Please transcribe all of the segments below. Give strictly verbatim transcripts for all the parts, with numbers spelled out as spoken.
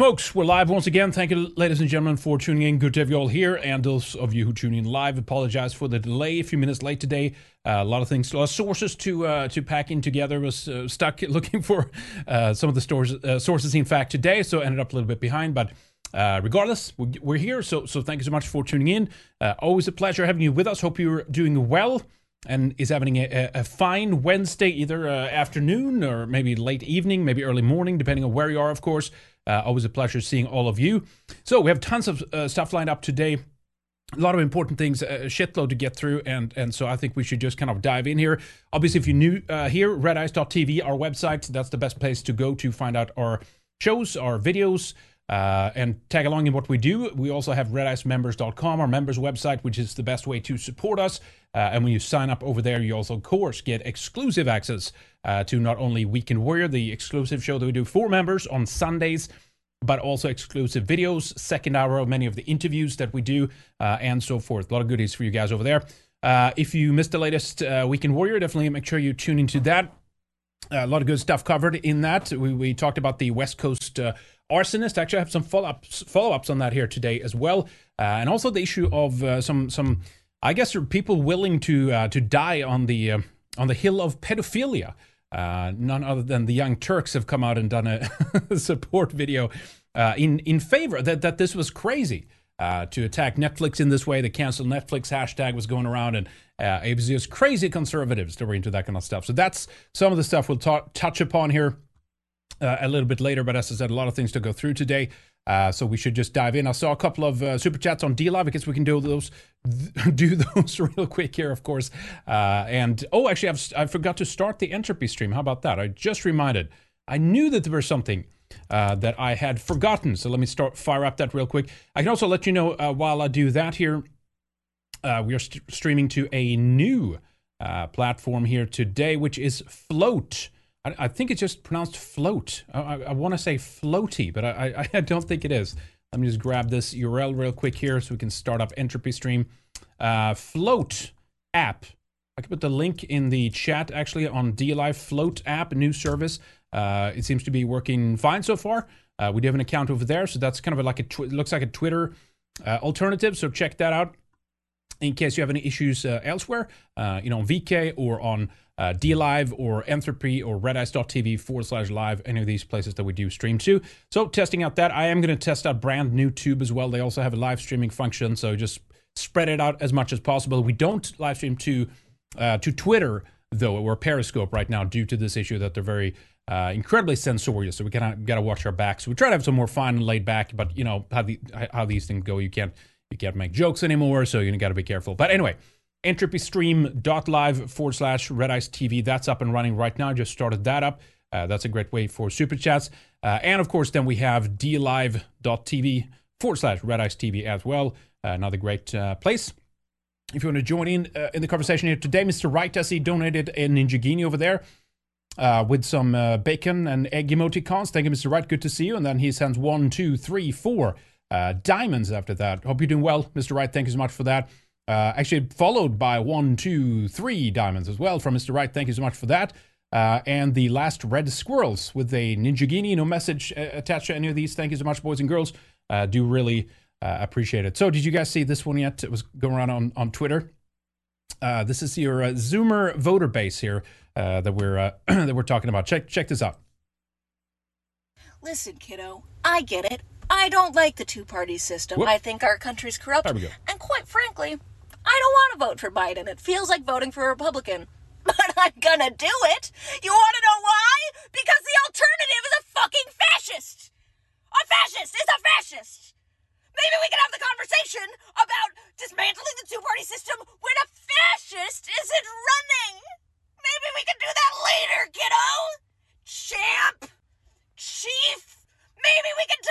smokes, we're live once again. Thank you, ladies and gentlemen, for tuning in. Good to have you all here. And those of you who tune in live, apologize for the delay. A few minutes late today. Uh, a lot of things, a lot of sources to uh, to pack in together. Was uh, stuck looking for uh, some of the stores, uh, sources, in fact, today. So ended up a little bit behind. But uh, regardless, we're here. So so thank you so much for tuning in. Uh, always a pleasure having you with us. Hope you're doing well and is having a, a fine Wednesday, either uh, afternoon or maybe late evening, maybe early morning, depending on where you are, of course. Uh, always a pleasure seeing all of you. So we have tons of uh, stuff lined up today. A lot of important things, a shitload to get through, and and so I think we should just kind of dive in here. Obviously, if you're new uh, here, red ice dot t v, our website, that's the best place to go to find out our shows, our videos, uh, and tag along in what we do. We also have red ice members dot com, our members website, which is the best way to support us. Uh, and when you sign up over there, you also, of course, get exclusive access uh, to not only Weekend Warrior, the exclusive show that we do for members on Sundays, but also exclusive videos, second hour of many of the interviews that we do, uh, and so forth. A lot of goodies for you guys over there. Uh, if you missed the latest uh, Weekend Warrior, definitely make sure you tune into that. Uh, a lot of good stuff covered in that. We, we talked about the West Coast uh, arsonist. Actually, I have some follow-ups, follow-ups on that here today as well. Uh, and also the issue of uh, some, some, I guess, people willing to uh, to die on the uh, on the hill of pedophilia. Uh, none other than the Young Turks have come out and done a support video uh, in in favor that that this was crazy uh, to attack Netflix in this way. The cancel Netflix hashtag was going around, and uh, it was just crazy conservatives that were into that kind of stuff. So that's some of the stuff we'll ta- touch upon here uh, a little bit later. But as I said, a lot of things to go through today. Uh, so we should just dive in. I saw a couple of uh, super chats on D Live. I guess we can do those, do those real quick here, of course. Uh, and oh, actually, I've, I forgot to start the Entropy stream. How about that? I just reminded. I knew that there was something uh, that I had forgotten. So let me start fire up that real quick. I can also let you know uh, while I do that here, uh, we are st- streaming to a new uh, platform here today, which is Float. I, I think it's just pronounced float. I, I, I want to say floaty, but I, I, I don't think it is. Let me just grab this U R L real quick here so we can start up Entropy Stream. Uh, Float app. I can put the link in the chat, actually, on D Live. Float app, a new service. Uh, it seems to be working fine so far. Uh, we do have an account over there, so that's kind of like a, tw- it looks like a Twitter uh, alternative, so check that out in case you have any issues uh, elsewhere, uh, you know, on V K or on uh, D Live or Entropy or red ice dot t v forward slash live, any of these places that we do stream to. So testing out that. I am going to test out brand new Tube as well. They also have a live streaming function, so just spread it out as much as possible. We don't live stream to uh, to Twitter, though, or Periscope right now due to this issue that they're very uh, incredibly censorious, so we kind of got to watch our backs. So we try to have some more fun and laid back, but you know how, the, how these things go. You can't You can't make jokes anymore, so you got to be careful. But anyway, entropystream.live forward slash Red Ice T V. That's up and running right now. Just started that up. Uh, that's a great way for super chats. Uh, and of course, then we have dlive.tv forward slash Red Ice T V as well. Uh, another great uh, place. If you want to join in uh, in the conversation here today, Mister Wright, as he donated a Ninjagini over there uh, with some uh, bacon and egg emoticons. Thank you, Mister Wright. Good to see you. And then he sends one, two, three, four. Uh, diamonds after that. Hope you're doing well, Mister Wright. Thank you so much for that. Uh, actually, followed by one, two, three diamonds as well from Mister Wright. Thank you so much for that. Uh, and the last red squirrels with a Ninjagini, no message uh, attached to any of these. Thank you so much, boys and girls. Uh, do really uh, appreciate it. So, did you guys see this one yet? It was going around on, on Twitter. Uh, this is your uh, Zoomer voter base here uh, that we're uh, that we're talking about. Check check this out. Listen, kiddo, I get it. I don't like the two-party system. Whoop. I think our country's corrupt. There we go. And quite frankly, I don't want to vote for Biden. It feels like voting for a Republican. But I'm gonna do it. You want to know why? Because the alternative is a fucking fascist. A fascist is a fascist. Maybe we can have the conversation about dismantling the two-party system when a fascist isn't running. Maybe we can do that later, kiddo. Champ. Chief. Maybe we can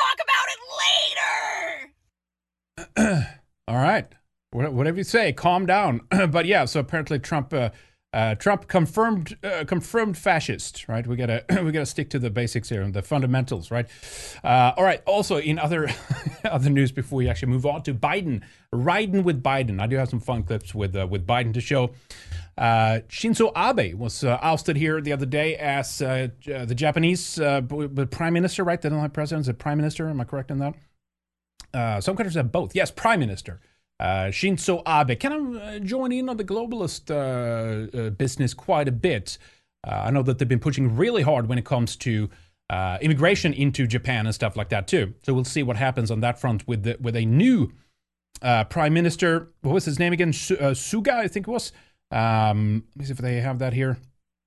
talk about it later. All right. Whatever you say, calm down. But yeah, so apparently Trump uh, uh, Trump confirmed uh, confirmed fascist, right? We gotta we gotta stick to the basics here and the fundamentals, right? Uh, all right. Also, in other other news before we actually move on to Biden. Riding with Biden. I do have some fun clips with uh, with Biden to show. Uh, Shinzo Abe was uh, ousted here the other day as uh, uh, the Japanese uh, prime minister, right? They don't have presidents, a prime minister. Am I correct in that? Uh, some countries have both. Yes, prime minister. Uh, Shinzo Abe kind of uh, join in on the globalist uh, uh, business quite a bit. Uh, I know that they've been pushing really hard when it comes to uh, immigration into Japan and stuff like that too. So we'll see what happens on that front with the, with a new uh, prime minister. What was his name again? Su- uh, Suga, I think it was. Um, let me see if they have that here.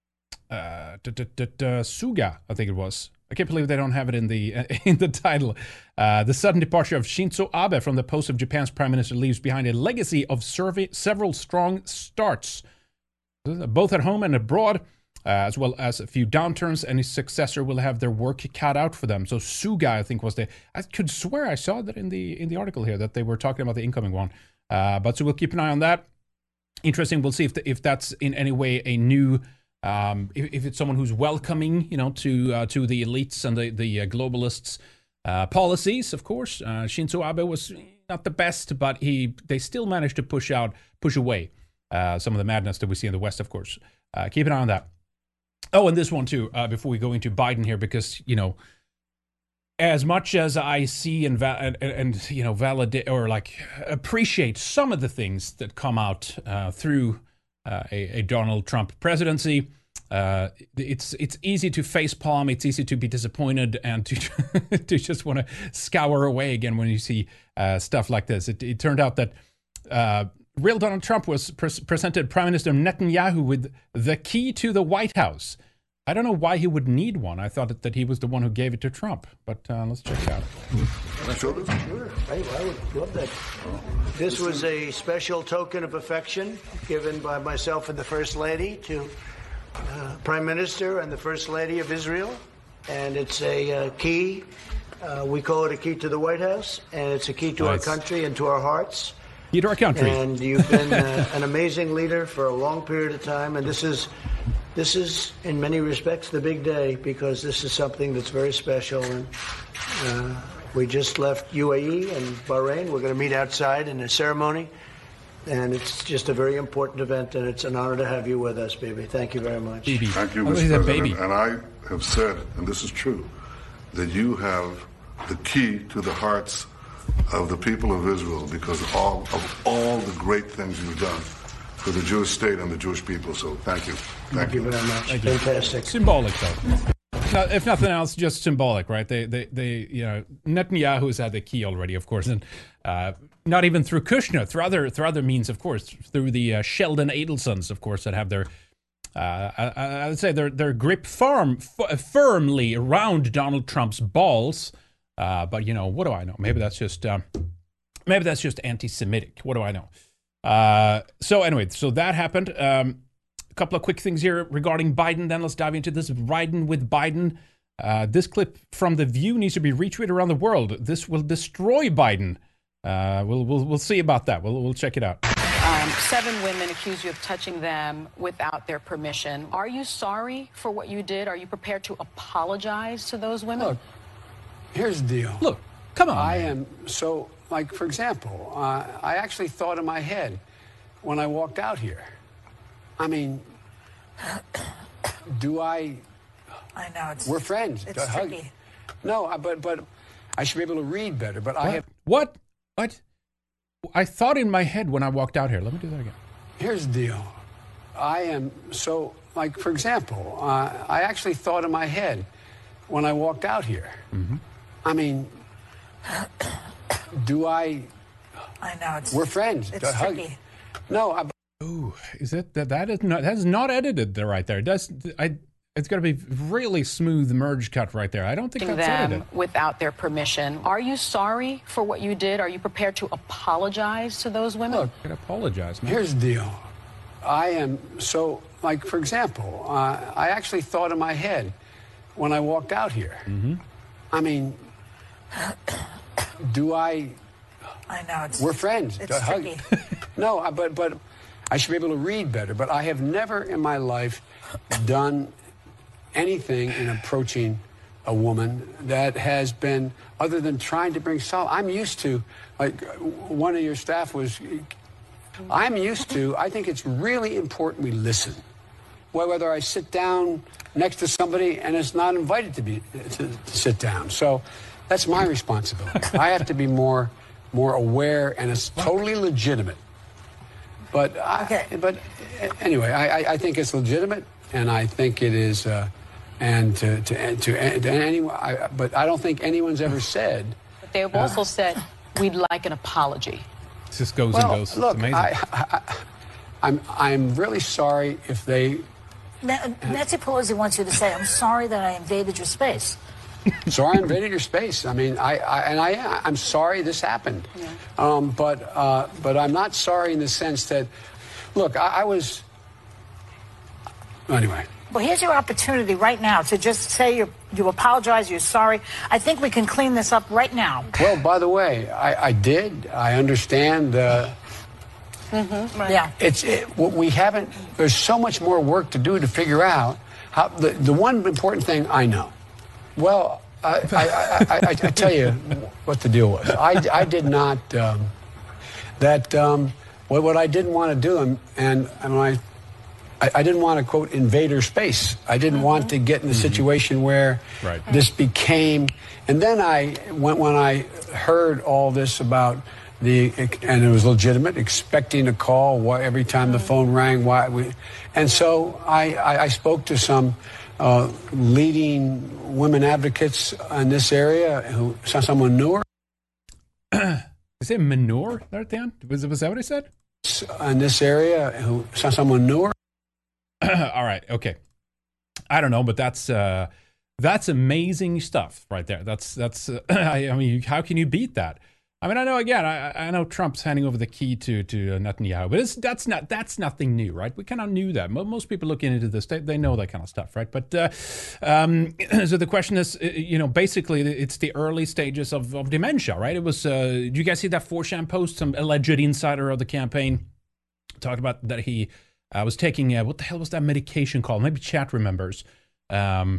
Uh, Suga, I think it was. I can't believe they don't have it in the uh, in the title. Uh, the sudden departure of Shinzo Abe from the post of Japan's prime minister leaves behind a legacy of survey, several strong starts, both at home and abroad, uh, as well as a few downturns, and his successor will have their work cut out for them. So Suga, I think, was the... I could swear I saw that in the in the article here, that they were talking about the incoming one. Uh, but so we'll keep an eye on that. Interesting. We'll see if the, if that's in any way a new... Um, if, if it's someone who's welcoming, you know, to uh, to the elites and the the uh, globalists' uh, policies, of course. Uh, Shinzo Abe was not the best, but he they still managed to push out, push away uh, some of the madness that we see in the West, of course. Uh, keep an eye on that. Oh, and this one too, uh, before we go into Biden here, because, you know, as much as I see and, va- and, and you know, validate or like appreciate some of the things that come out uh, through Uh, a, a Donald Trump presidency, uh, it's it's easy to facepalm, it's easy to be disappointed, and to to just want to scour away again when you see uh, stuff like this. It, it turned out that uh, real Donald Trump was pre- presented Prime Minister Netanyahu with the key to the White House. I don't know why he would need one. I thought that he was the one who gave it to Trump, but uh, let's check it out. Sure, I, I would love that. This was a special token of affection given by myself and the First Lady to uh, Prime Minister and the First Lady of Israel, and it's a uh, key. Uh, we call it a key to the White House, and it's a key to nice. Our country and to our hearts. Key to our country. And you've been uh, an amazing leader for a long period of time, and this is. This is, in many respects, the big day, because this is something that's very special. And uh, we just left U A E and Bahrain. We're going to meet outside in a ceremony. And it's just a very important event, and it's an honor to have you with us, baby. Thank you very much. Baby. Thank you, oh, Mister President. Baby. And I have said, and this is true, that you have the key to the hearts of the people of Israel because of all, of all the great things you've done for the Jewish state and the Jewish people. So thank you. Thank, thank you. you very much. Thank Fantastic. You. Symbolic, though. Now, if nothing else, just symbolic, right? They, they, they, you know, Netanyahu has had the key already, of course, and uh, not even through Kushner, through other, through other means, of course, through the uh, Sheldon Adelsons, of course, that have their, uh, I, I would say, their their grip firm, f- firmly around Donald Trump's balls. Uh, but you know, what do I know? Maybe that's just, um, maybe that's just anti-Semitic. What do I know? Uh, so anyway, so that happened. Um, a couple of quick things here regarding Biden. Then let's dive into this. Riding with Biden. Uh, this clip from The View needs to be retweeted around the world. This will destroy Biden. Uh, we'll we'll we'll see about that. We'll we'll check it out. Um, seven women accuse you of touching them without their permission. Are you sorry for what you did? Are you prepared to apologize to those women? Look, here's the deal. Look, come on. I man. am so. Like, for example, uh, I actually thought in my head when I walked out here, I mean, do I... I know, it's... We're friends. It's tricky. No, but, but I should be able to read better, but what? I have... What? What? I thought in my head when I walked out here. Let me do that again. Here's the deal. I am so... Like, for example, uh, I actually thought in my head when I walked out here, mm-hmm. I mean... Do I... I know, it's... We're friends. It's tricky. No, I... Ooh, is it that that is not that is not edited there right there? It does I? It's got to be really smooth merge cut right there. I don't think that's them edited. Without their permission. Are you sorry for what you did? Are you prepared to apologize to those women? Look, I apologize, man. Here's the deal. I am so, like, for example, uh, I actually thought in my head when I walked out here. Mm-hmm. I mean, do I... I know, it's... We're friends. It's tricky. No, I, but, but I should be able to read better, but I have never in my life done anything in approaching a woman that has been, other than trying to bring sol, I'm used to, like one of your staff was, I'm used to, I think it's really important we listen. Whether I sit down next to somebody and it's not invited to be to, to sit down. So that's my responsibility. I have to be more more aware, and it's totally legitimate. But I, Okay. but anyway, I, I think it's legitimate, and I think it is, uh, and to to to, to anyone. I, but I don't think anyone's ever said. But they have also uh, said we'd like an apology. It just goes well, and goes. It's look, amazing. I, I, I'm I'm really sorry if they. Nancy Pelosi wants you to say, I'm sorry that I invaded your space. Sorry I invaded your space. I mean, I, I and I, I'm sorry this happened. Yeah. Um, but uh, but I'm not sorry in the sense that, look, I, I was, anyway. Well, here's your opportunity right now to just say you you apologize, you're sorry. I think we can clean this up right now. Well, by the way, I, I did. I understand. Uh, Mm-hmm. Right. Yeah, it's it, we haven't. There's so much more work to do to figure out how. The, the one important thing I know. Well, I, I, I, I, I tell you what the deal was. I, I did not. Um, that um, what, what I didn't want to do, and and, and I, I, I didn't want to quote invader space. I didn't mm-hmm. want to get in the mm-hmm. situation where right. this became. And then I when when I heard all this about. The, and it was legitimate, expecting a call why, every time the phone rang. Why we, and so I, I, I spoke to some uh, leading women advocates in this area who saw someone newer. Is it manure there at the end? Was, was that what he said? In this area who saw someone newer. All right, okay. I don't know, but that's uh, that's amazing stuff right there. That's that's. Uh, I, I mean, how can you beat that? I mean, I know again. I, I know Trump's handing over the key to to Netanyahu, but it's, that's not that's nothing new, right? We kind of knew that. Most people looking into this, they, they know that kind of stuff, right? But uh, um, so the question is, you know, basically, it's the early stages of, of dementia, right? It was. Uh, did you guys see that four chan post? Some alleged insider of the campaign talked about that he uh, was taking uh, what the hell was that medication called? Maybe chat remembers. Um,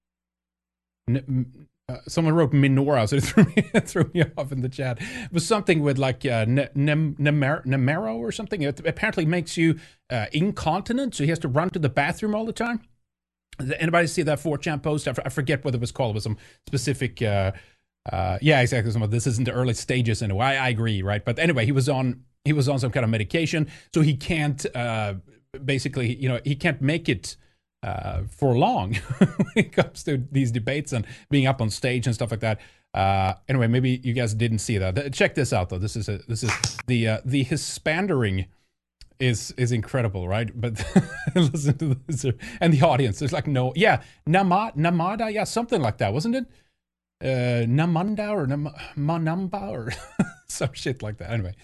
n- Uh, someone wrote Minora, so it threw me, it threw me off in the chat. It was something with like uh, ne- nem- nemer- Nemero or something. It apparently makes you uh, incontinent, so he has to run to the bathroom all the time. Anybody see that four chan post? I, f- I forget what it was called. It was some specific, uh, uh, yeah, exactly. Some of this isn't the early stages anyway. I, I agree, right? But anyway, he was on he was on some kind of medication, so he can't uh, basically, you know, he can't make it. Uh, for long when it comes to these debates and being up on stage and stuff like that. Uh, anyway, maybe you guys didn't see that. Check this out, though. This is a, this is the uh, the Hispandering is is incredible, right? But listen to this, and the audience. There's like no, yeah, Nama, Namada, yeah, something like that, wasn't it? Uh, Namanda or Nam- Manamba or some shit like that. Anyway,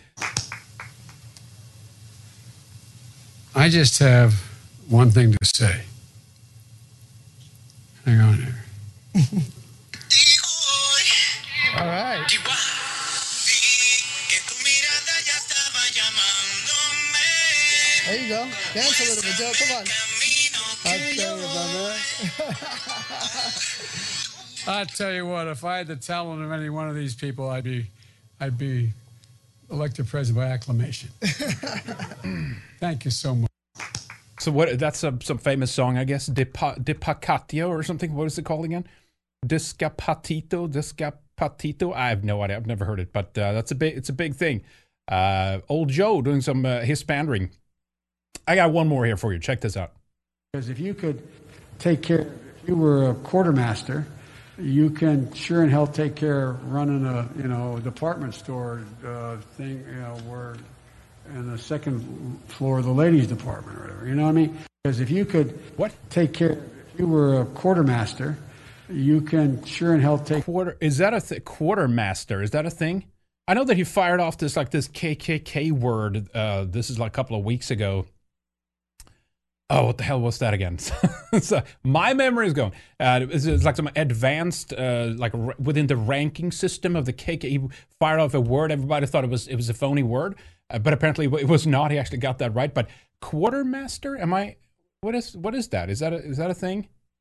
I just have one thing to say. Hang on here. All right. There you go. Dance a little bit, Joe. Come on. I'll tell you, my man. I tell you what, if I had the talent of any one of these people, I'd be, I'd be elected president by acclamation. Thank you so much. So what? That's a, some famous song, I guess. Depacatio or something. What is it called again? Discapatito, Discapatito. I have no idea. I've never heard it, but uh, that's a big. It's a big thing. Uh, old Joe doing some uh, Hispandering. I got one more here for you. Check this out. Because if you could take care, if you were a quartermaster, you can sure in hell take care of running a you know department store uh, thing. You know where. And the second floor of the ladies' department or whatever. You know what I mean? Because if you could what take care, if you were a quartermaster, you can sure in hell take quarter. Is that a th- quartermaster? Is that a thing? I know that he fired off this like this K K K word. Uh, this is like a couple of weeks ago. Oh, what the hell was that again? So my memory is going. Uh, it's, it's like some advanced, uh, like r- within the ranking system of the K K. He fired off a word. Everybody thought it was it was a phony word. Uh, but apparently it was not. He actually got that right. But quartermaster, am I? What is what is that? Is that a, is that a thing?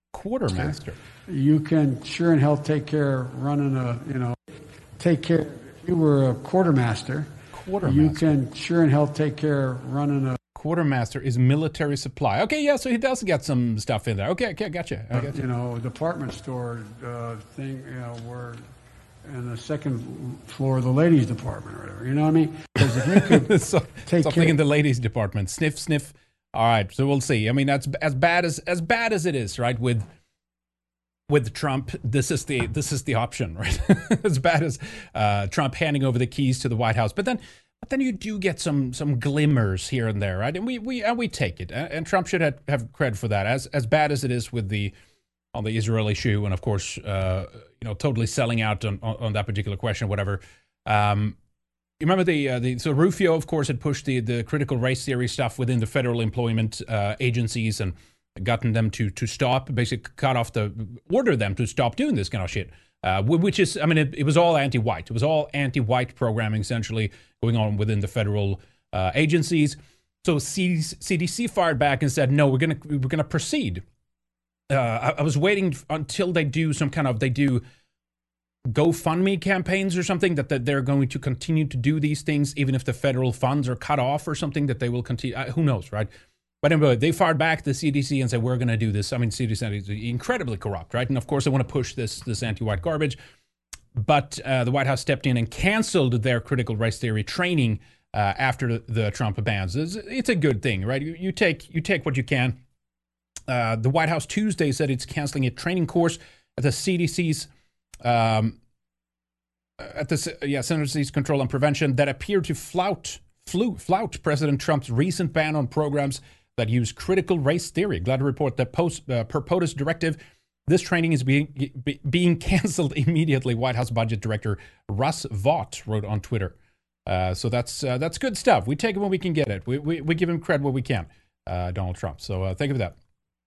Quartermaster. You can sure in health take care of running a, you know, take care. If you were a quartermaster, Quartermaster. you can sure in health take care of running a. Quartermaster is military supply. Okay, yeah, so he does get some stuff in there. Okay, okay, gotcha. I gotcha. You know, department store uh, thing, you know, where in the second floor of the ladies' department or whatever. You know what I mean? Because if you could so, take something care in the ladies' department, sniff, sniff. All right, so we'll see. I mean, that's as bad as as bad as it is, right? With with Trump, this is the this is the option, right? As bad as uh, Trump handing over the keys to the White House, but then. But then you do get some some glimmers here and there, right? And we we and we take it. And Trump should have, have credit for that. As as bad as it is with the on the Israel issue, and of course, uh, you know, totally selling out on, on, on that particular question, whatever. Um, you remember the uh, the so Rufio, of course, had pushed the the critical race theory stuff within the federal employment uh, agencies and gotten them to to stop, basically cut off the order them to stop doing this kind of shit. Uh, which is, I mean, it, it was all anti-white. It was all anti-white programming, essentially, going on within the federal uh, agencies. So C D C fired back and said, no, we're going to we're gonna proceed. Uh, I, I was waiting until they do some kind of, they do GoFundMe campaigns or something, that, that they're going to continue to do these things, even if the federal funds are cut off or something, that they will continue. Uh, who knows, right? But anyway, they fired back the C D C and said, we're going to do this. I mean, C D C is incredibly corrupt, right? And of course, they want to push this this anti-white garbage. But uh, the White House stepped in and canceled their critical race theory training uh, after the, the Trump bans. It's, it's a good thing, right? You, you take you take what you can. Uh, the White House Tuesday said it's canceling a training course at the C D C's um, at the yeah Centers for Disease Control and Prevention that appeared to flout flew, flout President Trump's recent ban on programs that use critical race theory. Glad to report that post, uh, per POTUS directive, this training is being be, being canceled immediately. White House Budget Director Russ Vought wrote on Twitter. Uh, so that's uh, that's good stuff. We take it when we can get it. We we, we give him credit when we can, uh, Donald Trump. So uh, thank you for that.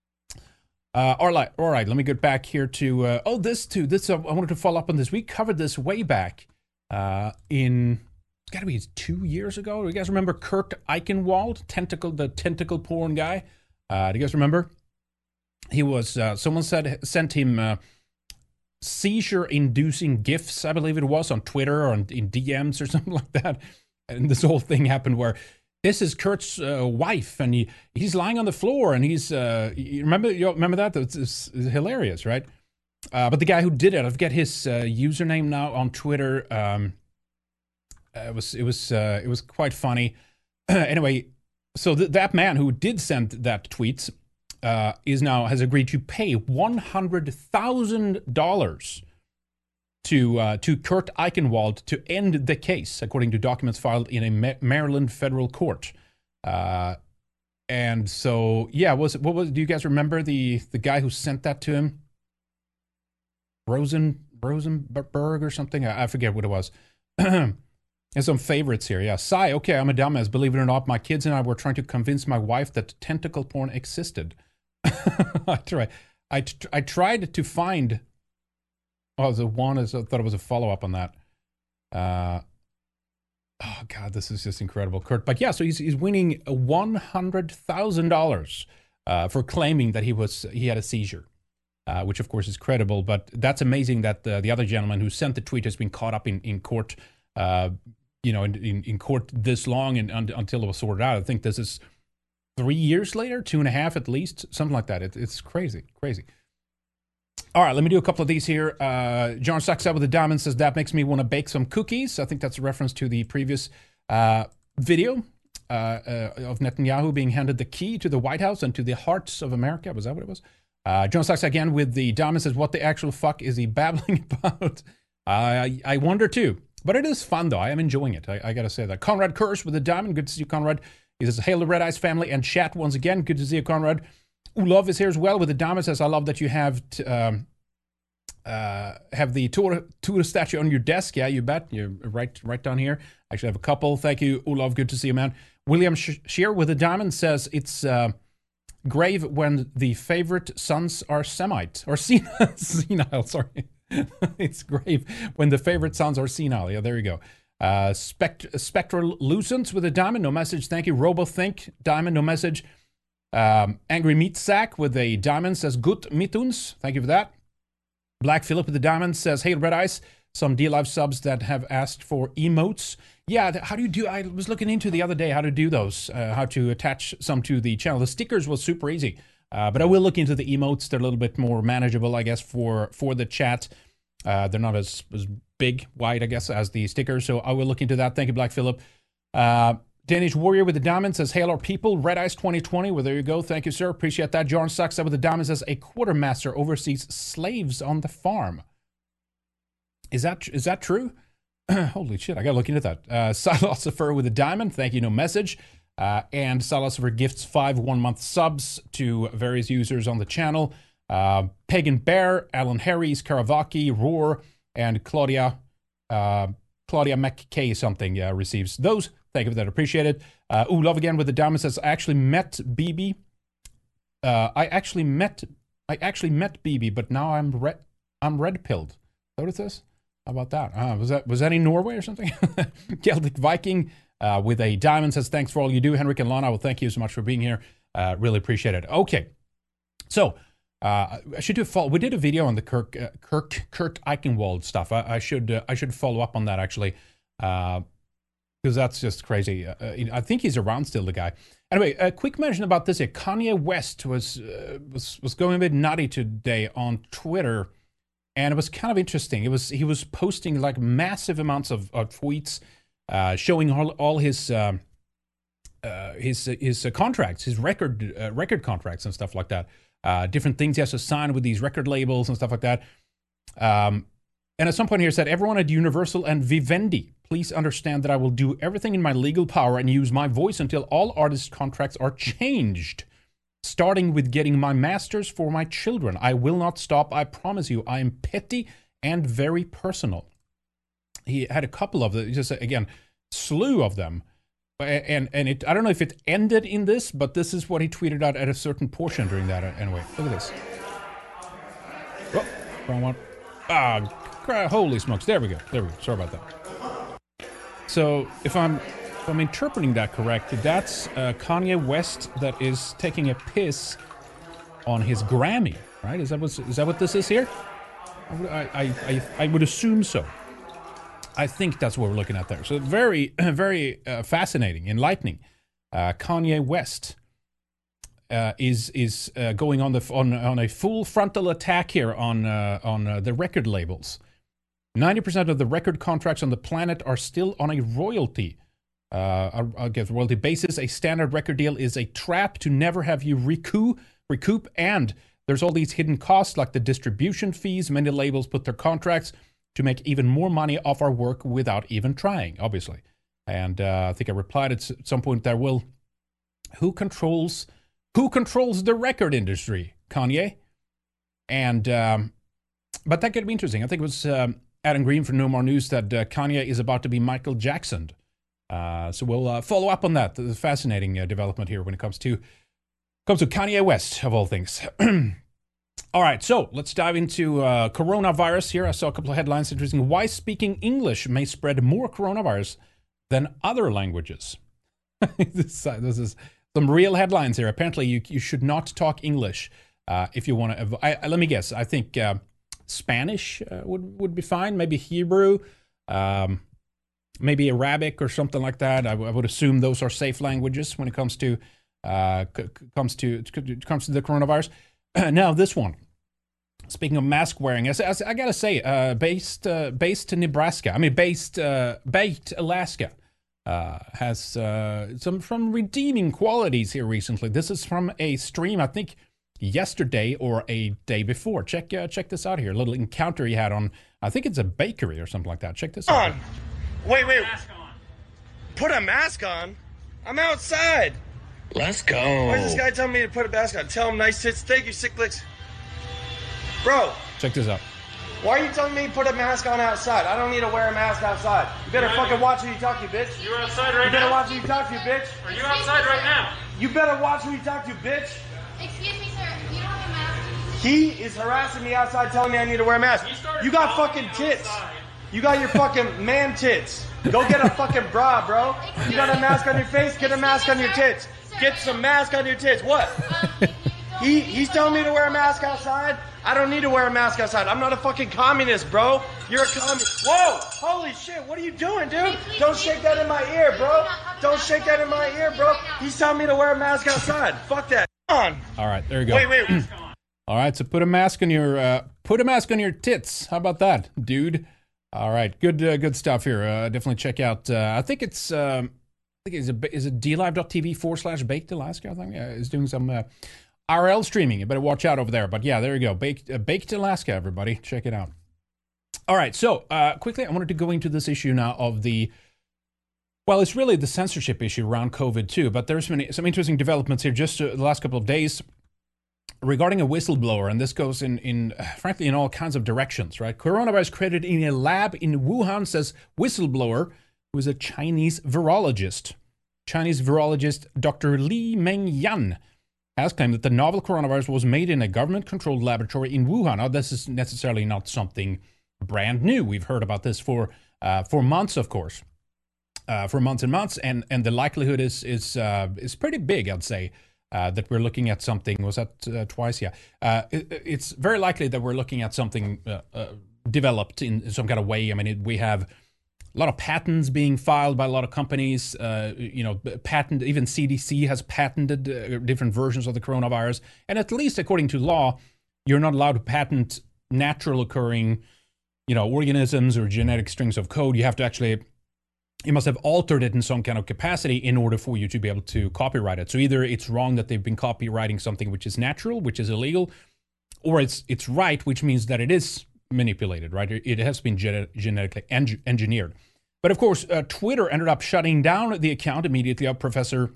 Uh, all right, all right. Let me get back here to uh, oh this too. This uh, I wanted to follow up on this. We covered this way back uh, in. It's got to be two years ago. Do you guys remember Kurt Eichenwald, tentacle, the tentacle porn guy? Uh, do you guys remember? He was, uh, someone said, sent him uh, seizure-inducing GIFs, I believe it was, on Twitter or in, in D Ms or something like that. And this whole thing happened where this is Kurt's uh, wife, and he, he's lying on the floor, and he's, uh, you remember you remember that? It's, it's, it's hilarious, right? Uh, but the guy who did it, I forget his uh, username now on Twitter. Um, Uh, it was it was uh, it was quite funny. Anyway, so th- that man who did send that tweet uh, is now has agreed to pay one hundred thousand dollars to uh, to Kurt Eichenwald to end the case, according to documents filed in a Ma- Maryland federal court. Uh, and so, yeah, was what was? Do you guys remember the the guy who sent that to him? Rosen Rosenberg or something? I, I forget what it was. There's some favorites here. Yeah, Sai, okay, I'm a dumbass. Believe it or not, my kids and I were trying to convince my wife that tentacle porn existed. I tried. I, t- I tried to find. Oh, the one is. I thought it was a follow up on that. Uh, oh God, this is just incredible, Kurt. But yeah, so he's he's winning one hundred thousand uh, dollars for claiming that he was he had a seizure, uh, which of course is credible. But that's amazing that the, the other gentleman who sent the tweet has been caught up in in court. Uh, you know, in, in, in court this long and un, until it was sorted out. I think this is three years later, two and a half at least, something like that. It, it's crazy, crazy. All right, let me do a couple of these here. Uh, John Sucks Out with the Diamond says, that makes me want to bake some cookies. I think that's a reference to the previous uh, video uh, uh, of Netanyahu being handed the key to the White House and to the hearts of America. Was that what it was? Uh, John Sucks again with the Diamond says, what the actual fuck is he babbling about? I I wonder too. But it is fun, though. I am enjoying it. I, I got to say that. Conrad Kirsch with the Diamond. Good to see you, Conrad. He says, hail the Red Eyes family and chat once again. Good to see you, Conrad. Ulov is here as well with the Diamond. Says, I love that you have t- um, uh, have the Tura, Tura statue on your desk. Yeah, you bet. You're right, right down here. I actually have a couple. Thank you, Ulov. Good to see you, man. William Shear with the Diamond says, it's uh, grave when the favorite sons are Semite. Or senile, senile sorry. It's grave when the favorite sons are senile. Yeah, there you go. Uh, spect- Spectral Lucent with a Diamond. No message. Thank you. RoboThink. Diamond. No message. Um, Angry Meat Sack with a diamond says, Gut Mituns. Thank you for that. Black Phillip with the diamond says, hey, Red Ice. Some D-Live subs that have asked for emotes. Yeah, how do you do? I was looking into the other day how to do those, uh, how to attach some to the channel. The stickers was super easy, uh, but I will look into the emotes. They're a little bit more manageable, I guess, for for the chat. Uh, they're not as, as big, wide, I guess, as the stickers, so I will look into that. Thank you, Black Phillip. Uh, Danish Warrior with the diamond says, hail our people, Red Ice twenty twenty. Well, there you go. Thank you, sir. Appreciate that. John Sucks with the diamond says, a quartermaster oversees slaves on the farm. Is that is that true? Holy shit, I gotta look into that. Uh, Silosifer with a diamond, thank you, no message. Uh, and Silosifer gifts five one-month subs to various users on the channel. Uh, Pagan Bear, Alan Harris, Karavaki, Roar, and Claudia uh, Claudia McKay something uh, receives those. Thank you for that, appreciate it. Uh, ooh, Love Again with the diamond says, I actually met B B. Uh, I actually met I actually met B B, but now I'm red I'm red-pilled. Is that what it says? How about that? Uh, was that was that in Norway or something? Celtic Viking uh, with a diamond says, thanks for all you do. Henrik and Lana, well, thank you so much for being here. Uh, really appreciate it. Okay. So, uh, I should do a follow. We did a video on the Kirk, uh, Kirk, Kurt Eichenwald stuff. I, I should uh, I should follow up on that, actually, because uh, that's just crazy. Uh, I think he's around still, the guy. Anyway, a quick mention about this here. Kanye West was, uh, was, was going a bit nutty today on Twitter. And it was kind of interesting. It was he was posting like massive amounts of, of tweets, uh, showing all, all his um, uh, his his uh, contracts, his record uh, record contracts and stuff like that. Uh, different things he has to sign with these record labels and stuff like that. Um, and at some point here said, everyone at Universal and Vivendi, please understand that I will do everything in my legal power and use my voice until all artist contracts are changed. Starting with getting my masters for my children. I will not stop, I promise you. I am petty and very personal. He had a couple of them, just again, slew of them. And and it I don't know if it ended in this, but this is what he tweeted out at a certain portion during that. Anyway, look at this. Oh, wrong one. Ah, holy smokes. There we go. There we go. Sorry about that. So if I'm... If I'm interpreting that correct, that's uh, Kanye West that is taking a piss on his Grammy, right? Is that what, is that what this is here? I, would, I, I, I would assume so. I think that's what we're looking at there. So very, very uh, fascinating, enlightening. Uh, Kanye West uh, is is uh, going on the on on a full frontal attack here on uh, on uh, the record labels. ninety percent of the record contracts on the planet are still on a royalty. Uh, I'll, I'll give royalty basis. A standard record deal is a trap to never have you recoup, recoup, and there's all these hidden costs like the distribution fees. Many labels put their contracts to make even more money off our work without even trying, obviously. And uh, I think I replied at some point there, well, who controls who controls the record industry? Kanye? And um, but that could be interesting. I think it was um, Adam Green from No More News that uh, Kanye is about to be Michael Jackson. Uh, so we'll uh, follow up on that. The fascinating uh, development here when it comes to comes to Kanye West, of all things. All right, so let's dive into uh, coronavirus here. I saw a couple of headlines interesting. Why speaking English may spread more coronavirus than other languages. this, uh, this is some real headlines here. Apparently, you you should not talk English uh, if you want to. Ev- I, let me guess. I think uh, Spanish uh, would would be fine. Maybe Hebrew. Um, Maybe Arabic or something like that. I, w- I would assume those are safe languages when it comes to uh, c- comes to c- comes to the coronavirus. Now this one. Speaking of mask wearing, I, I, I gotta say, uh, based uh, based in Nebraska. I mean, based uh, baked Alaska uh, has uh, some some redeeming qualities here recently. This is from a stream I think yesterday or a day before. Check uh, check this out here. A little encounter he had on. I think it's a bakery or something like that. Check this out. Wait, wait. Mask on. Put a mask on? I'm outside. Let's go. Why is this guy telling me to put a mask on? Tell him nice tits. Thank you, sick licks. Bro. Check this out. Why are you telling me to put a mask on outside? I don't need to wear a mask outside. You better You're fucking watch who you talk to, bitch. You're outside right now? You better now? watch who you talk to, bitch. Are you outside right now? You better watch who you talk to, bitch. Excuse me, sir. You don't have a mask. He is harassing me outside telling me I need to wear a mask. You got fucking tits. Outside. You got your fucking man tits. Go get a fucking bra, bro. You got a mask on your face? Get a mask on your tits. Get get some mask on your tits. What? he he's telling me to wear a mask outside. I don't need to wear a mask outside. I'm not a fucking communist, bro. You're a communist. Whoa! Holy shit! What are you doing, dude? Don't shake that in my ear, bro. Don't shake that in my ear, bro. He's telling me to wear a mask outside. Fuck that. Come on. All right, there you go. Wait, wait. All right, so put a mask on your uh, put a mask on your tits. How about that, dude? All right, good uh, good stuff here. Uh, definitely check out. Uh, I think it's um, I think it's a, is it dlive.tv forward slash Baked Alaska. I think yeah, is doing some uh, R L streaming. You better watch out over there. But yeah, there you go. Baked uh, Baked Alaska, everybody, check it out. All right, so uh, quickly, I wanted to go into this issue now of the. Well, it's really the censorship issue around COVID too. But there's been some interesting developments here just uh, the last couple of days regarding a whistleblower, and this goes in, in uh, frankly, in all kinds of directions, right? Coronavirus created in a lab in Wuhan, says whistleblower, who is a Chinese virologist. Chinese virologist Doctor Li Mengyan has claimed that the novel coronavirus was made in a government-controlled laboratory in Wuhan. Now, this is necessarily not something brand new. We've heard about this for uh, for months, of course, uh, for months and months, and and the likelihood is is uh, is pretty big, I'd say. Uh, that we're looking at something, was that uh, twice? Yeah. Uh, it, it's very likely that we're looking at something uh, uh, developed in some kind of way. I mean, it, we have a lot of patents being filed by a lot of companies. Uh, you know, patent, even C D C has patented uh, different versions of the coronavirus. And at least according to law, you're not allowed to patent natural occurring, you know, organisms or genetic strings of code. You have to actually... You must have altered it in some kind of capacity in order for you to be able to copyright it. So either it's wrong that they've been copywriting something which is natural, which is illegal, or it's it's right, which means that it is manipulated, right? It has been gen- genetically en- engineered. But of course, uh, Twitter ended up shutting down the account immediately of Professor,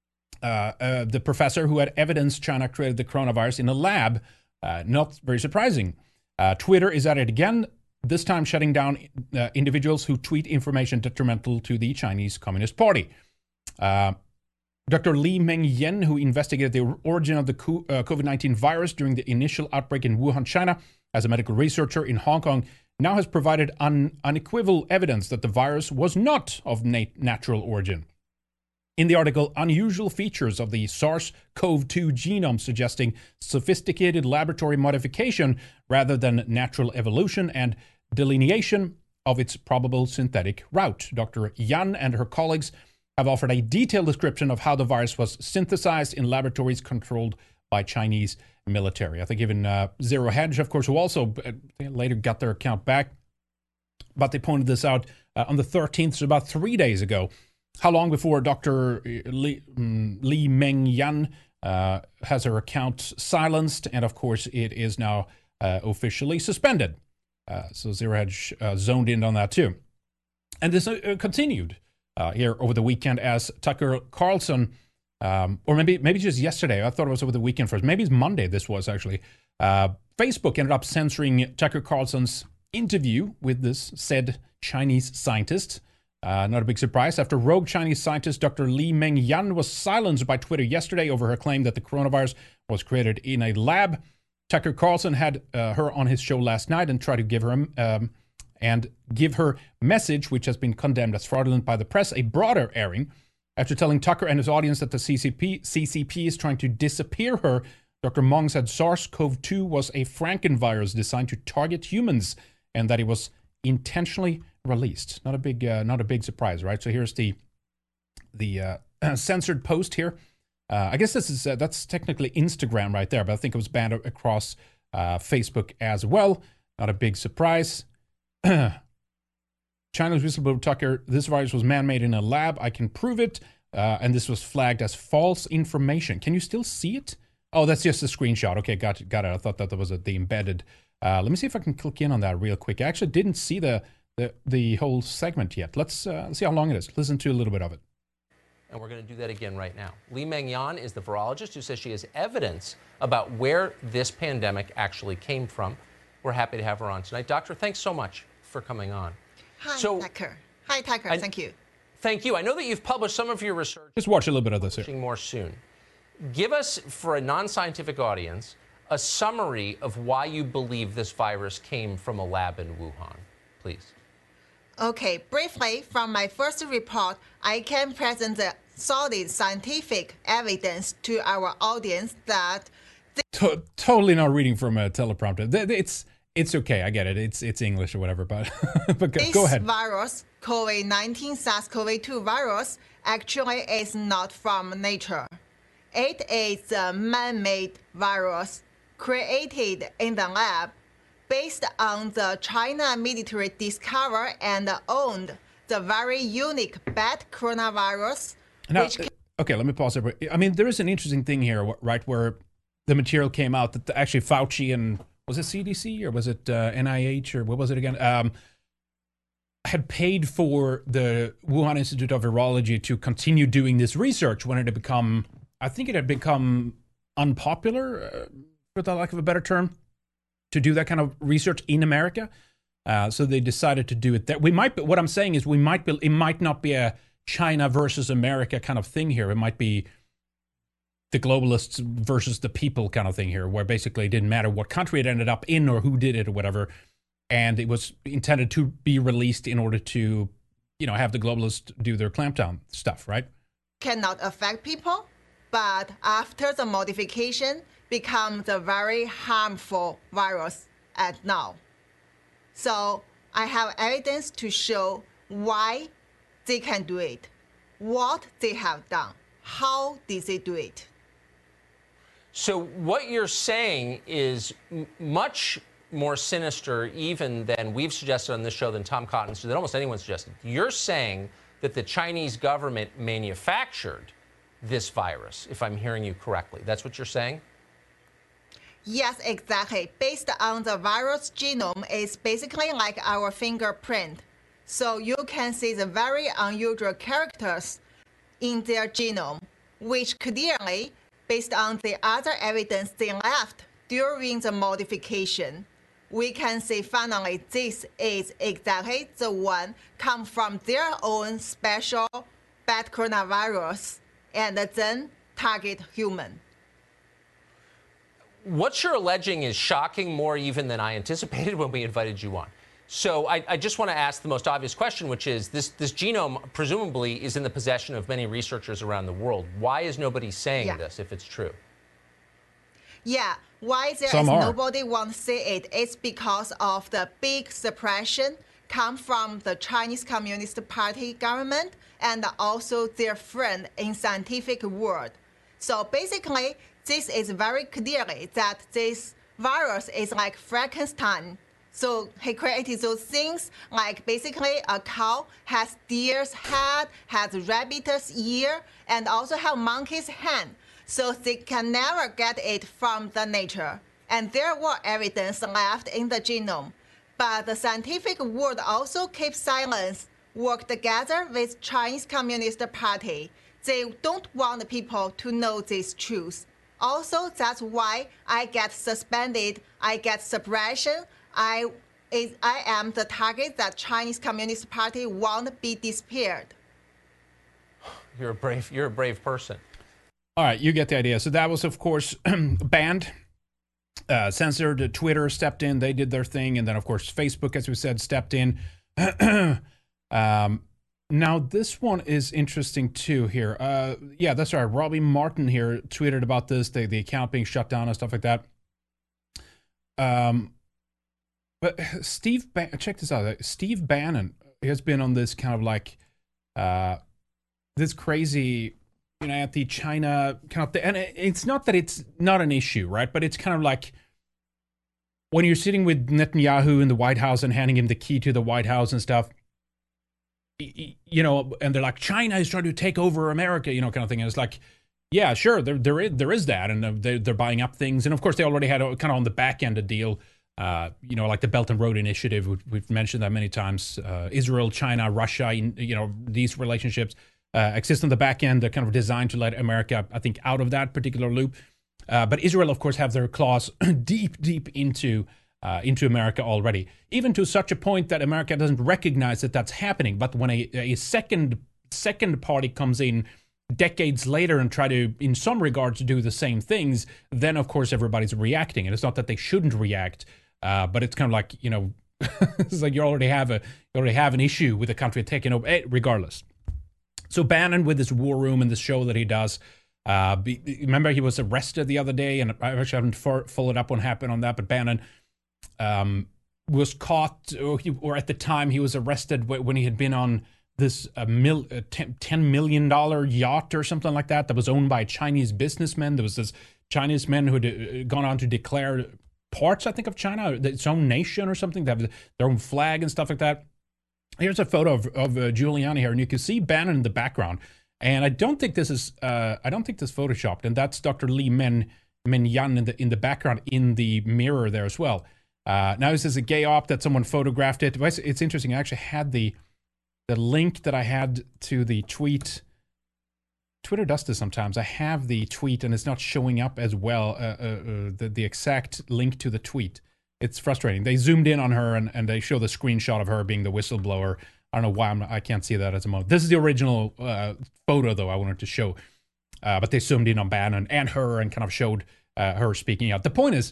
uh, uh, the professor who had evidence China created the coronavirus in a lab. Uh, not very surprising. Uh, Twitter is at it again. This time shutting down uh, individuals who tweet information detrimental to the Chinese Communist Party. Uh, Doctor Li Mengyan, who investigated the origin of the uh, COVID nineteen virus during the initial outbreak in Wuhan, China, as a medical researcher in Hong Kong, now has provided un- unequivocal evidence that the virus was not of nat- natural origin. In the article, unusual features of the SARS-C o V two genome suggesting sophisticated laboratory modification rather than natural evolution and delineation of its probable synthetic route. Doctor Yan and her colleagues have offered a detailed description of how the virus was synthesized in laboratories controlled by Chinese military. I think even uh, Zero Hedge, of course, who also uh, later got their account back, but they pointed this out uh, on the thirteenth, so about three days ago. How long before Doctor Li, um, Li Mengyan uh, has her account silenced, and of course it is now uh, officially suspended. Uh, so Zero Hedge uh, zoned in on that too. And this uh, continued uh, here over the weekend as Tucker Carlson, um, or maybe maybe just yesterday, I thought it was over the weekend first, maybe it's Monday this was actually, uh, Facebook ended up censoring Tucker Carlson's interview with this said Chinese scientist. Uh, not a big surprise. After rogue Chinese scientist Doctor Li Mengyan was silenced by Twitter yesterday over her claim that the coronavirus was created in a lab, Tucker Carlson had uh, her on his show last night and tried to give her um, and give her message, which has been condemned as fraudulent by the press, a broader airing. After telling Tucker and his audience that the C C P, C C P is trying to disappear her, Doctor Meng said SARS-C o V two was a Frankenvirus designed to target humans and that it was intentionally released. Not a big, uh, not a big surprise, right? So here's the the uh, censored post here. Uh, I guess this is uh, that's technically Instagram right there, but I think it was banned across uh, Facebook as well. Not a big surprise. China's whistleblower Tucker, this virus was man-made in a lab. I can prove it. Uh, and this was flagged as false information. Can you still see it? Oh, that's just a screenshot. Okay, got it. Got it. I thought that, that was a, the embedded. Uh, let me see if I can click in on that real quick. I actually didn't see the the, the whole segment yet. Let's, uh, let's see how long it is. Listen to a little bit of it. And we're going to do that again right now. Li Mengyan is the virologist who says she has evidence about where this pandemic actually came from. We're happy to have her on tonight. Doctor, thanks so much for coming on. Hi, so, Tucker. Hi, Tucker. I, Thank you. Thank you. I know that you've published some of your research. Just watch a little bit of this here. More soon. Give us, for a non-scientific audience, a summary of why you believe this virus came from a lab in Wuhan, please. Okay, briefly, from my first report, I can present the solid scientific evidence to our audience that To- totally not reading from a teleprompter. Th- It's it's okay. I get it. It's it's English or whatever. But but go, this go ahead. virus, COVID nineteen SARS-C o V two virus, actually is not from nature. It is a man-made virus created in the lab based on the China military discovered and owned the very unique bat coronavirus. Now, which can- okay, let me pause there. I mean, there is an interesting thing here, wh- right, where the material came out that the, actually Fauci and, was it C D C or was it uh, N I H or what was it again, um, had paid for the Wuhan Institute of Virology to continue doing this research when it had become, I think it had become unpopular, uh, for the lack of a better term, to do that kind of research in America. Uh, so they decided to do it there. We might, be, what I'm saying is we might be, it might not be a China versus America kind of thing here. It might be the globalists versus the people kind of thing here, where basically it didn't matter what country it ended up in or who did it or whatever. And it was intended to be released in order to, you know, have the globalists do their clampdown stuff, right? cannot affect people, but after the modification, becomes a very harmful virus at now. So I have evidence to show why they can do it, what they have done, how did they do it. So what you're saying is m- much more sinister even than we've suggested on this show, than Tom Cotton, than almost anyone suggested. You're saying that the Chinese government manufactured this virus, if I'm hearing you correctly. That's what you're saying? Yes, exactly. Based on the virus genome, it's basically like our fingerprint. So you can see the very unusual characters in their genome, which clearly, based on the other evidence they left during the modification, we can say finally this is exactly the one come from their own special bad coronavirus and then target human. What you're alleging is shocking more even than I anticipated when we invited you on. So I, I just want to ask the most obvious question, which is this, this genome presumably is in the possession of many researchers around the world. Why is nobody saying Yeah. this if it's true? Yeah, why there Some is are. nobody want to say it? It's because of the big suppression come from the Chinese Communist Party government and also their friend in scientific world. So basically, this is very clearly that this virus is like Frankenstein. So he created those things like basically a cow has deer's head, has rabbit's ear, and also have monkey's hand. So they can never get it from the nature. And there were evidence left in the genome. But the scientific world also keeps silence, work together with Chinese Communist Party. They don't want people to know this truth. Also, that's why I get suspended, I get suppression, I, is, I am the target that Chinese Communist Party won't be disappeared. You're a brave, you're a brave person. All right, you get the idea. So that was, of course, banned, uh, censored. Twitter stepped in. They did their thing. And then, of course, Facebook, as we said, stepped in. um, now, this one is interesting, too, here. Uh, yeah, that's right. Robbie Martin here tweeted about this, the, the account being shut down and stuff like that. Um, but Steve, ba- check this out. Steve Bannon has been on this kind of like uh, this crazy... you know, at the China kind of thing. And it's not that it's not an issue, right? But it's kind of like when you're sitting with Netanyahu in the White House and handing him the key to the White House and stuff, you know, and they're like, China is trying to take over America, you know, kind of thing. And it's like, yeah, sure, there there is, there is that. And they're, they're buying up things. And of course, they already had a, kind of on the back end a deal, uh, you know, like the Belt and Road Initiative. We've, we've mentioned that many times. Uh, Israel, China, Russia, you know, these relationships. Uh, exist on the back end. They're kind of designed to let America, I think, out of that particular loop. Uh, but Israel, of course, have their claws deep, deep into uh, into America already, even to such a point that America doesn't recognize that that's happening. But when a, a second second party comes in decades later and try to, in some regards, do the same things, then of course everybody's reacting. And it's not that they shouldn't react, uh, but it's kind of like, you know, it's like you already have a you already have an issue with a country taking over, regardless. So Bannon with this War Room and this show that he does. Uh, be, remember, he was arrested the other day, and I actually haven't for, followed up what happened on that, but Bannon um, was caught, or, he, or at the time he was arrested when he had been on this uh, mil, uh, ten million dollars yacht or something like that that was owned by a Chinese businessman. There was this Chinese man who had uh, gone on to declare parts, I think, of China, its own nation or something. They have their own flag and stuff like that. Here's a photo of, of uh, Giuliani here, and you can see Bannon in the background. And I don't think this is, uh, I don't think this is photoshopped. And that's Doctor Li Men Men Yan in the in the background in the mirror there as well. Uh, now this is a gay op that someone photographed it. It's interesting. I actually had the the link that I had to the tweet. Twitter does this sometimes. I have the tweet and it's not showing up as well. Uh, uh, uh, the the exact link to the tweet. It's frustrating. They zoomed in on her and, and they show the screenshot of her being the whistleblower. I don't know why I'm not, I can't see that at the moment. This is the original uh, photo, though, I wanted to show. Uh, but they zoomed in on Bannon and her and kind of showed uh, her speaking out. The point is,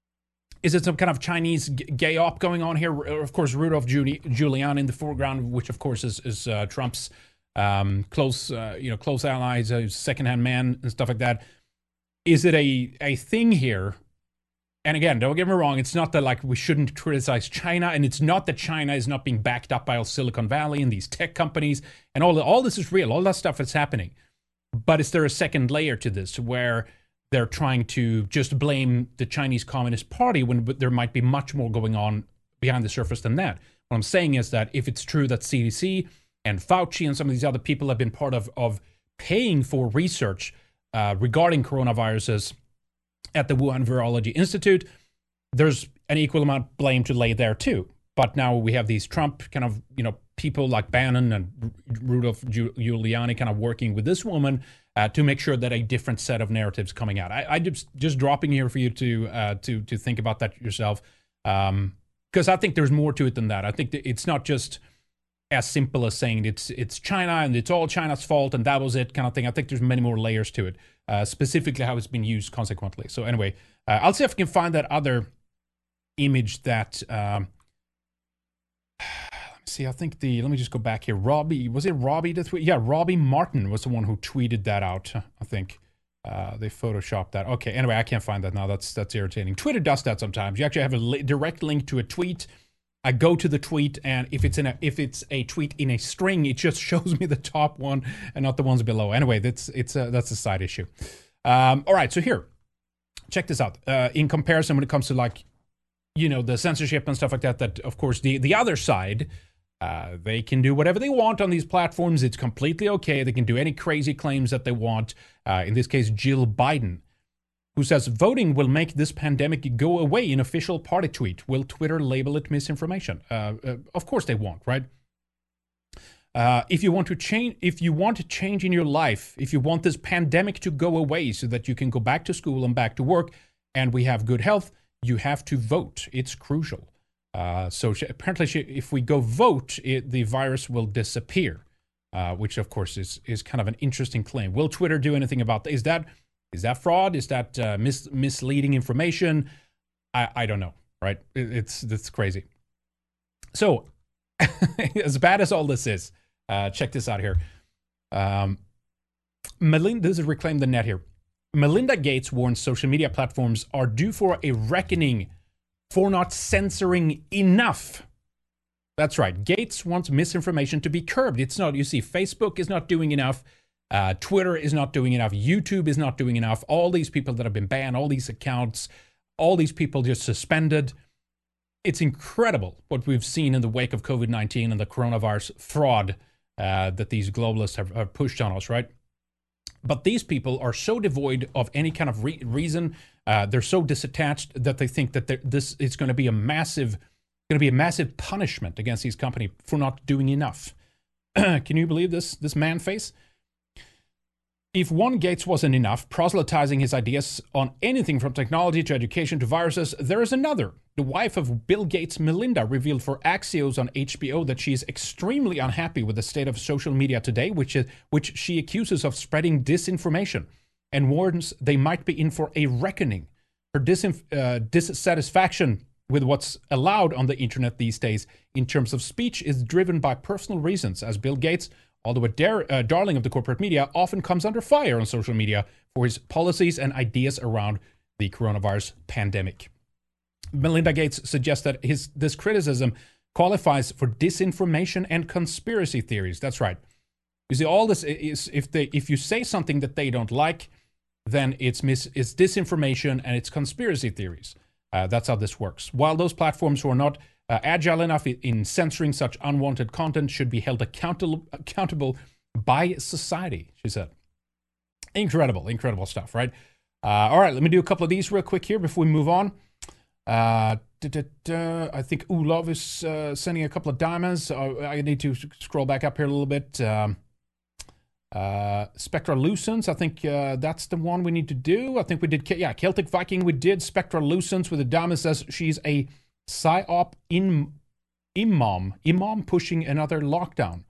is it some kind of Chinese g- gay op going on here? Of course, Rudolph Giuli- Giuliani in the foreground, which, of course, is, is uh, Trump's um, close, uh, you know, close allies, a secondhand man and stuff like that. Is it a, a thing here? And again, don't get me wrong, it's not that like we shouldn't criticize China, and it's not that China is not being backed up by Silicon Valley and these tech companies, and all, all this is real, all that stuff is happening. But is there a second layer to this where they're trying to just blame the Chinese Communist Party when there might be much more going on behind the surface than that? What I'm saying is that if it's true that C D C and Fauci and some of these other people have been part of, of paying for research uh, regarding coronaviruses at the Wuhan Virology Institute, there's an equal amount of blame to lay there too. But now we have these Trump kind of, you know, people like Bannon and Rudolph Giuliani kind of working with this woman uh, to make sure that a different set of narratives coming out. I, I just just dropping here for you to uh, to to think about that yourself, because um, I think there's more to it than that. I think that it's not just as simple as saying it's it's China and it's all China's fault and that was it kind of thing. I think there's many more layers to it, uh, specifically how it's been used consequently. So anyway, uh, I'll see if I can find that other image that, um, let me see, I think the, let me just go back here. Robbie, was it Robbie that tweet? Yeah, Robbie Martin was the one who tweeted that out, I think. Uh, they photoshopped that. Okay, anyway, I can't find that now. That's that's irritating. Twitter does that sometimes. You actually have a li- direct link to a tweet. I go to the tweet, and if it's in a if it's a tweet in a string, it just shows me the top one and not the ones below. Anyway, that's it's a, that's a side issue. Um, all right, so here, check this out. Uh, in comparison, when it comes to like, you know, the censorship and stuff like that, that of course the the other side, uh, they can do whatever they want on these platforms. It's completely okay. They can do any crazy claims that they want. Uh, in this case, Jill Biden, who says voting will make this pandemic go away in official party tweet. Will Twitter label it misinformation? Uh, uh, of course they won't, right? Uh, if you want to change, if you want to change in your life, if you want this pandemic to go away so that you can go back to school and back to work, and we have good health, you have to vote. It's crucial. Uh, so she, apparently, she, if we go vote, it, the virus will disappear, uh, which of course is is kind of an interesting claim. Will Twitter do anything about that? Is that Is that fraud? Is that uh, mis- misleading information? I, I don't know, right? It, it's it's crazy. So, as bad as all this is, uh, check this out here. Um, Melinda, this is Reclaim the Net here. Melinda Gates warns social media platforms are due for a reckoning for not censoring enough. That's right. Gates wants misinformation to be curbed. It's not, you see, Facebook is not doing enough. Uh, Twitter is not doing enough. YouTube is not doing enough. All these people that have been banned, all these accounts, all these people just suspended. It's incredible what we've seen in the wake of covid nineteen and the coronavirus fraud uh, that these globalists have, have pushed on us, right? But these people are so devoid of any kind of re- reason. Uh, they're so disattached that they think that this is going to be a massive, going to be a massive punishment against these companies for not doing enough. Can you believe this? This man face. If one Gates wasn't enough, proselytizing his ideas on anything from technology to education to viruses, there is another. The wife of Bill Gates, Melinda, revealed for Axios on H B O that she is extremely unhappy with the state of social media today, which is, which she accuses of spreading disinformation, and warns they might be in for a reckoning. Her disinf- uh, dissatisfaction with what's allowed on the internet these days in terms of speech is driven by personal reasons, as Bill Gates although a dar- uh, darling of the corporate media, often comes under fire on social media for his policies and ideas around the coronavirus pandemic. Melinda Gates suggests that his this criticism qualifies for disinformation and conspiracy theories. That's right. You see, all this is if they if you say something that they don't like, then it's mis it's disinformation and it's conspiracy theories. Uh, that's how this works. While those platforms who are not uh, agile enough in, in censoring such unwanted content should be held accountable accountable by society, she said. Incredible, incredible stuff, right? Uh, all right, let me do a couple of these real quick here before we move on. Uh, da, da, da, I think Ulov is uh, sending a couple of diamonds. Uh, I need to scroll back up here a little bit. Um, uh, Spectra Lucens, I think uh, that's the one we need to do. I think we did, yeah, Celtic Viking, we did. Spectra Lucens with a diamond says she's a psyop in, imam, imam pushing another lockdown.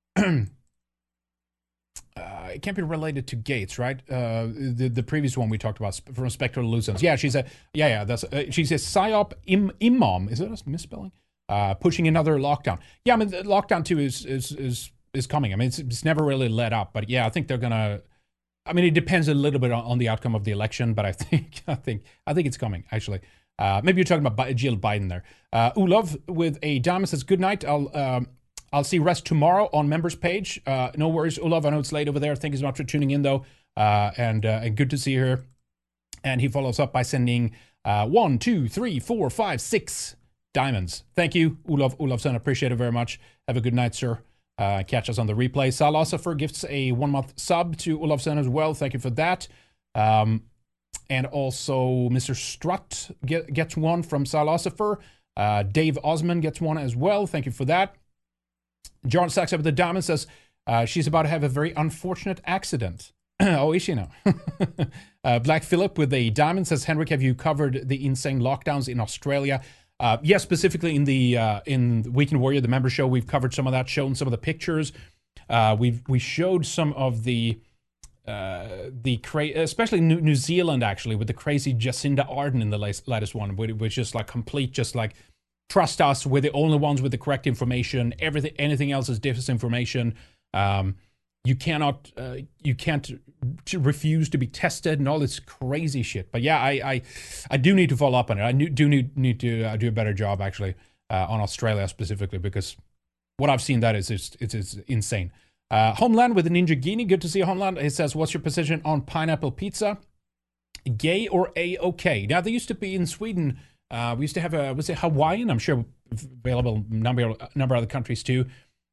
Uh, it can't be related to Gates, right? Uh, the the previous one we talked about from Spectral Lucens. Yeah, she's a yeah yeah. That's uh, she's a psyop im, imam. Is that a misspelling? Uh, pushing another lockdown. Yeah, I mean the lockdown two is is is is coming. I mean it's it's never really let up, but yeah, I think they're gonna. I mean it depends a little bit on, on the outcome of the election, but I think I think I think it's coming actually. Uh, maybe you're talking about Jill Biden there. Uh, Ulov with a diamond says good night. I'll. Um, I'll see rest tomorrow on members page. Uh, no worries, Olaf. I know it's late over there. Thank you so much for tuning in, though. Uh, and, uh, and good to see you here. And he follows up by sending uh, one, two, three, four, five, six diamonds. Thank you, Olaf Olafsson. Appreciate it very much. Have a good night, sir. Uh, catch us on the replay. Sal Ossifer gifts a one-month sub to Olafsson as well. Thank you for that. Um, and also, Mister Strutt get, gets one from Sal Ossifer. Uh, Dave Osman gets one as well. Thank you for that. John Sachs up with the diamond says uh, she's about to have a very unfortunate accident. Oh, is she now? uh, Black Phillip with a diamond says, Henrik, have you covered the insane lockdowns in Australia? Uh, yes, specifically in the uh, in Weekend Warrior, the member show, we've covered some of that, shown some of the pictures. Uh, we've we showed some of the uh, the cra- especially New, New Zealand actually with the crazy Jacinda Ardern in the latest, latest one, which was just like complete, just like. Trust us, we're the only ones with the correct information. Everything, anything else is disinformation. Um, you cannot, uh, you can't to refuse to be tested and all this crazy shit. But yeah, I, I, I do need to follow up on it. I do need need to uh, do a better job actually uh, on Australia specifically because what I've seen that is just it's, it's insane. Uh, Homeland with the Ninja Genie, good to see you, Homeland. It says, "What's your position on pineapple pizza? Gay or a-okay?" Now they used to be in Sweden. Uh, we used to have a, was it Hawaiian? I'm sure available number number of other countries too.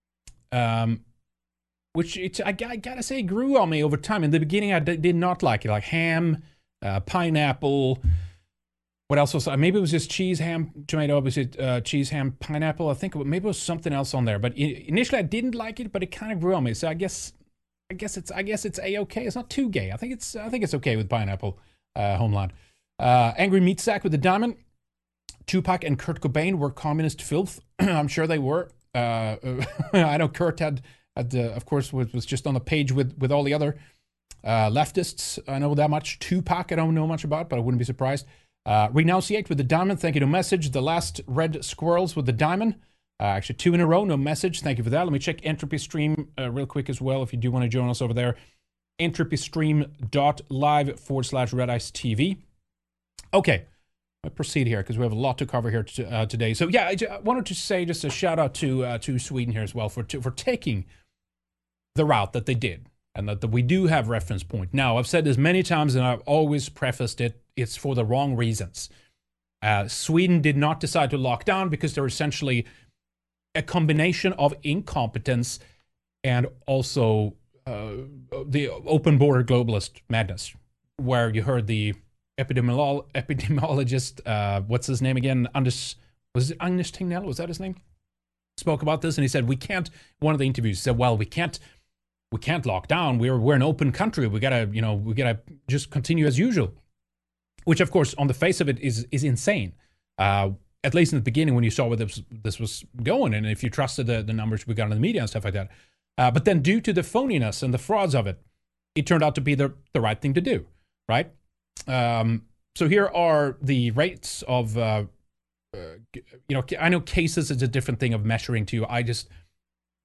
Um, which it, I, I gotta say grew on me over time. In the beginning, I d- did not like it, like ham, uh, pineapple. What else was? Maybe it was just cheese, ham, tomato. Was it uh, cheese, ham, pineapple? I think it, maybe it was something else on there. But initially, I didn't like it, but it kind of grew on me. So I guess, I guess it's, I guess it's a-okay. It's not too gay. I think it's, I think it's okay with pineapple. Uh, Homeland, uh, Angry Meat Sack with the diamond. Tupac and Kurt Cobain were communist filth. I'm sure they were. Uh, I know Kurt had, had uh, of course, was, was just on the page with, with all the other uh, leftists. I know that much. Tupac, I don't know much about, but I wouldn't be surprised. Uh, Renunciate with the diamond. Thank you, no message. The Last Red Squirrels with the diamond. Uh, actually, two in a row, no message. Thank you for that. Let me check Entropy Stream uh, real quick as well if you do want to join us over there. entropystream.live forward slash Red Ice T V. Okay. I'll proceed here because we have a lot to cover here to, uh, today. So yeah, I, I wanted to say just a shout out to uh, to Sweden here as well for to, for taking the route that they did, and that, that we do have reference point. Now I've said this many times, and I've always prefaced it: it's for the wrong reasons. Uh, Sweden did not decide to lock down because they're essentially a combination of incompetence and also uh, the open border globalist madness, where you heard the Epidemiolo- epidemiologist, uh, what's his name again? Anders, was it Agnes Tegnell? Was that his name? Spoke about this, and he said, we can't, one of the interviews said, well, we can't, we can't lock down. We're, we're an open country. We gotta, you know, we gotta just continue as usual. Which, of course, on the face of it is, is insane. Uh, at least in the beginning when you saw where this, this was going, and if you trusted the, the numbers we got in the media and stuff like that. Uh, but then due to the phoniness and the frauds of it, it turned out to be the, the right thing to do, right? Um, so here are the rates of, uh, uh, you know, I know cases is a different thing of measuring to you. I just,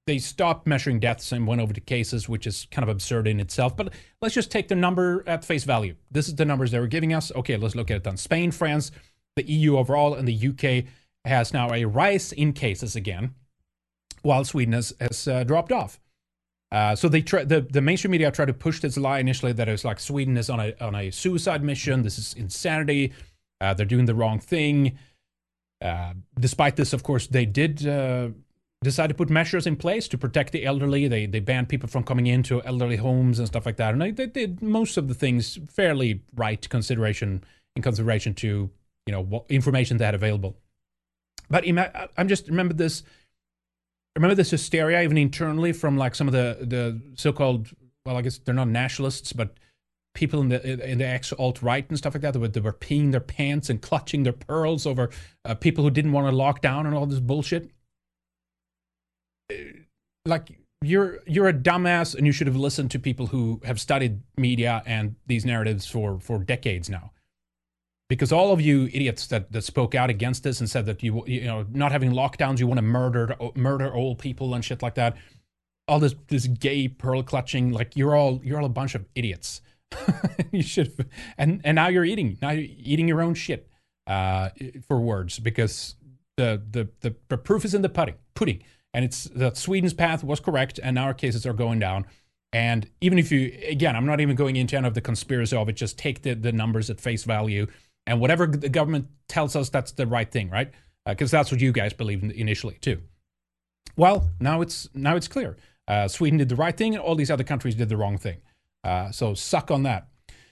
they stopped measuring deaths and went over to cases, which is kind of absurd in itself. But let's just take the number at face value. This is the numbers they were giving us. Okay, let's look at it then. Spain, France, the E U overall, and the U K has now a rise in cases again, while Sweden has, has uh, dropped off. Uh, so they try, the, the mainstream media tried to push this lie initially that it's like Sweden is on a on a suicide mission. This is insanity. Uh, they're doing the wrong thing. Uh, despite this, of course, they did uh, decide to put measures in place to protect the elderly. They they banned people from coming into elderly homes and stuff like that. And they, they did most of the things fairly right consideration in consideration to, you know, what information they had available. But ima- I'm just remember this. Remember this hysteria even internally from like some of the, the so-called, well, I guess they're not nationalists, but people in the in the ex-alt-right and stuff like that, they were, they were peeing their pants and clutching their pearls over uh, people who didn't want to lock down and all this bullshit. Like, you're you're a dumbass and you should have listened to people who have studied media and these narratives for, for decades now. Because all of you idiots that, that spoke out against this and said that you you know not having lockdowns, you want to murder murder old people and shit like that, all this this gay pearl clutching, like you're all you're all a bunch of idiots. You should, and and now you're eating now you're eating your own shit uh, for words, because the, the the the proof is in the pudding pudding, and it's that Sweden's path was correct, and now our cases are going down. And even if you, again, I'm not even going into any of the conspiracy of it. Just take the the numbers at face value. And whatever the government tells us, that's the right thing, right? Because uh, that's what you guys believed in initially too. Well, now it's now it's clear. Uh, Sweden did the right thing, and all these other countries did the wrong thing. Uh, so suck on that,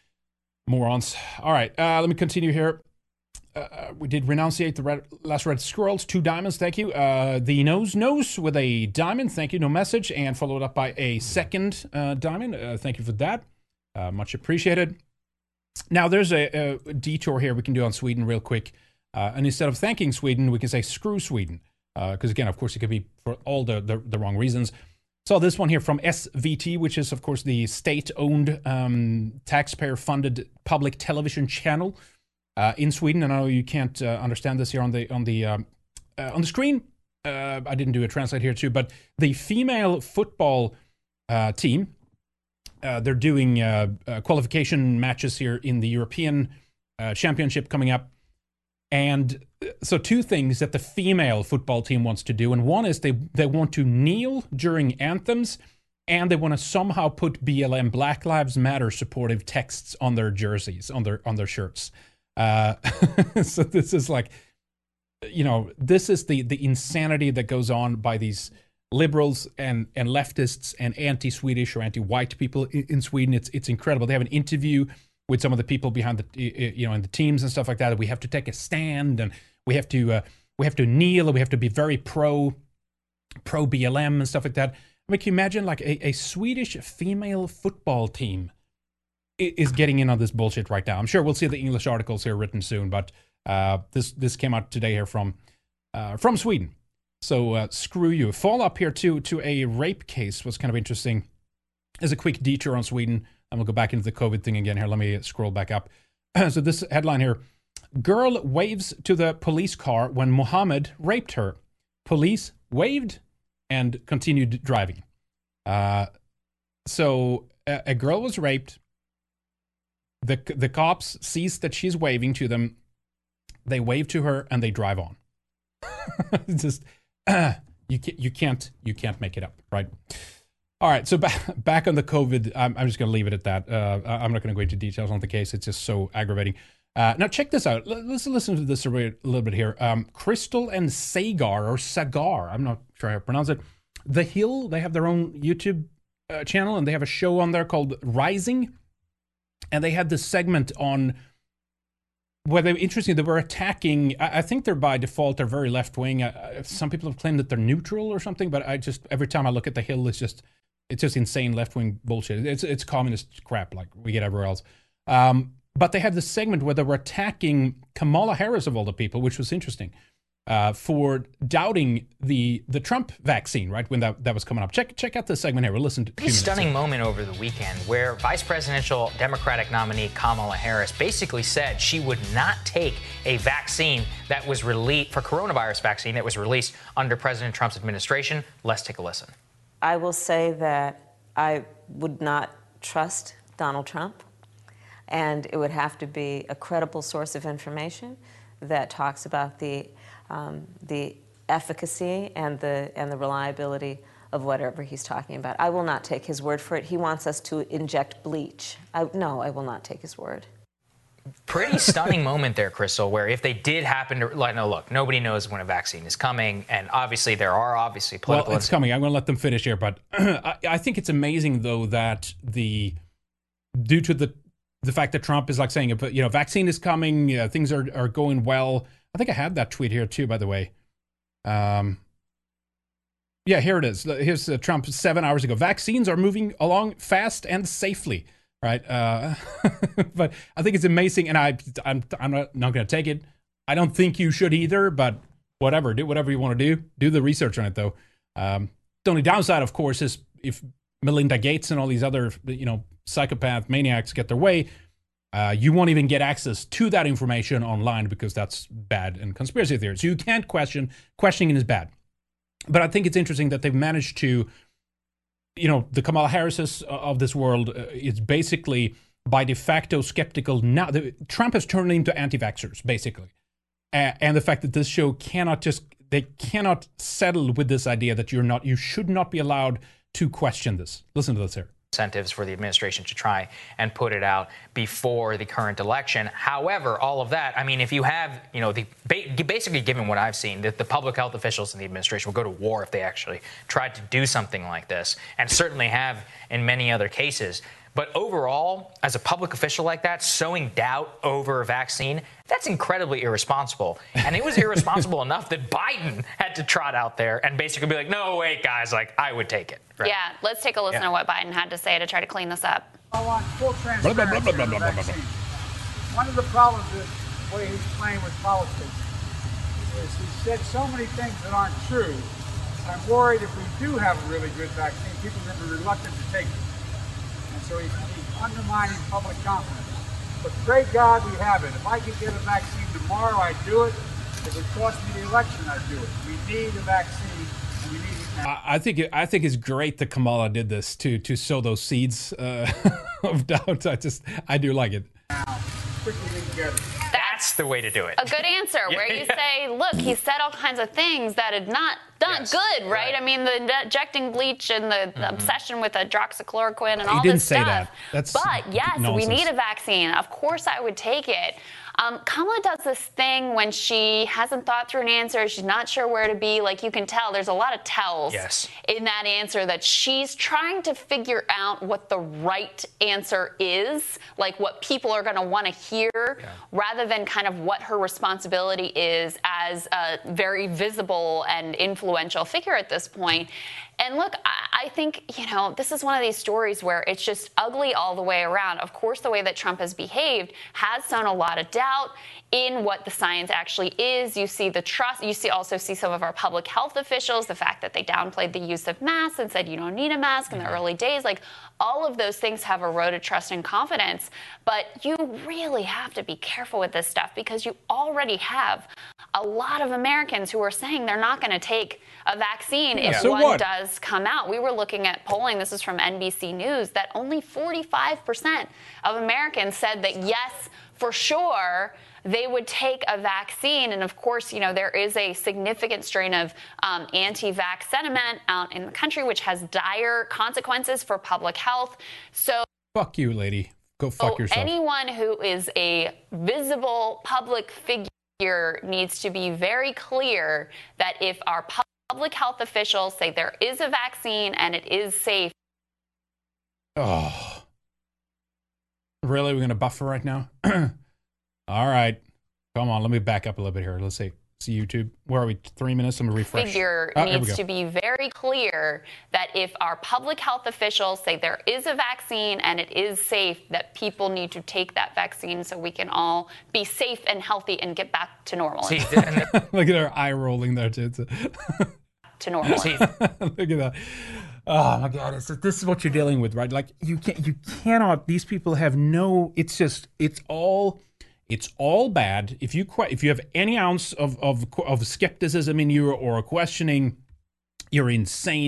morons. All right, uh, let me continue here. Uh, we did renunciate the red, last red scrolls. Two diamonds, thank you. Uh, the nose nose with a diamond, thank you. No message, and followed up by a second uh, diamond. Uh, thank you for that. Uh, much appreciated. Now, there's a, a detour here we can do on Sweden real quick. Uh, and instead of thanking Sweden, we can say screw Sweden. Because, uh, again, of course, it could be for all the, the, the wrong reasons. So this one here from S V T, which is, of course, the state-owned, um, taxpayer-funded public television channel uh, in Sweden. And I know you can't uh, understand this here on the on the, um, uh, on the screen. Uh, I didn't do a translate here, too. But the female football uh, team... Uh, they're doing uh, uh, qualification matches here in the European uh, Championship coming up. And so two things that the female football team wants to do. And one is they, they want to kneel during anthems, and they want to somehow put B L M, Black Lives Matter, supportive texts on their jerseys, on their on their shirts. Uh, so this is like, you know, this is the, the insanity that goes on by these liberals and, and leftists and anti-Swedish or anti-white people in, in Sweden. It's it's incredible. They have an interview with some of the people behind the you know in the teams and stuff like that. We have to take a stand, and we have to uh, we have to kneel, and we have to be very pro pro B L M and stuff like that. I mean, can you imagine like a, a Swedish female football team is getting in on this bullshit right now? I'm sure we'll see the English articles here written soon, but uh, this this came out today here from uh, from Sweden. So uh, screw you. Follow up here to to a rape case was kind of interesting. As a quick detour on Sweden, and we'll go back into the COVID thing again here. Let me scroll back up. So this headline here: girl waves to the police car when Mohammed raped her. Police waved and continued driving. Uh, so a, a girl was raped. The the cops sees that she's waving to them. They wave to her and they drive on. Just. Uh, you can't, you can't, you can't make it up, right? All right, so back back on the COVID, I'm, I'm just going to leave it at that. Uh, I'm not going to go into details on the case. It's just so aggravating. Uh, now check this out. Let's listen to this a little bit here. Um, Crystal and Sagar, or Sagar, I'm not sure how to pronounce it. The Hill, they have their own YouTube uh, channel, and they have a show on there called Rising, and they had this segment on. Well, they interesting. They were attacking. I, I think they're by default. They're very left wing. Uh, some people have claimed that they're neutral or something. But I just every time I look at the Hill, it's just it's just insane left wing bullshit. It's it's communist crap like we get everywhere else. Um, but they had this segment where they were attacking Kamala Harris of all the people, which was interesting. Uh, for doubting the the Trump vaccine, right, when that, that was coming up. Check check out this segment here. We'll listen to a stunning moment over the weekend where Vice Presidential Democratic nominee Kamala Harris basically said she would not take a vaccine that was released for coronavirus vaccine that was released under President Trump's administration. Let's take a listen. I will say that I would not trust Donald Trump, and it would have to be a credible source of information that talks about the um, the efficacy and the and the reliability of whatever he's talking about. I will not take his word for it. He wants us to inject bleach. I, no, I will not take his word. Pretty stunning moment there, Crystal, where if they did happen to, like, no, look, nobody knows when a vaccine is coming, and obviously there are obviously political... Well, it's coming. I'm going to let them finish here, but I, I think it's amazing, though, that the due to the the fact that Trump is like saying, you know, vaccine is coming, uh, things are, are going well. I think I had that tweet here, too, by the way. Um, yeah, here it is. Here's uh, Trump seven hours ago. Vaccines are moving along fast and safely. Right, uh, but I think it's amazing, and I, I'm, I'm not, not going to take it. I don't think you should either, but whatever, do whatever you want to do. Do the research on it, though. Um, the only downside, of course, is if Melinda Gates and all these other, you know, psychopath maniacs get their way, uh, you won't even get access to that information online because that's bad and conspiracy theories. So you can't question. Questioning is bad, but I think it's interesting that they've managed to. You know, the Kamala Harris's of this world uh, is basically by de facto skeptical now. The, Trump has turned into anti-vaxxers, basically. Uh, and the fact that this show cannot just, they cannot settle with this idea that you're not, you should not be allowed to question this. Listen to this here. Incentives for the administration to try and put it out before the current election. However, all of that, I mean, if you have, you know, the basically given what I've seen, that the public health officials in the administration will go to war if they actually tried to do something like this, and certainly have in many other cases. But overall, as a public official like that, sowing doubt over a vaccine, that's incredibly irresponsible. And it was irresponsible enough that Biden had to trot out there and basically be like, no, wait, guys, like, I would take it. Right? Yeah, let's take a listen Yeah. to what Biden had to say to try to clean this up. I want full transparency on the vaccine. One of the problems with the way he's playing with politics is he said so many things that aren't true. I'm worried if we do have a really good vaccine, people are going to be reluctant to take it. And so he's, he's undermining public confidence. But great God, we have it. If I could get a vaccine tomorrow, I'd do it. If it cost me the election, I'd do it. We need a vaccine, and we need it now. I, I think it, I think it's great that Kamala did this to to sow those seeds uh, of doubt. I just I do like it. Now, quickly together. That's the way to do it. A good answer, where you say, look, he said all kinds of things that had not done Yes, good, right? right. I mean, the injecting bleach and the, the Mm-hmm. obsession with hydroxychloroquine and He all didn't this say stuff. that. That's but yes, nonsense. we need a vaccine. Of course I would take it. Um, Kamala does this thing when she hasn't thought through an answer. She's not sure where to be. Like, you can tell there's a lot of tells Yes. in that answer that she's trying to figure out what the right answer is, like what people are going to want to hear, Yeah. rather than kind of what her responsibility is as a very visible and influential figure at this point. And look, I, I think, you know, this is one of these stories where it's just ugly all the way around. Of course, the way that Trump has behaved has sown a lot of doubt in what the science actually is. You see the trust. You see also see some of our public health officials, the fact that they downplayed the use of masks and said you don't need a mask in the early days. Like, all of those things have eroded trust and confidence. But you really have to be careful with this stuff, because you already have a lot of Americans who are saying they're not going to take a vaccine Yeah, if so one what? does come out. We were looking at polling, this is from N B C News, that only forty-five percent of Americans said that yes, for sure, they would take a vaccine. And of course, you know, there is a significant strain of um, anti-vax sentiment out in the country, which has dire consequences for public health. So Fuck you, lady. Go fuck yourself. anyone who is a visible public figure needs to be very clear that if our pu- public health officials say there is a vaccine and it is safe. Oh, really? We're gonna buffer right now? All right, come on. Let me back up a little bit here. Let's see. See YouTube. Where are we? Three minutes. I'm gonna refresh. Figure Ah, there we needs go. to be very clear that if our public health officials say there is a vaccine and it is safe, that people need to take that vaccine so we can all be safe and healthy and get back to normal. See, and Look at her eye rolling there too. to normal. See, Look at that. Oh my God! It's, this is what you're dealing with, right? Like you can't, you cannot. These people have no. It's just, it's all, it's all bad. If you que- if you have any ounce of of of skepticism in you or questioning, you're insane.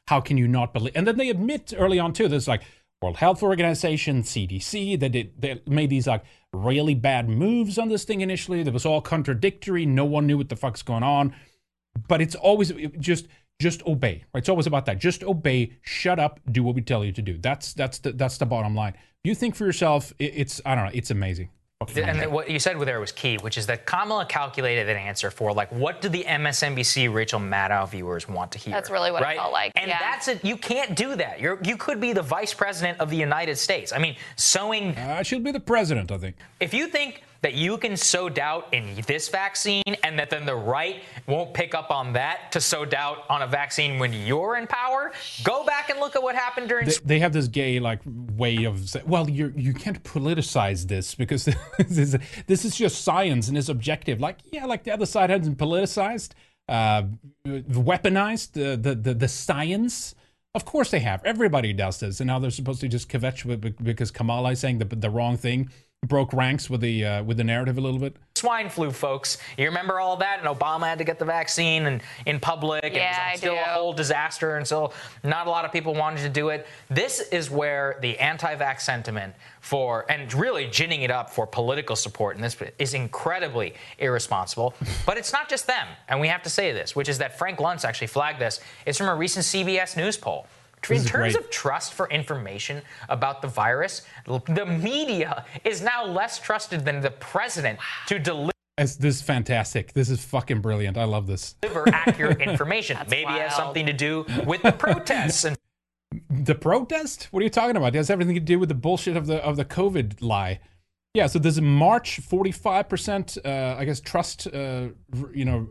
how can you not believe? And then they admit early on too, there's like World Health Organization, C D C, that they, they made these like really bad moves on this thing initially. That was all contradictory. No one knew what the fuck's going on. But it's always just just obey. Right? It's always about that. Just obey. Shut up. Do what we tell you to do. That's that's the that's the bottom line. You think for yourself. It, it's I don't know. It's amazing. And then what you said there was key, which is that Kamala calculated an answer for, like, what do the M S N B C Rachel Maddow viewers want to hear? That's really what right? it felt like. And yeah. that's it. You can't do that. You're you could be the vice president of the United States. I mean, sowing. Uh, she'll be the president, I think. If you think that you can sow doubt in this vaccine and that then the right won't pick up on that to sow doubt on a vaccine when you're in power, go back and look at what happened during... They, they have this gay like way of saying, well, you you can't politicize this because this is, this is just science and it's objective. Like, yeah, like the other side hasn't politicized, uh, weaponized the, the, the, the science. Of course they have. Everybody does this. And now they're supposed to just kvetch because Kamala is saying the, the wrong thing. Broke ranks with the uh, with the narrative a little bit. Swine flu, folks. You remember all that? And Obama had to get the vaccine and in public. And yeah, it was still I do. a whole disaster. And so not a lot of people wanted to do it. This is where the anti-vax sentiment for, and really ginning it up for political support, and this is incredibly irresponsible. But it's not just them. And we have to say this, which is that Frank Luntz actually flagged this. It's from a recent C B S News poll. In terms of trust for information about the virus, the media is now less trusted than the president to deliver. This is fantastic. This is fucking brilliant. I love this. Deliver accurate information. Maybe wild. It has something to do with the protests. And the protest? What are you talking about? It has everything to do with the bullshit of the of the COVID lie. Yeah. So there's a March forty-five percent, uh, I guess, trust. Uh, you know,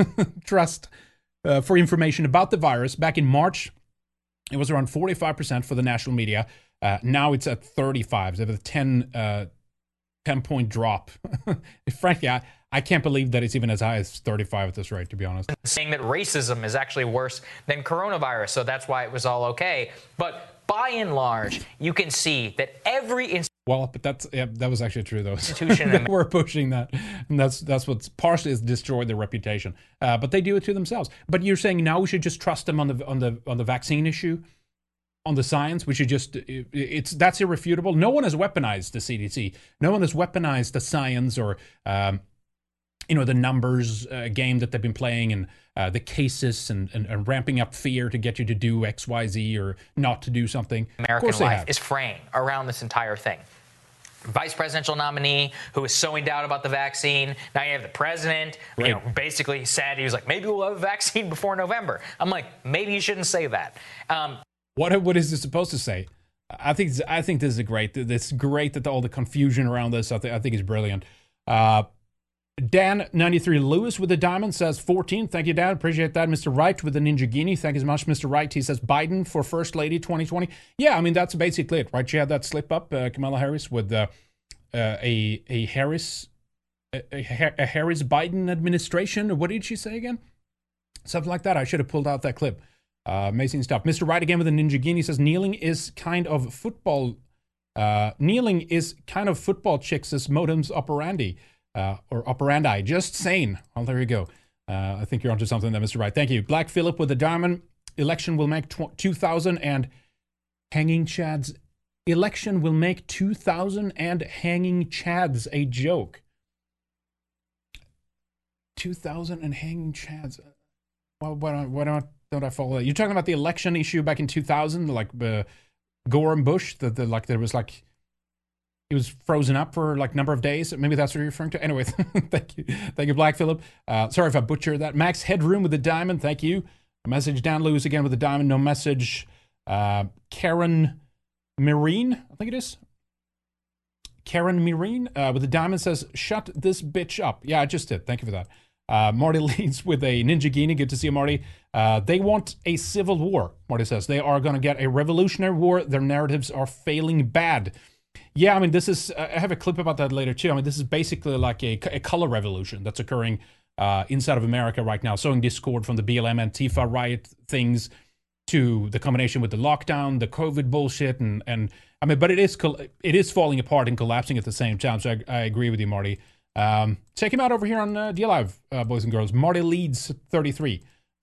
trust uh, for information about the virus back in March. It was around forty-five percent for the national media. Uh, now it's at thirty-five. So a ten, uh, ten point drop. Frankly, I, I can't believe that it's even as high as thirty-five at this rate, to be honest. Saying that racism is actually worse than coronavirus, so that's why it was all okay. But by and large, you can see that every institution. Well, but that's yeah, that was actually true, though. Institution we're pushing that, and that's that's what's partially has destroyed their reputation. Uh, but they do it to themselves. But you're saying now we should just trust them on the on the on the vaccine issue, on the science. We should just it, it's that's irrefutable. No one has weaponized the C D C. No one has weaponized the science or um, you know the numbers uh, game that they've been playing and uh, the cases and, and and ramping up fear to get you to do X, Y, Z or not to do something. American life is fraying around this entire thing. Vice presidential nominee who is sowing doubt about the vaccine. Now you have the president, right. you know, basically said he was like, maybe we'll have a vaccine before November. I'm like, maybe you shouldn't say that. Um, what what is this supposed to say? I think I think this is great. It's great that all the confusion around this. I think I think it's brilliant. Uh, Dan ninety-three Lewis with the diamond says fourteen. Thank you, Dan. Appreciate that. Mister Wright with the Ninja Guinea. Thank you so much, Mister Wright. He says Biden for First Lady twenty twenty. Yeah, I mean, that's basically it, right? She had that slip up, uh, Kamala Harris, with uh, uh, a a Harris a, a, a Harris Biden administration. What did she say again? Something like that. I should have pulled out that clip. Uh, amazing stuff. Mister Wright again with the Ninja Guinea says kneeling is kind of football. Uh, kneeling is kind of football chicks' modus operandi. Uh, or operandi, just saying. Well, there you go. Uh, I think you're onto something there, Mister Wright. Thank you. Black Phillip with the diamond. Election will make tw- two thousand and hanging chads. Election will make two thousand and hanging chads a joke. two thousand and hanging chads. Why, why, don't, why don't, don't I follow that? You're talking about the election issue back in two thousand, like uh, Gore and Bush. The, the, like there was like. It was frozen up for like a number of days. Maybe that's what you're referring to. Anyway, thank you. Thank you, Black Phillip. Uh, sorry if I butchered that. Max Headroom with the diamond. Thank you. A message down. Lewis again with the diamond. No message. Uh, Karen Marine, I think it is. Karen Marine uh, with the diamond says, shut this bitch up. Yeah, I just did. Thank you for that. Uh, Marty leads with a Ninja Guinea. Good to see you, Marty. Uh, they want a civil war, Marty says. They are going to get a revolutionary war. Their narratives are failing bad. Yeah, I mean, this is, I have a clip about that later, too. I mean, this is basically like a, a color revolution that's occurring uh, inside of America right now, sowing discord from the B L M Antifa riot things to the combination with the lockdown, the COVID bullshit, and, and I mean, but it is it is falling apart and collapsing at the same time, so I, I agree with you, Marty. Um, check him out over here on uh, D Live, uh, boys and girls. Marty Leeds thirty-three.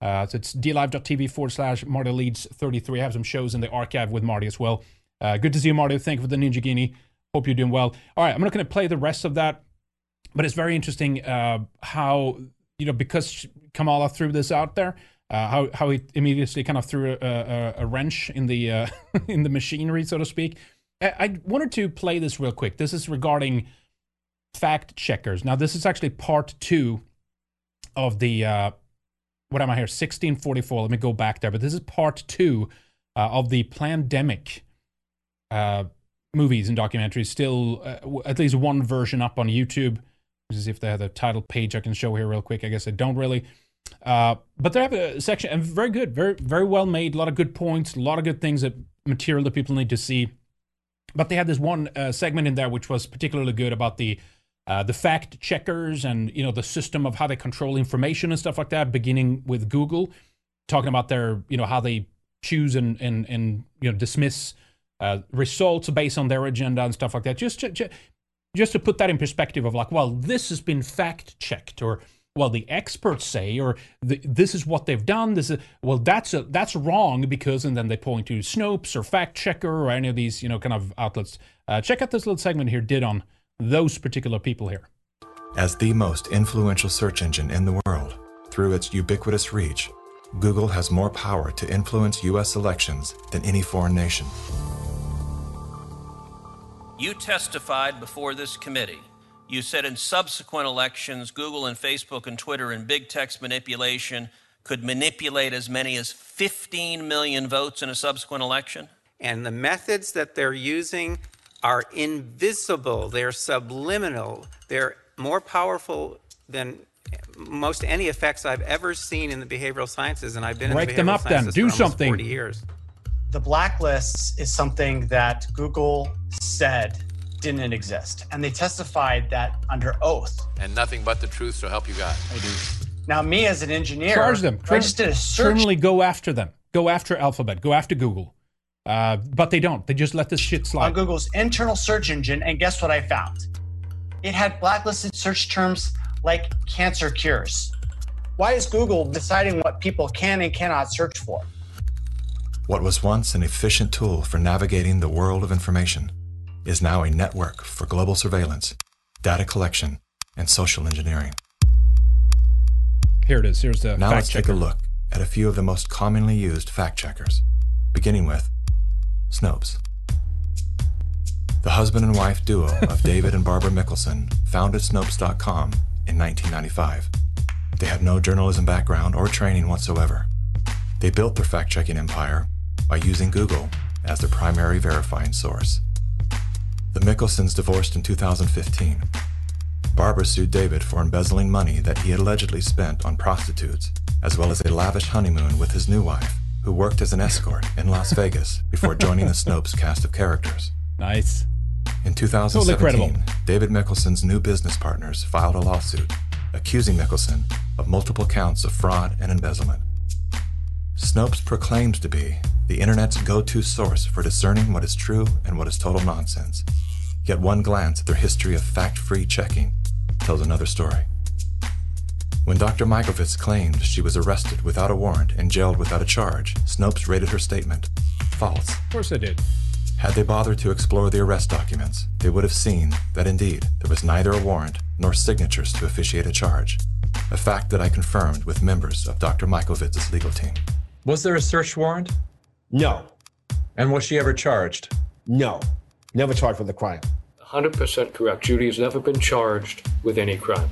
Uh, so it's dlive.tv forward slash Marty Leeds thirty-three. I have some shows in the archive with Marty as well. Uh, good to see you, Marty. Thank you for the Ninja Guinea. Hope you're doing well. All right, I'm not going to play the rest of that, but it's very interesting uh, how, you know, because Kamala threw this out there, uh, how how he immediately kind of threw a, a, a wrench in the uh, in the machinery, so to speak. I, I wanted to play this real quick. This is regarding fact checkers. Now, this is actually part two of the, uh, what am I here, sixteen forty-four. Let me go back there. But this is part two uh, of the Plandemic uh, movies and documentaries. Still, uh, at least one version up on YouTube. Let's see if they have the title page I can show here real quick. I guess I don't really. Uh, but they have a section, and very good, very very well made. A lot of good points, a lot of good things, that material that people need to see. But they had this one uh, segment in there which was particularly good about the uh, the fact checkers and, you know, the system of how they control information and stuff like that, beginning with Google, talking about their, you know, how they choose and and and you know dismiss uh, results based on their agenda and stuff like that. Just to, just to put that in perspective of like, well, this has been fact checked, or well, the experts say, or the, this is what they've done. This is, well, that's a, that's wrong because, and then they point to Snopes or Fact Checker or any of these, you know, kind of outlets. Uh, check out this little segment here did on those particular people here. As the most influential search engine in the world, through its ubiquitous reach, Google has more power to influence U S elections than any foreign nation. You testified before this committee. You said in subsequent elections, Google and Facebook and Twitter and big text manipulation could manipulate as many as fifteen million votes in a subsequent election? And the methods that they're using are invisible. They're subliminal. They're more powerful than most any effects I've ever seen in the behavioral sciences, and I've been Break in the them behavioral up then. sciences Do for almost something. forty years. The blacklists is something that Google said didn't exist, and they testified that under oath. And nothing but the truth shall help you God. I do. Now, me as an engineer, Charge them. I just did a search. Criminally go after them. Go after Alphabet. Go after Google. Uh, but they don't. They just let this shit slide. On Google's internal search engine, and guess what I found? It had blacklisted search terms like cancer cures. Why is Google deciding what people can and cannot search for? What was once an efficient tool for navigating the world of information is now a network for global surveillance, data collection, and social engineering. Here it is. Here's the Now fact let's checker. take a look at a few of the most commonly used fact checkers, beginning with Snopes. The husband and wife duo of David and Barbara Mickelson founded Snopes dot com in nineteen ninety-five. They had no journalism background or training whatsoever. They built their fact-checking empire by using Google as their primary verifying source. The Mickelsons divorced in two thousand fifteen. Barbara sued David for embezzling money that he had allegedly spent on prostitutes, as well as a lavish honeymoon with his new wife, who worked as an escort in Las Vegas before joining the Snopes cast of characters. Nice. In two thousand Totally seventeen, credible. David Mickelson's new business partners filed a lawsuit accusing Mickelson of multiple counts of fraud and embezzlement. Snopes proclaims to be the internet's go-to source for discerning what is true and what is total nonsense. Yet one glance at their history of fact-free checking tells another story. When Doctor Mikovits claimed she was arrested without a warrant and jailed without a charge, Snopes rated her statement false. Of course they did. Had they bothered to explore the arrest documents, they would have seen that indeed there was neither a warrant nor signatures to officiate a charge, a fact that I confirmed with members of Doctor Mikovits' legal team. Was there a search warrant? No. And was she ever charged? No. Never charged with a crime. one hundred percent correct. Judy has never been charged with any crime.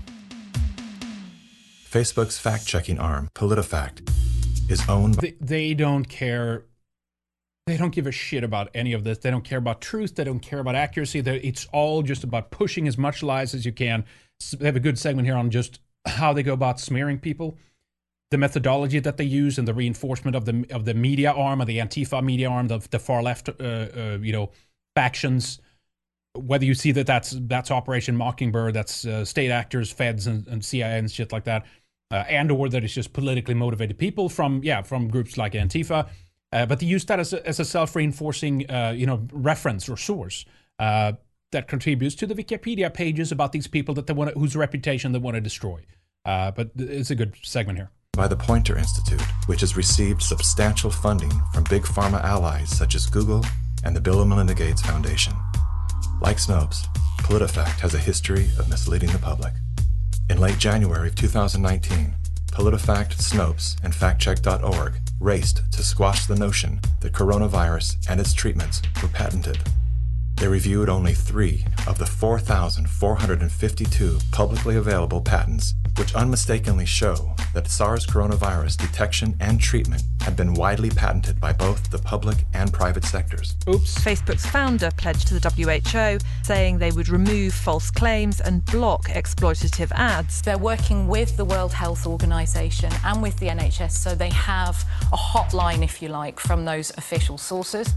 Facebook's fact-checking arm, PolitiFact, is owned by... They, they don't care. They don't give a shit about any of this. They don't care about truth. They don't care about accuracy. They're, it's all just about pushing as much lies as you can. They have a good segment here on just how they go about smearing people, the methodology that they use, and the reinforcement of the of the media arm, of the Antifa media arm, the, the far left, uh, uh, you know, factions. Whether you see that that's that's Operation Mockingbird, that's uh, state actors, feds, and, and C I A and shit like that, uh, and or that it's just politically motivated people from yeah from groups like Antifa. Uh, but they use that as a, as a self-reinforcing, uh, you know, reference or source uh, that contributes to the Wikipedia pages about these people that they want, whose reputation they want to destroy. Uh, but it's a good segment here. by the Poynter Institute, which has received substantial funding from big pharma allies such as Google and the Bill and Melinda Gates Foundation. Like Snopes, PolitiFact has a history of misleading the public. In late January of two thousand nineteen, PolitiFact, Snopes, and factcheck dot org raced to squash the notion that coronavirus and its treatments were patented. They reviewed only three of the four thousand four hundred fifty-two publicly available patents, which unmistakably show that SARS coronavirus detection and treatment had been widely patented by both the public and private sectors. Oops. Facebook's founder pledged to the W H O, saying they would remove false claims and block exploitative ads. They're working with the World Health Organization and with the N H S, so they have a hotline, if you like, from those official sources.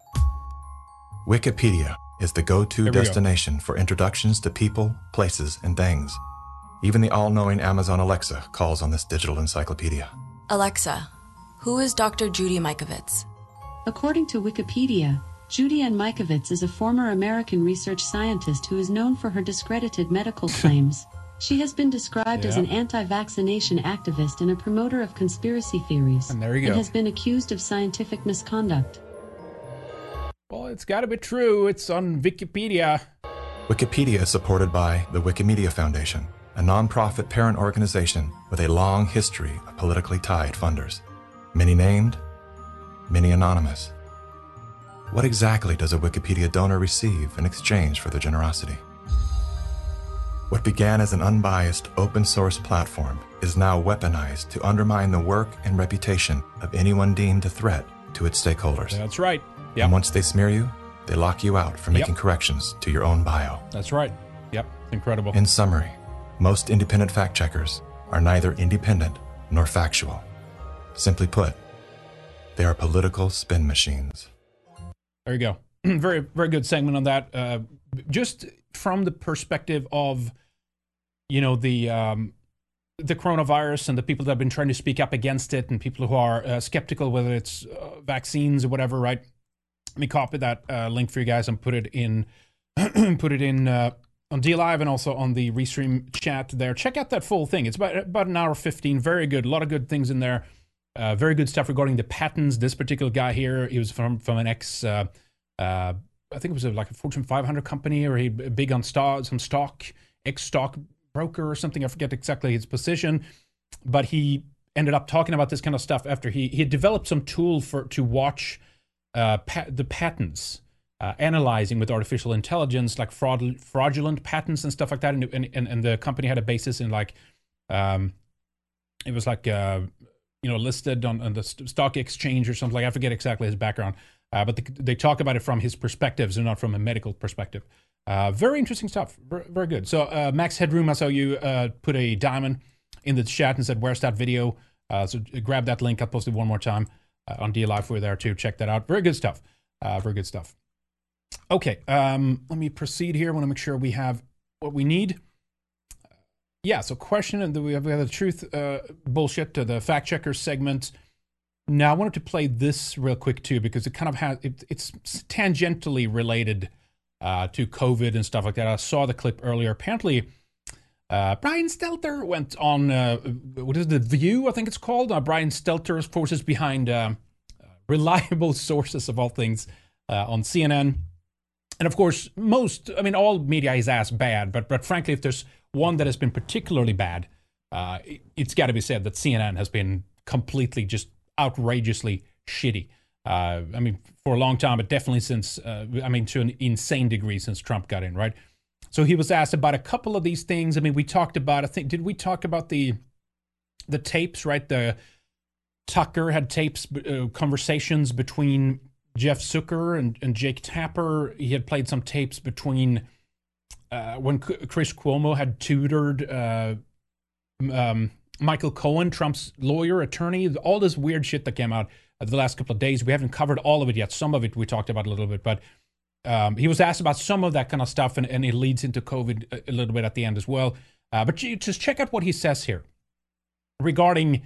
Wikipedia is the go-to destination for introductions to people, places, and things. Even the all-knowing Amazon Alexa calls on this digital encyclopedia. Alexa, who is Doctor Judy Mikovits? According to Wikipedia, Judy Ann Mikovits is a former American research scientist who is known for her discredited medical claims. She has been described yeah. as an anti-vaccination activist and a promoter of conspiracy theories, and, there you go. and has been accused of scientific misconduct. Well, it's got to be true. It's on Wikipedia. Wikipedia is supported by the Wikimedia Foundation, a non-profit parent organization with a long history of politically tied funders. Many named, many anonymous. What exactly does a Wikipedia donor receive in exchange for their generosity? What began as an unbiased open source platform is now weaponized to undermine the work and reputation of anyone deemed a threat to its stakeholders. That's right. Yep. And once they smear you, they lock you out for making yep. corrections to your own bio. That's right. Yep. Incredible. In summary, most independent fact checkers are neither independent nor factual. Simply put, they are political spin machines. There you go. very, very good segment on that. Uh, just from the perspective of, you know, the um, the coronavirus and the people that have been trying to speak up against it and people who are uh, skeptical, whether it's uh, vaccines or whatever, right? Let me copy that uh, link for you guys and put it in, put it in uh, on D Live and also on the Restream chat there. Check out that full thing. It's about about an hour fifteen. Very good. A lot of good things in there. Uh, very good stuff regarding the patents. This particular guy here, he was from from an ex, uh, uh, I think it was a, like a Fortune five hundred company, or he big on stock, some stock, ex stock broker or something. I forget exactly his position, but he ended up talking about this kind of stuff after he he had developed some tool for to watch. Uh, pa- the patents, uh, analyzing with artificial intelligence, like fraud- fraudulent patents and stuff like that. And, and, and the company had a basis in like, um, it was like, uh, you know, listed on, on the st- stock exchange or something like, I forget exactly his background, uh, but the, they talk about it from his perspectives and not from a medical perspective. Uh, very interesting stuff. Very, very good. So uh, Max Headroom, I saw you uh, put a diamond in the chat and said, where's that video? Uh, so grab that link. I'll post it one more time. Uh, on D Live, we're there too. Check that out. Very good stuff. Uh, very good stuff. Okay, um, let me proceed here. I want to make sure we have what we need. Uh, yeah, so question, and we have, we have the truth uh, bullshit to the fact checker segment. Now, I wanted to play this real quick too, because it kind of has, it, it's tangentially related uh, to COVID and stuff like that. I saw the clip earlier. Apparently, Uh, Brian Stelter went on, uh, what is it, The View, I think it's called. Uh, Brian Stelter's forces behind uh, reliable sources of all things uh, on C N N. And of course, most, I mean, all media is as bad, but but frankly, if there's one that has been particularly bad, uh, it, it's got to be said that C N N has been completely just outrageously shitty. Uh, I mean, for a long time, but definitely since, uh, I mean, to an insane degree since Trump got in, right? So he was asked about a couple of these things. I mean, we talked about, I think, did we talk about the the tapes, right? The Tucker had tapes, uh, conversations between Jeff Zucker and, and Jake Tapper. He had played some tapes between uh, when Chris Cuomo had tutored uh, um, Michael Cohen, Trump's lawyer, attorney, all this weird shit that came out the last couple of days. We haven't covered all of it yet. Some of it we talked about a little bit, but Um, he was asked about some of that kind of stuff, and, and it leads into COVID a, a little bit at the end as well. Uh, but you, just check out what he says here regarding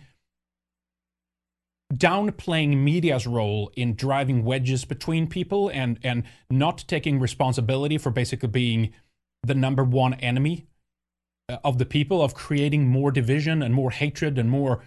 downplaying media's role in driving wedges between people and, and not taking responsibility for basically being the number one enemy of the people, of creating more division and more hatred and more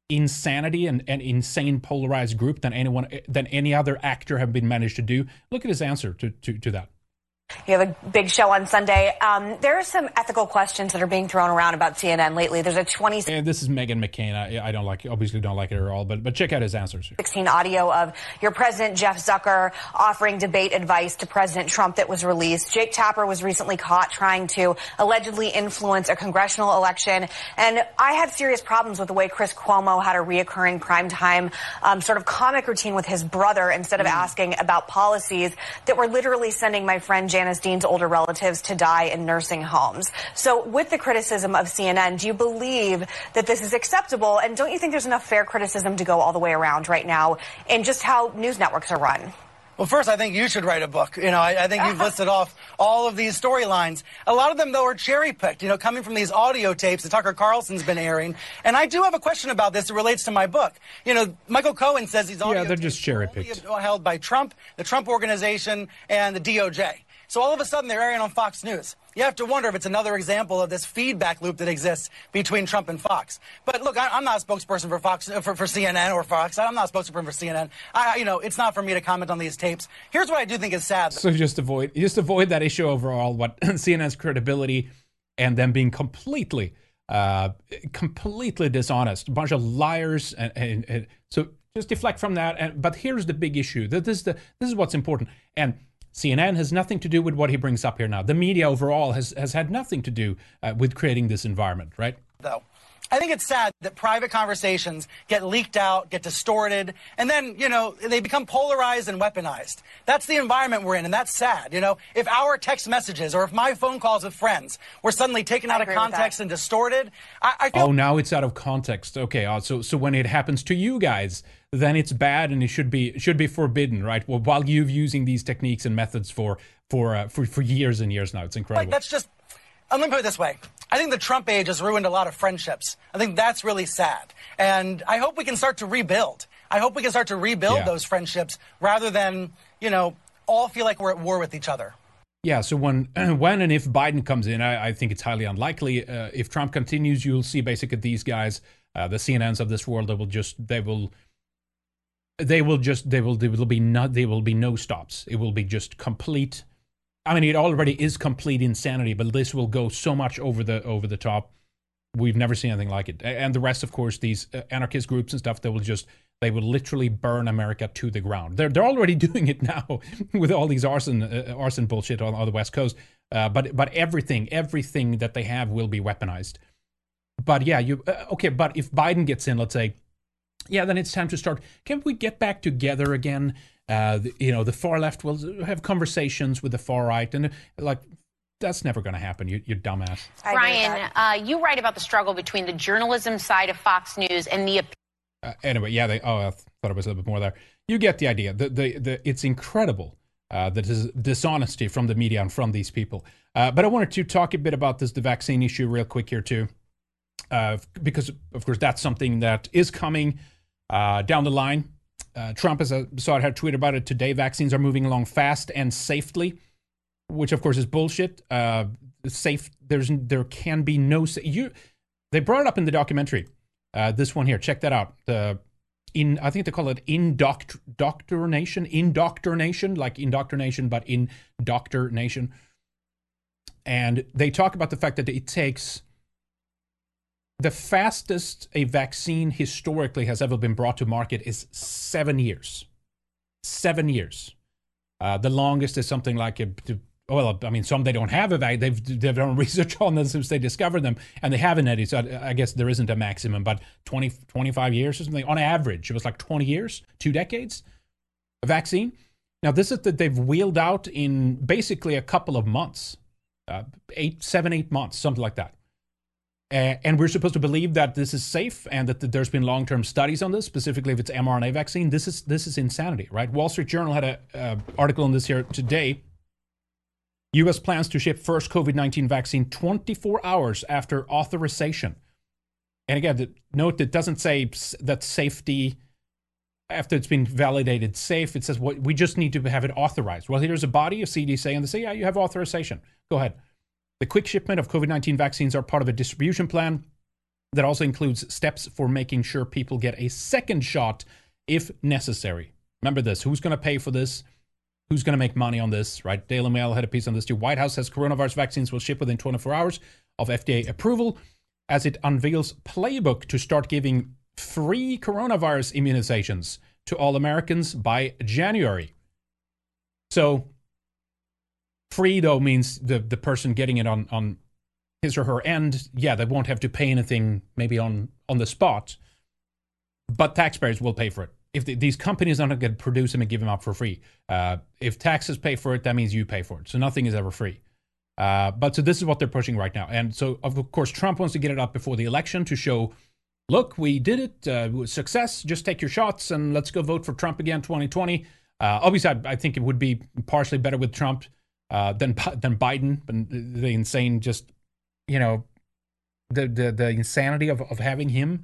insanity and an insane polarized group than anyone than any other actor have been managed to do. Look at his answer to, to, to that. You have a big show on Sunday. Um, there are some ethical questions that are being thrown around about C N N lately. There's a twenty And this is Meghan McCain. I, I don't like, obviously don't like it at all, but but check out his answers here. sixteen audio of your president, Jeff Zucker, offering debate advice to President Trump that was released. Jake Tapper was recently caught trying to allegedly influence a congressional election. And I had serious problems with the way Chris Cuomo had a reoccurring primetime um, sort of comic routine with his brother instead of mm. asking about policies that were literally sending my friend Janice Dean's older relatives to die in nursing homes. So with the criticism of C N N, do you believe that this is acceptable? And don't you think there's enough fair criticism to go all the way around right now in just how news networks are run? Well, first, I think you should write a book. You know, I, I think you've listed off all of these storylines. A lot of them, though, are cherry-picked, you know, coming from these audio tapes that Tucker Carlson's been airing. And I do have a question about this that relates to my book. You know, Michael Cohen says these audio Yeah, they're just cherry-picked. Are held by Trump, the Trump Organization, and the D O J. So all of a sudden, they're airing on Fox News. You have to wonder if it's another example of this feedback loop that exists between Trump and Fox. But look, I, I'm not a spokesperson for Fox, for, for C N N or Fox. I'm not a spokesperson for C N N. I, you know, it's not for me to comment on these tapes. Here's what I do think is sad. So just avoid, just avoid that issue overall. What C N N's credibility and them being completely, uh, completely dishonest, a bunch of liars, and, and, and so just deflect from that. And but here's the big issue. That this is the this is what's important. And C N N has nothing to do with what he brings up here now. The media overall has, has had nothing to do uh, with creating this environment, right? Though. I think it's sad that private conversations get leaked out, get distorted, and then, you know, they become polarized and weaponized. That's the environment we're in, and that's sad. You know, if our text messages or if my phone calls with friends were suddenly taken out of context and distorted, I, I feel... Oh, now it's out of context. Okay, uh, so so when it happens to you guys, then it's bad and it should be should be forbidden, right? Well, while you've using these techniques and methods for for uh, for, for years and years now, it's incredible. Like, that's just... Let me put it this way. I think the Trump age has ruined a lot of friendships. I think that's really sad. And I hope we can start to rebuild. I hope we can start to rebuild Yeah. those friendships rather than, you know, all feel like we're at war with each other. Yeah, so when when and if Biden comes in, I, I think it's highly unlikely. Uh, if Trump continues, you'll see basically these guys, uh, the C N Ns of this world, they will just they will they will just they will there will be not there will be no stops. It will be just complete. I mean, it already is complete insanity, but this will go so much over the over the top. We've never seen anything like it. And the rest, of course, these uh, anarchist groups and stuff, they will just they will literally burn America to the ground. They're they're already doing it now with all these arson uh, arson bullshit on, on the West Coast. Uh, but but everything everything that they have will be weaponized. But yeah, you uh, okay? But if Biden gets in, let's say, yeah, then it's time to start. Can we get back together again? Uh, the, you know, the far left will have conversations with the far right, and like that's never going to happen. You, you dumbass. Ryan, uh, you write about the struggle between the journalism side of Fox News and the. Uh, anyway, yeah, they. Oh, I thought it was a little bit more there. You get the idea. The the, the it's incredible uh, the dis- dishonesty from the media and from these people. Uh, but I wanted to talk a bit about this the vaccine issue real quick here too, uh, because of course that's something that is coming uh, down the line. Uh, Trump, as I saw it, had tweeted about it today. Vaccines are moving along fast and safely, which of course is bullshit. Uh, safe. There's there can be no. You. They brought it up in the documentary. Uh, this one here. Check that out. The in I think they call it indoctrination. Indoctrination, like indoctrination, but indoctrination. And they talk about the fact that it takes. The fastest a vaccine historically has ever been brought to market is seven years. Seven years. Uh, the longest is something like, a, well, I mean, some they don't have a vaccine. They've, they've done research on them since they discovered them, and they haven't any. So I, I guess there isn't a maximum, but twenty, twenty-five years or something. On average, it was like twenty years, two decades, a vaccine. Now, this is that they've wheeled out in basically a couple of months, uh, eight, seven, eight months, something like that. Uh, and we're supposed to believe that this is safe and that, that there's been long-term studies on this, specifically if it's mRNA vaccine. This is this is insanity, right? Wall Street Journal had an uh, article on this here today. U S plans to ship first COVID nineteen vaccine twenty-four hours after authorization. And again, the, note that doesn't say that safety, after it's been validated safe, it says what well, we just need to have it authorized. Well, here's a body of C D C, and they say, yeah, you have authorization. Go ahead. The quick shipment of COVID nineteen vaccines are part of a distribution plan That also includes steps for making sure people get a second shot if necessary. Remember this, who's going to pay for this? Who's going to make money on this, right? Daily Mail had a piece on this too. White House says coronavirus vaccines will ship within twenty-four hours of F D A approval as it unveils playbook to start giving free coronavirus immunizations to all Americans by January. So free, though, means the, the person getting it on, on his or her end, yeah, they won't have to pay anything maybe on, on the spot, but taxpayers will pay for it. If the, these companies aren't going to produce them and give them out for free, uh, if taxes pay for it, that means you pay for it. So nothing is ever free. Uh, but so this is what they're pushing right now. And so, of course, Trump wants to get it up before the election to show, look, we did it, uh, with success, just take your shots and let's go vote for Trump again twenty twenty. Uh, obviously, I, I think it would be partially better with Trump uh, than than Biden, but the insane just, you know, the the, the insanity of, of having him.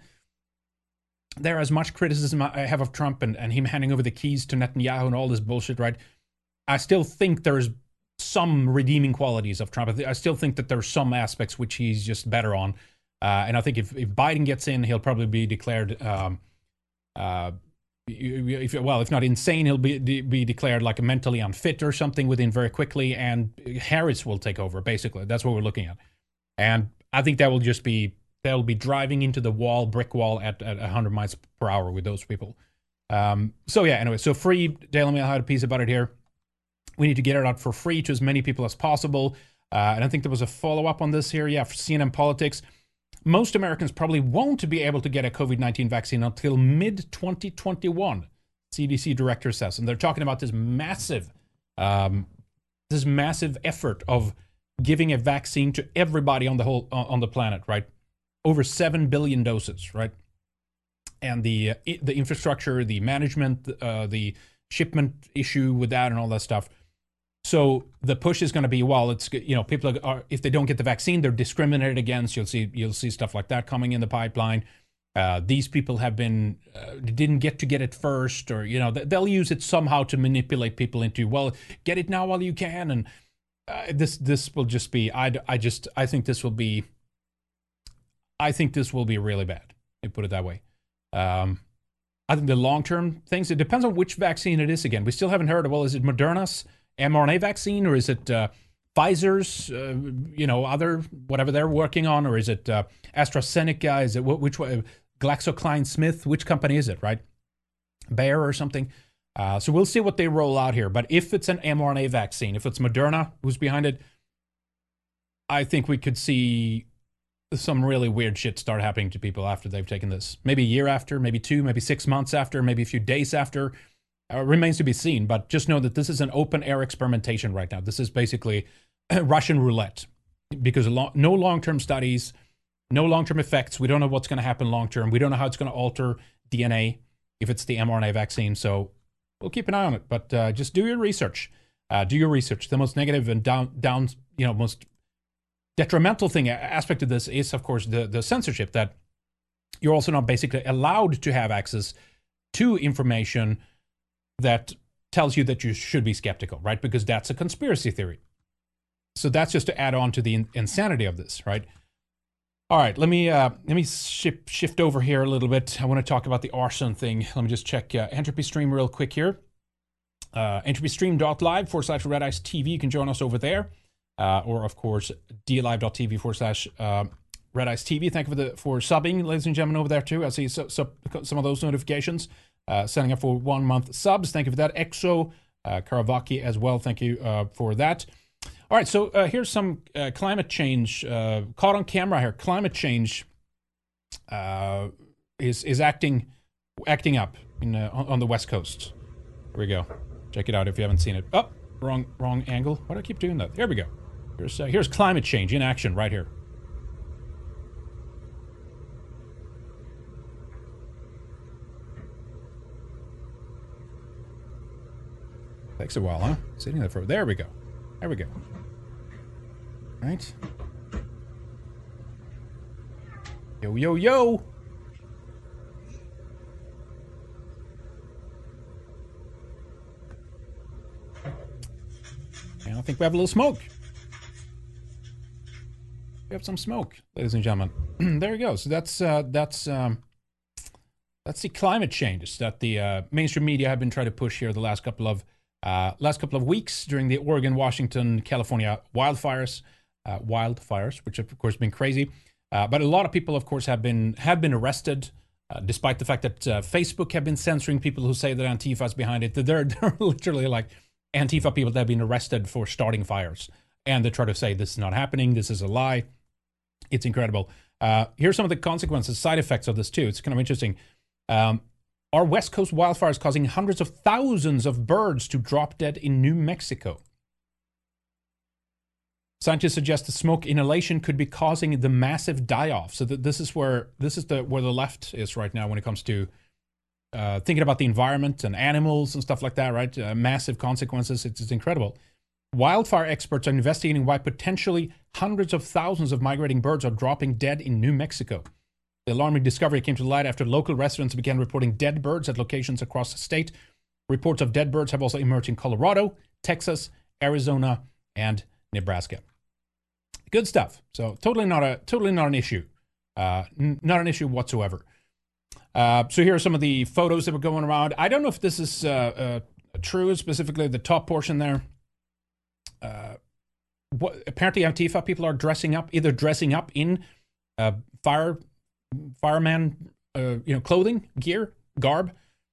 There, as much criticism I have of Trump and, and him handing over the keys to Netanyahu and all this bullshit, right? I still think there's some redeeming qualities of Trump. I still think that there's some aspects which he's just better on. Uh, and I think if, if Biden gets in, he'll probably be declared, um, uh, if, well, if not insane, he'll be be declared like a mentally unfit or something within very quickly. And Harris will take over, basically. That's what we're looking at. And I think that will just be, they'll be driving into the wall, brick wall at, at one hundred miles per hour with those people. Um, so yeah, anyway, so free, Daily Mail had a piece about it here. We need to get it out for free to as many people as possible. Uh, and I think there was a follow-up on this here. Yeah, for C N N Politics. Most Americans probably won't be able to get a COVID nineteen vaccine until mid twenty twenty-one, C D C director says. And they're talking about this massive, um, this massive effort of giving a vaccine to everybody on the whole, on the planet, right? Over seven billion doses, right? And the uh, the infrastructure, the management, uh, the shipment issue with that and all that stuff. So the push is going to be, well, it's, you know, people are, if they don't get the vaccine, they're discriminated against. You'll see, you'll see stuff like that coming in the pipeline. Uh, these people have been, uh, didn't get to get it first, or, you know, they'll use it somehow to manipulate people into, well, get it now while you can. And uh, this, this will just be, I, I just, I think this will be, I think this will be really bad. You put it that way. Um, I think the long-term things, it depends on which vaccine it is again. We still haven't heard of, well, is it Moderna's mRNA vaccine, or is it uh, Pfizer's, uh, you know, other, whatever they're working on, or is it uh, AstraZeneca? Is it, which one? GlaxoSmithKline, which company is it, right? Bayer or something. Uh, so we'll see what they roll out here. But if it's an mRNA vaccine, if it's Moderna who's behind it, I think we could see some really weird shit start happening to people after they've taken this. Maybe a year after, maybe two, maybe six months after, maybe a few days after. Uh, remains to be seen, but just know that this is an open-air experimentation right now. This is basically Russian roulette, because lo- no long-term studies, no long-term effects. We don't know what's going to happen long-term. We don't know how it's going to alter D N A if it's the mRNA vaccine, so we'll keep an eye on it. But uh, just do your research. Uh, do your research. The most negative and down, down, you know, most detrimental thing aspect of this is, of course, the, the censorship, that you're also not basically allowed to have access to information that tells you that you should be skeptical, right? Because that's a conspiracy theory. So that's just to add on to the in- insanity of this, right? All right, let me uh, let me shift shift over here a little bit. I want to talk about the arson thing. Let me just check uh, Entropy Stream real quick here. Uh, entropystream.live forward slash Red Ice T V. You can join us over there. Uh, or, of course, dlive.tv forward slash uh, Red Ice T V. Thank you for, the, for subbing, ladies and gentlemen, over there, too. I see so, so, some of those notifications. Uh, signing up for one month subs. Thank you for that. Exo, uh, Karavaki as well. Thank you uh, for that. All right, so uh, here's some uh, climate change uh, caught on camera here. Climate change uh, is is acting acting up in uh, on the West Coast. Here we go. Check it out if you haven't seen it. Oh, wrong wrong angle. Why do I keep doing that? Here we go. Here's uh, here's climate change in action right here. Takes a while, huh? Sitting there for... There we go. There we go. Right. Yo, yo, yo! And I think we have a little smoke. we have some smoke, ladies and gentlemen. There you go. So that's uh, that's um, that's the climate changes that the uh, mainstream media have been trying to push here the last couple of uh, last couple of weeks during the Oregon, Washington, California wildfires, uh, wildfires, which have of course been crazy. Uh, but a lot of people, of course, have been have been arrested, uh, despite the fact that uh, Facebook have been censoring people who say that Antifa is behind it. They're, they're literally like Antifa people that have been arrested for starting fires. And they try to say this is not happening, this is a lie. It's incredible. Uh, here's some of the consequences, side effects of this too. It's kind of interesting. Um, are West Coast wildfires causing hundreds of thousands of birds to drop dead in New Mexico? Scientists suggest the smoke inhalation could be causing the massive die-off. So that this is where this is the where the left is right now when it comes to uh, thinking about the environment and animals and stuff like that. Right, uh, massive consequences. It's, it's incredible. Wildfire experts are investigating why potentially hundreds of thousands of migrating birds are dropping dead in New Mexico. The alarming discovery came to light after local residents began reporting dead birds at locations across the state. Reports of dead birds have also emerged in Colorado, Texas, Arizona, and Nebraska. Good stuff. So totally not a totally not an issue. Uh, n- not an issue whatsoever. Uh, so here are some of the photos that were going around. I don't know if this is uh, uh, true, specifically the top portion there. Uh, what, apparently Antifa people are dressing up, either dressing up in uh, fire fireman, uh, you know, clothing, gear, garb,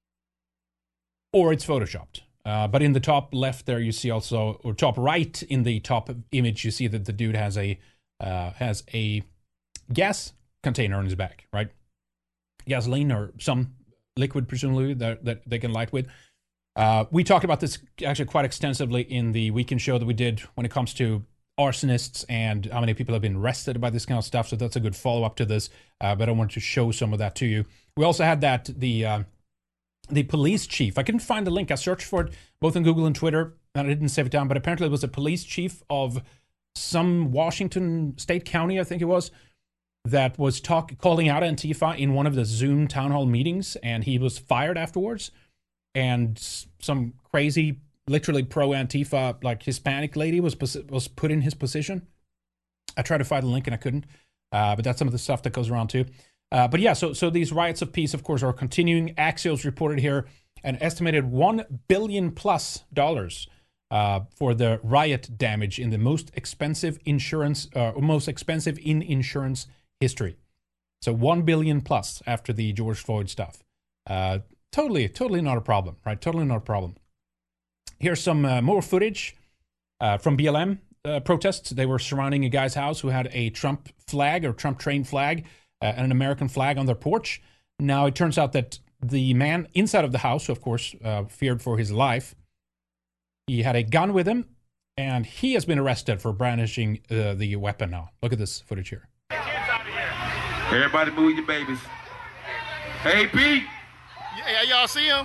or it's photoshopped. Uh, but in the top left there, you see also, or top right in the top image, you see that the dude has a uh, has a gas container on his back, right? Gasoline or some liquid, presumably, that, that they can light with. Uh, we talked about this actually quite extensively in the weekend show that we did when it comes to arsonists and how many people have been arrested by this kind of stuff. So that's a good follow-up to this. Uh, but I wanted to show some of that to you. We also had that, the... Uh, The police chief, I couldn't find the link. I searched for it both on Google and Twitter, and I didn't save it down, but apparently it was a police chief of some Washington state county, I think it was, that was talk, calling out Antifa in one of the Zoom town hall meetings, and he was fired afterwards. And some crazy, literally pro-Antifa, like Hispanic lady was was put in his position. I tried to find the link and I couldn't, uh, but that's some of the stuff that goes around too. Uh, but yeah, so so these riots of peace, of course, are continuing. Axios reported here an estimated one billion plus dollars uh, for the riot damage in the most expensive insurance, uh, most expensive in insurance history. So one billion plus after the George Floyd stuff. Uh, totally, totally not a problem, right? Totally not a problem. Here's some uh, more footage uh, from B L M uh, protests. They were surrounding a guy's house who had a Trump flag or Trump train flag. Uh, and an American flag on their porch. Now, it turns out that the man inside of the house, who of course uh, feared for his life, he had a gun with him, and he has been arrested for brandishing uh, the weapon now. Look at this footage here. Everybody move your babies. Hey, Pete. Yeah, y'all see him?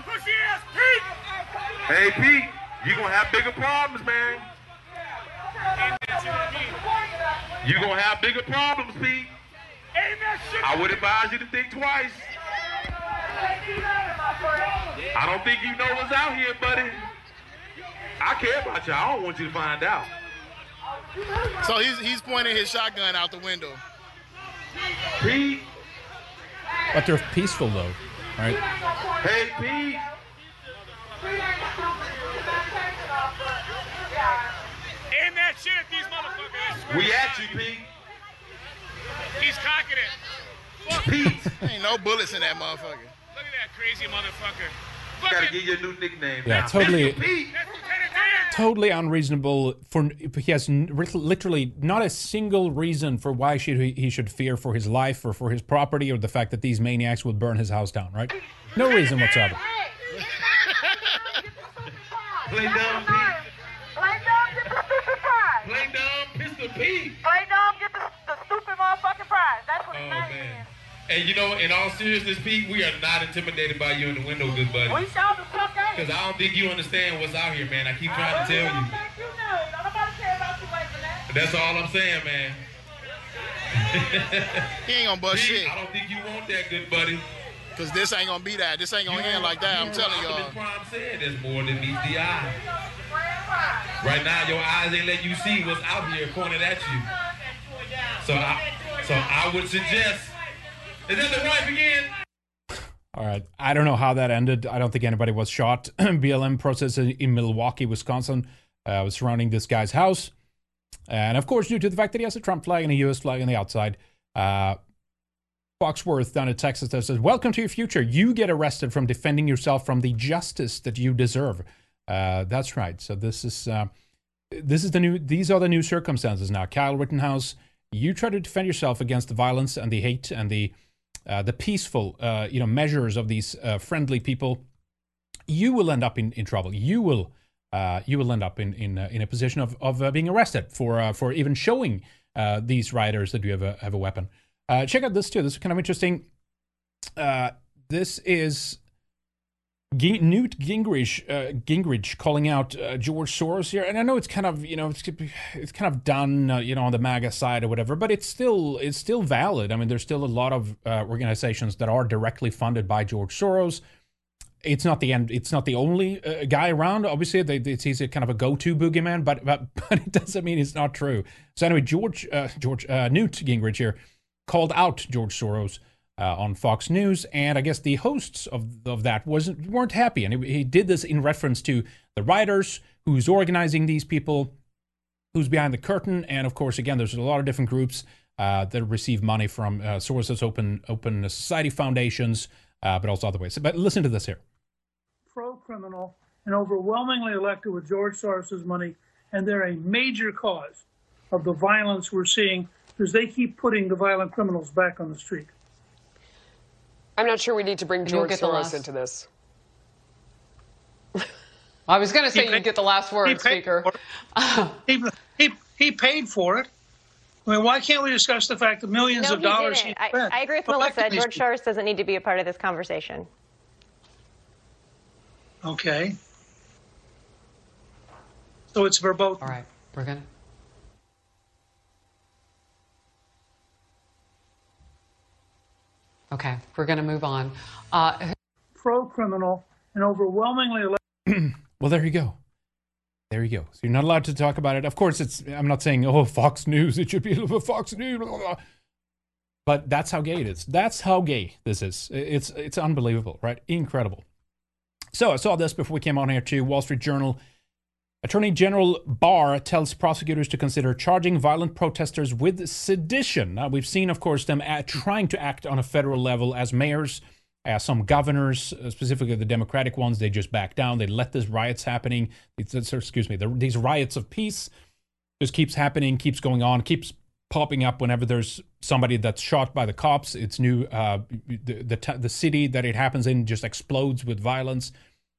Hey, Pete, you're going to have bigger problems, man. You're going to have bigger problems, Pete. I would advise you to think twice. I don't think you know what's out here, buddy. I care about you. I don't want you to find out. So he's he's pointing his shotgun out the window. Pete. But they're peaceful though, right? Hey, Pete. Aim that shit at these motherfuckers. We at you, Pete. He's cocking it. Pete. Ain't no bullets in that motherfucker. Look at that crazy motherfucker. You gotta give you a new nickname. Yeah, now. totally. Pete. Totally unreasonable. For he has literally not a single reason for why should he, he should fear for his life or for his property or the fact that these maniacs will burn his house down. Right? No reason whatsoever. Play dumb, Pete. Play dumb, get the stupid prize. Play dumb, Pistol Pete. Play dumb, get the, the stupid motherfucking prize. That's what oh, his name man. is. And you know, in all seriousness, Pete, we are not intimidated by you in the window, good buddy. We shall the fuck out. Because I don't think you understand what's out here, man. I keep trying I to tell you. Think you know. Don't nobody care about you like that. That's all I'm saying, man. He ain't gonna bust Pete, shit. I don't think you want that, good buddy. Cause this ain't gonna be that. This ain't gonna end like that. I'm telling y'all. Prime said there's more than meets the eye. Right now, your eyes ain't let you see what's out here pointed at you. So I, so I would suggest, is that the wife again? All right. I don't know how that ended. I don't think anybody was shot. B L M protests in Milwaukee, Wisconsin uh, was surrounding this guy's house. And of course, due to the fact that he has a Trump flag and a U S flag on the outside, uh, Foxworth down in Texas that says, welcome to your future. You get arrested from defending yourself from the justice that you deserve. Uh, that's right. So this is uh, this is the new. These are the new circumstances now. Kyle Rittenhouse, you try to defend yourself against the violence and the hate and the uh, the peaceful, uh, you know, measures of these uh, friendly people. You will end up in, in trouble. You will uh, you will end up in in uh, in a position of of uh, being arrested for uh, for even showing uh, these rioters that you have a have a weapon. Uh, check out this too. This is kind of interesting. Uh, this is G- Newt Gingrich, uh, Gingrich calling out uh, George Soros here, and I know it's kind of you know it's, it's kind of done uh, you know on the MAGA side or whatever, but it's still it's still valid. I mean, there's still a lot of uh, organizations that are directly funded by George Soros. It's not the end. It's not the only uh, guy around. Obviously, they, it's he's a kind of a go-to boogeyman, but but but it doesn't mean it's not true. So anyway, George uh, George uh, Newt Gingrich here called out George Soros uh, on Fox News, and I guess the hosts of of that wasn't weren't happy, and he, he did this in reference to the rioters, who's organizing these people, who's behind the curtain, and of course, again, there's a lot of different groups uh, that receive money from uh, Soros's Open Open Society foundations, uh, but also other ways. But listen to this here. Pro-criminal and overwhelmingly elected with George Soros's money, and they're a major cause of the violence we're seeing, because they keep putting the violent criminals back on the street. I'm not sure we need to bring George Soros into this. I was going to say He you paid- get the last he word, paid Speaker. for it. he, he, he paid for it. I mean, why can't we discuss the fact that millions No, of he dollars didn't. he I, spent I agree with electing Melissa. these George people? Soros doesn't need to be a part of this conversation. Okay. So it's verboten. All right, we're going to. Okay, we're going to move on. Uh, Pro-criminal and overwhelmingly elected. Well, there you go. There you go. So you're not allowed to talk about it. Of course, it's. I'm not saying, oh, Fox News. It should be Fox News. Blah, blah, blah. But that's how gay it is. That's how gay this is. It's it's unbelievable, right? Incredible. So I saw this before we came on here too. Wall Street Journal. Attorney General Barr tells prosecutors to consider charging violent protesters with sedition. Now, we've seen, of course, them at, trying to act on a federal level as mayors, as some governors, uh, specifically the Democratic ones. They just back down. They let these riots happening. It's, it's, excuse me, the, these riots of peace just keeps happening, keeps going on, keeps popping up whenever there's somebody that's shot by the cops. It's new. Uh, the, the the city that it happens in just explodes with violence,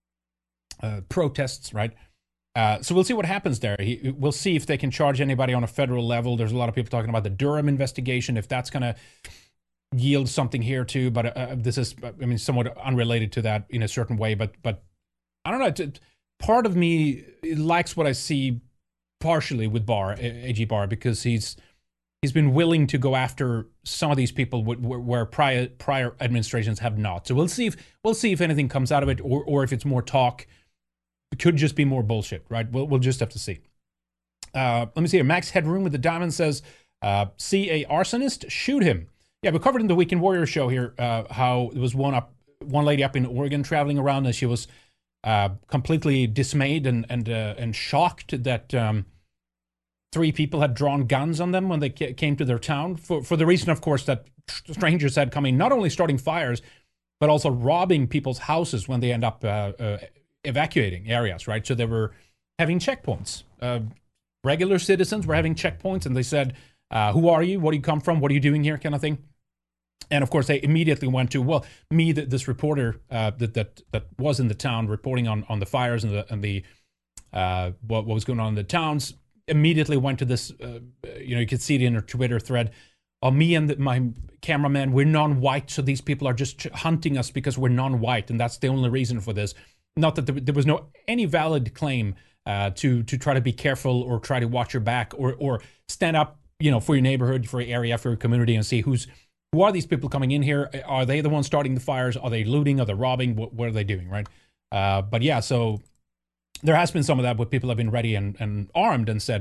uh, protests, right? Uh, so we'll see what happens there. He, we'll see if they can charge anybody on a federal level. There's a lot of people talking about the Durham investigation, if that's going to yield something here too. But uh, this is, I mean, somewhat unrelated to that in a certain way. But but I don't know. It, part of me likes what I see partially with Barr, A G Barr, because he's he's been willing to go after some of these people where, where prior prior administrations have not. So we'll see if we'll see if anything comes out of it, or or if it's more talk. It could just be more bullshit, right? We'll, we'll just have to see. Uh, let me see here. Max Headroom with the Diamond says, uh, see a arsonist, shoot him. Yeah, we covered in the Weekend Warrior show here uh, how there was one up, one lady up in Oregon traveling around, and she was uh, completely dismayed and and uh, and shocked that um, three people had drawn guns on them when they came to their town for for the reason, of course, that strangers had come in, not only starting fires, but also robbing people's houses when they end up uh, uh, evacuating areas, right? So they were having checkpoints. Uh, regular citizens were having checkpoints, and they said, uh, who are you? What do you come from? What are you doing here? Kind of thing. And of course, they immediately went to, well, me, th- this reporter uh, that that that was in the town reporting on, on the fires and the and the uh, what, what was going on in the towns, immediately went to this, uh, you know, you could see it in her Twitter thread. Oh, me and the, my cameraman, we're non-white, so these people are just hunting us because we're non-white, and that's the only reason for this. Not that there, there was no any valid claim uh, to to try to be careful or try to watch your back or or stand up, you know, for your neighborhood, for your area, for your community, and see who's who are these people coming in here? Are they the ones starting the fires? Are they looting? Are they robbing? What, what are they doing, right? Uh, but yeah, so there has been some of that where people have been ready and, and armed and said,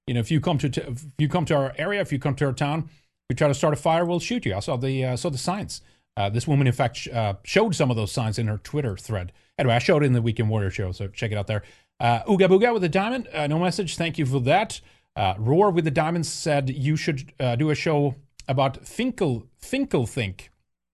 you know, if you come to t- if you come to our area, if you come to our town, we try to start a fire, we'll shoot you. I saw the uh, saw the signs. Uh, this woman, in fact, sh- uh, showed some of those signs in her Twitter thread. Anyway, I showed it in the Weekend Warrior show, so check it out there. Uh, Ooga Booga with a diamond, uh, no message. Thank you for that. Uh, Roar with the diamond said you should uh, do a show about Finkel Finkel Think.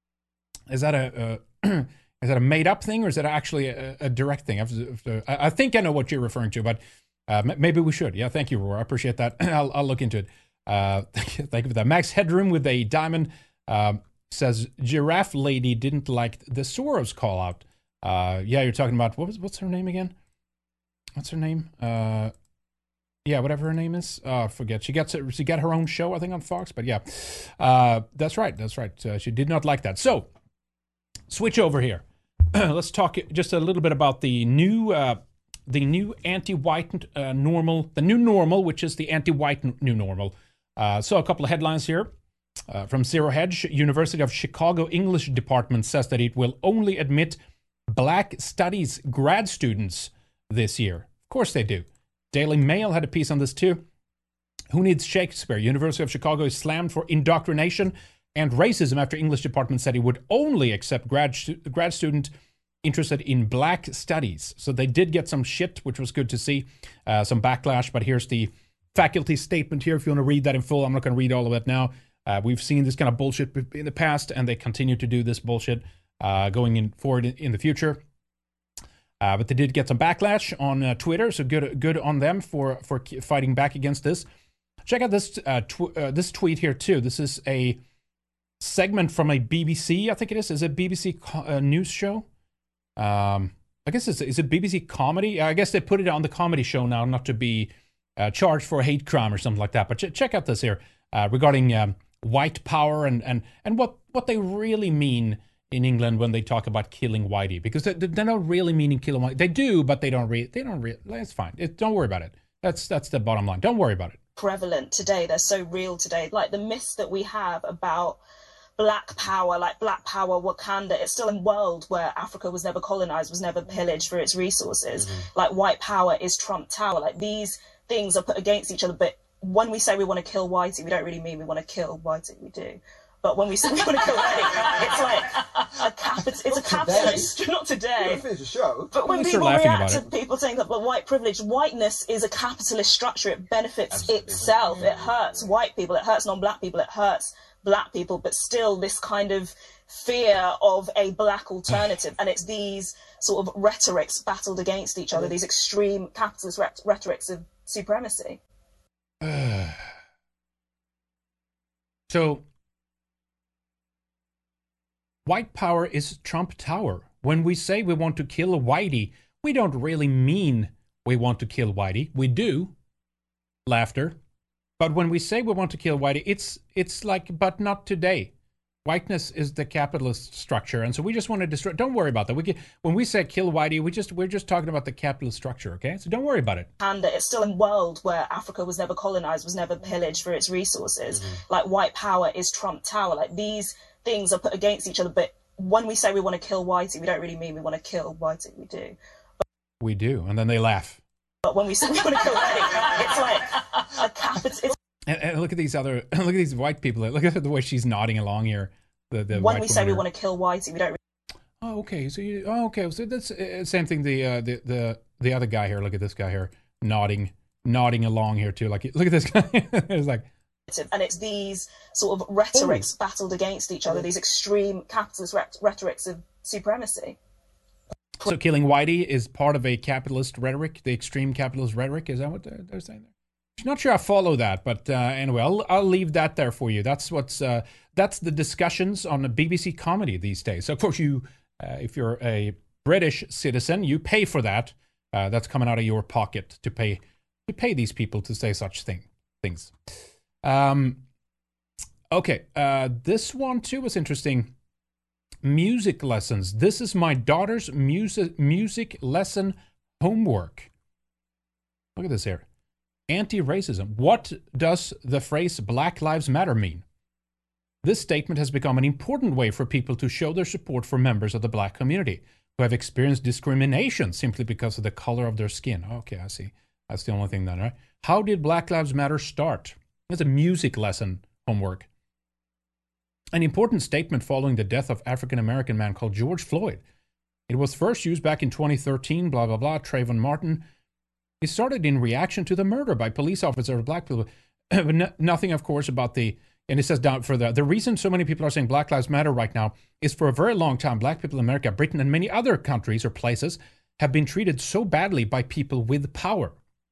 Is that a uh, is that a made up thing, or is that actually a, a direct thing? I, I think I know what you're referring to, but uh, maybe we should. Yeah, thank you, Roar. I appreciate that. I'll, I'll look into it. Uh, thank, you, thank you for that. Max Headroom with a diamond um, says Giraffe Lady didn't like the Soros call out. Uh, yeah, you're talking about what was what's her name again? What's her name? Uh, yeah, whatever her name is. Uh, I forget. She gets it. She got her own show, I think, on Fox. But yeah, uh, that's right. That's right. Uh, she did not like that. So switch over here. Let's talk just a little bit about the new, uh, the new anti-white uh, normal, the new normal, which is the anti-white n- new normal. Uh, so a couple of headlines here uh, from Zero Hedge. University of Chicago English Department says that it will only admit Black Studies grad students this year. Of course they do. Daily Mail had a piece on this too. Who needs Shakespeare? University of Chicago is slammed for indoctrination and racism after English department said it would only accept grad, stu- grad student interested in Black studies. So they did get some shit, which was good to see, uh, some backlash. But here's the faculty statement here. If you want to read that in full, I'm not going to read all of it now. Uh, we've seen this kind of bullshit in the past, and they continue to do this bullshit uh, going in forward in, in the future. Uh, but they did get some backlash on uh, Twitter, so good good on them for, for fighting back against this. Check out this uh, tw- uh, this tweet here too. This is a segment from a B B C, I think it is. Is it B B C co- uh, news show? Um, I guess it's is it B B C comedy? I guess they put it on the comedy show now, not to be uh, charged for a hate crime or something like that. But ch- check out this here uh, regarding um, white power and and and what what they really mean in England when they talk about killing whitey, because they, they're not really meaning killing whitey. They do, but they don't. Re- they don't. Re- it's fine. It, don't worry about it. That's that's the bottom line. Don't worry about it. Prevalent today. They're so real today. Like the myths that we have about Black power, like Black power, Wakanda. It's still a world where Africa was never colonized, was never pillaged for its resources. Mm-hmm. Like white power is Trump Tower. Like these things are put against each other. But when we say we want to kill whitey, we don't really mean we want to kill whitey. We do. But when we say we want to kill whitey, it's like a cap. It's, it's a capitalist. Not today. Finish the show. But when people react to people saying that, but white privilege, whiteness is a capitalist structure. It benefits Absolutely. itself. It hurts white people. It hurts non-black people. It hurts black people. But still, this kind of fear of a black alternative, and it's these sort of rhetorics battled against each other. These extreme capitalist rhet- rhetorics of supremacy. So. White power is Trump Tower. When we say we want to kill Whitey, we don't really mean we want to kill Whitey. We do. Laughter. But when we say we want to kill Whitey, it's it's like, but not today. Whiteness is the capitalist structure, and so we just want to destroy. Don't worry about that. We can, when we say kill Whitey, we just we're just talking about the capitalist structure, okay? So don't worry about it. And it's still a world where Africa was never colonized, was never pillaged for its resources. Mm-hmm. Like white power is Trump Tower. Like these things are put against each other. But when we say we want to kill whitey, we don't really mean we want to kill whitey. We do. But, we do, and then they laugh. But when we say we want to kill whitey, it's like a cap. It's, it's and, and look at these other, look at these white people. Look at the way she's nodding along here. The, the when we say we here. want to kill whitey, we don't. Really... Oh, okay. So you, oh, okay. So that's uh, same thing. The uh, the the the other guy here. Look at this guy here, nodding, nodding along here too. Like, look at this guy. It's like. And it's these sort of rhetorics Ooh. battled against each other, these extreme capitalist rhet- rhetorics of supremacy. So killing Whitey is part of a capitalist rhetoric, the extreme capitalist rhetoric? Is that what they're, they're saying there? I'm not sure I follow that, but uh, anyway, I'll, I'll leave that there for you. That's what's uh, that's the discussions on the B B C comedy these days. So of course, you, uh, if you're a British citizen, you pay for that. Uh, that's coming out of your pocket to pay to pay these people to say such thing things. Um, okay, uh, this one too was interesting. Music lessons. This is my daughter's music music lesson homework. Look at this here. Anti-racism. What does the phrase Black Lives Matter mean? This statement has become an important way for people to show their support for members of the black community who have experienced discrimination simply because of the color of their skin. Okay, I see. That's the only thing then, right? How did Black Lives Matter start? It's a music lesson homework. An important statement following the death of African-American man called George Floyd. It was first used back in twenty thirteen, blah, blah, blah, Trayvon Martin. It started in reaction to the murder by police officers of black people. But no, nothing, of course, about the, and it says down further, the reason so many people are saying Black Lives Matter right now is for a very long time, black people in America, Britain, and many other countries or places have been treated so badly by people with power.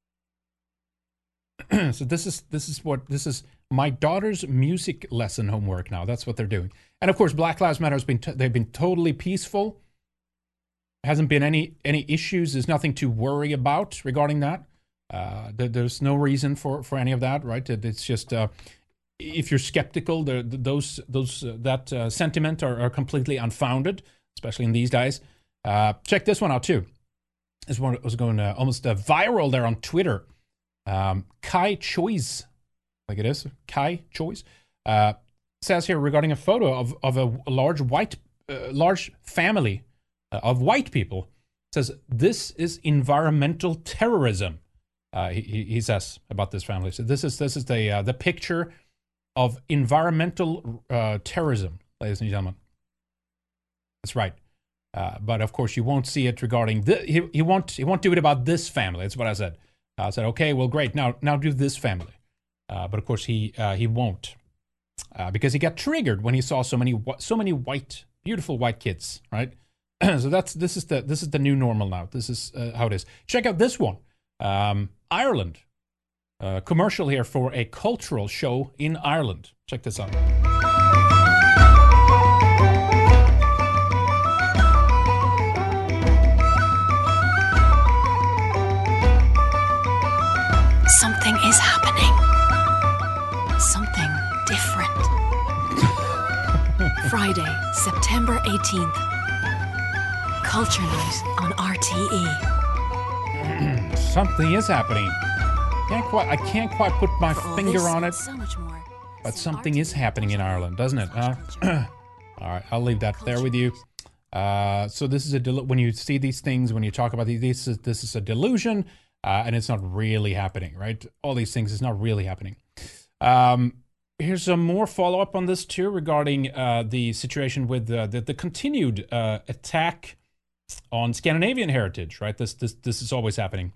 So this is this is what this is my daughter's music lesson homework now. That's what they're doing. And of course, Black Lives Matter has been t- they've been totally peaceful. Hasn't been any any issues. There's nothing to worry about regarding that. Uh, there, there's no reason for, for any of that, right? It's just uh, if you're skeptical, the, the, those those uh, that uh, sentiment are, are completely unfounded, especially in these days. Uh, check this one out too. This one was going uh, almost uh, viral there on Twitter. Um, Kai Choice, like it is, Kai Choice, uh, says here regarding a photo of, of a, a large white, uh, large family uh, of white people, says this is environmental terrorism. Uh, he, he says about this family. So this is this is the uh, the picture of environmental uh, terrorism, ladies and gentlemen. That's right. Uh, but of course, you won't see it regarding the, he he won't he won't do it about this family. That's what I said. I said, okay, well, great. Now, now do this family. Uh, but of course, he uh, he won't uh, because he got triggered when he saw so many so many white, beautiful white kids, right? So that's this is the this is the new normal now. This is uh, how it is. Check out this one, um, Ireland. Uh, commercial here for a cultural show in Ireland. Check this out. Something is happening. Something different. Friday, September eighteenth. Culture Night on R T E. Something is happening. Can't quite, I can't quite put my finger this, on it. So much more. But something is happening in Ireland, doesn't it? Huh? All right, I'll leave that there with you. Uh, so this is a del- when you see these things, when you talk about these, this is, this is a delusion. Uh, and it's not really happening, right? All these things is not really happening. Um, here's some more follow-up on this too regarding uh, the situation with uh, the, the continued uh, attack on Scandinavian heritage, right? This this this is always happening.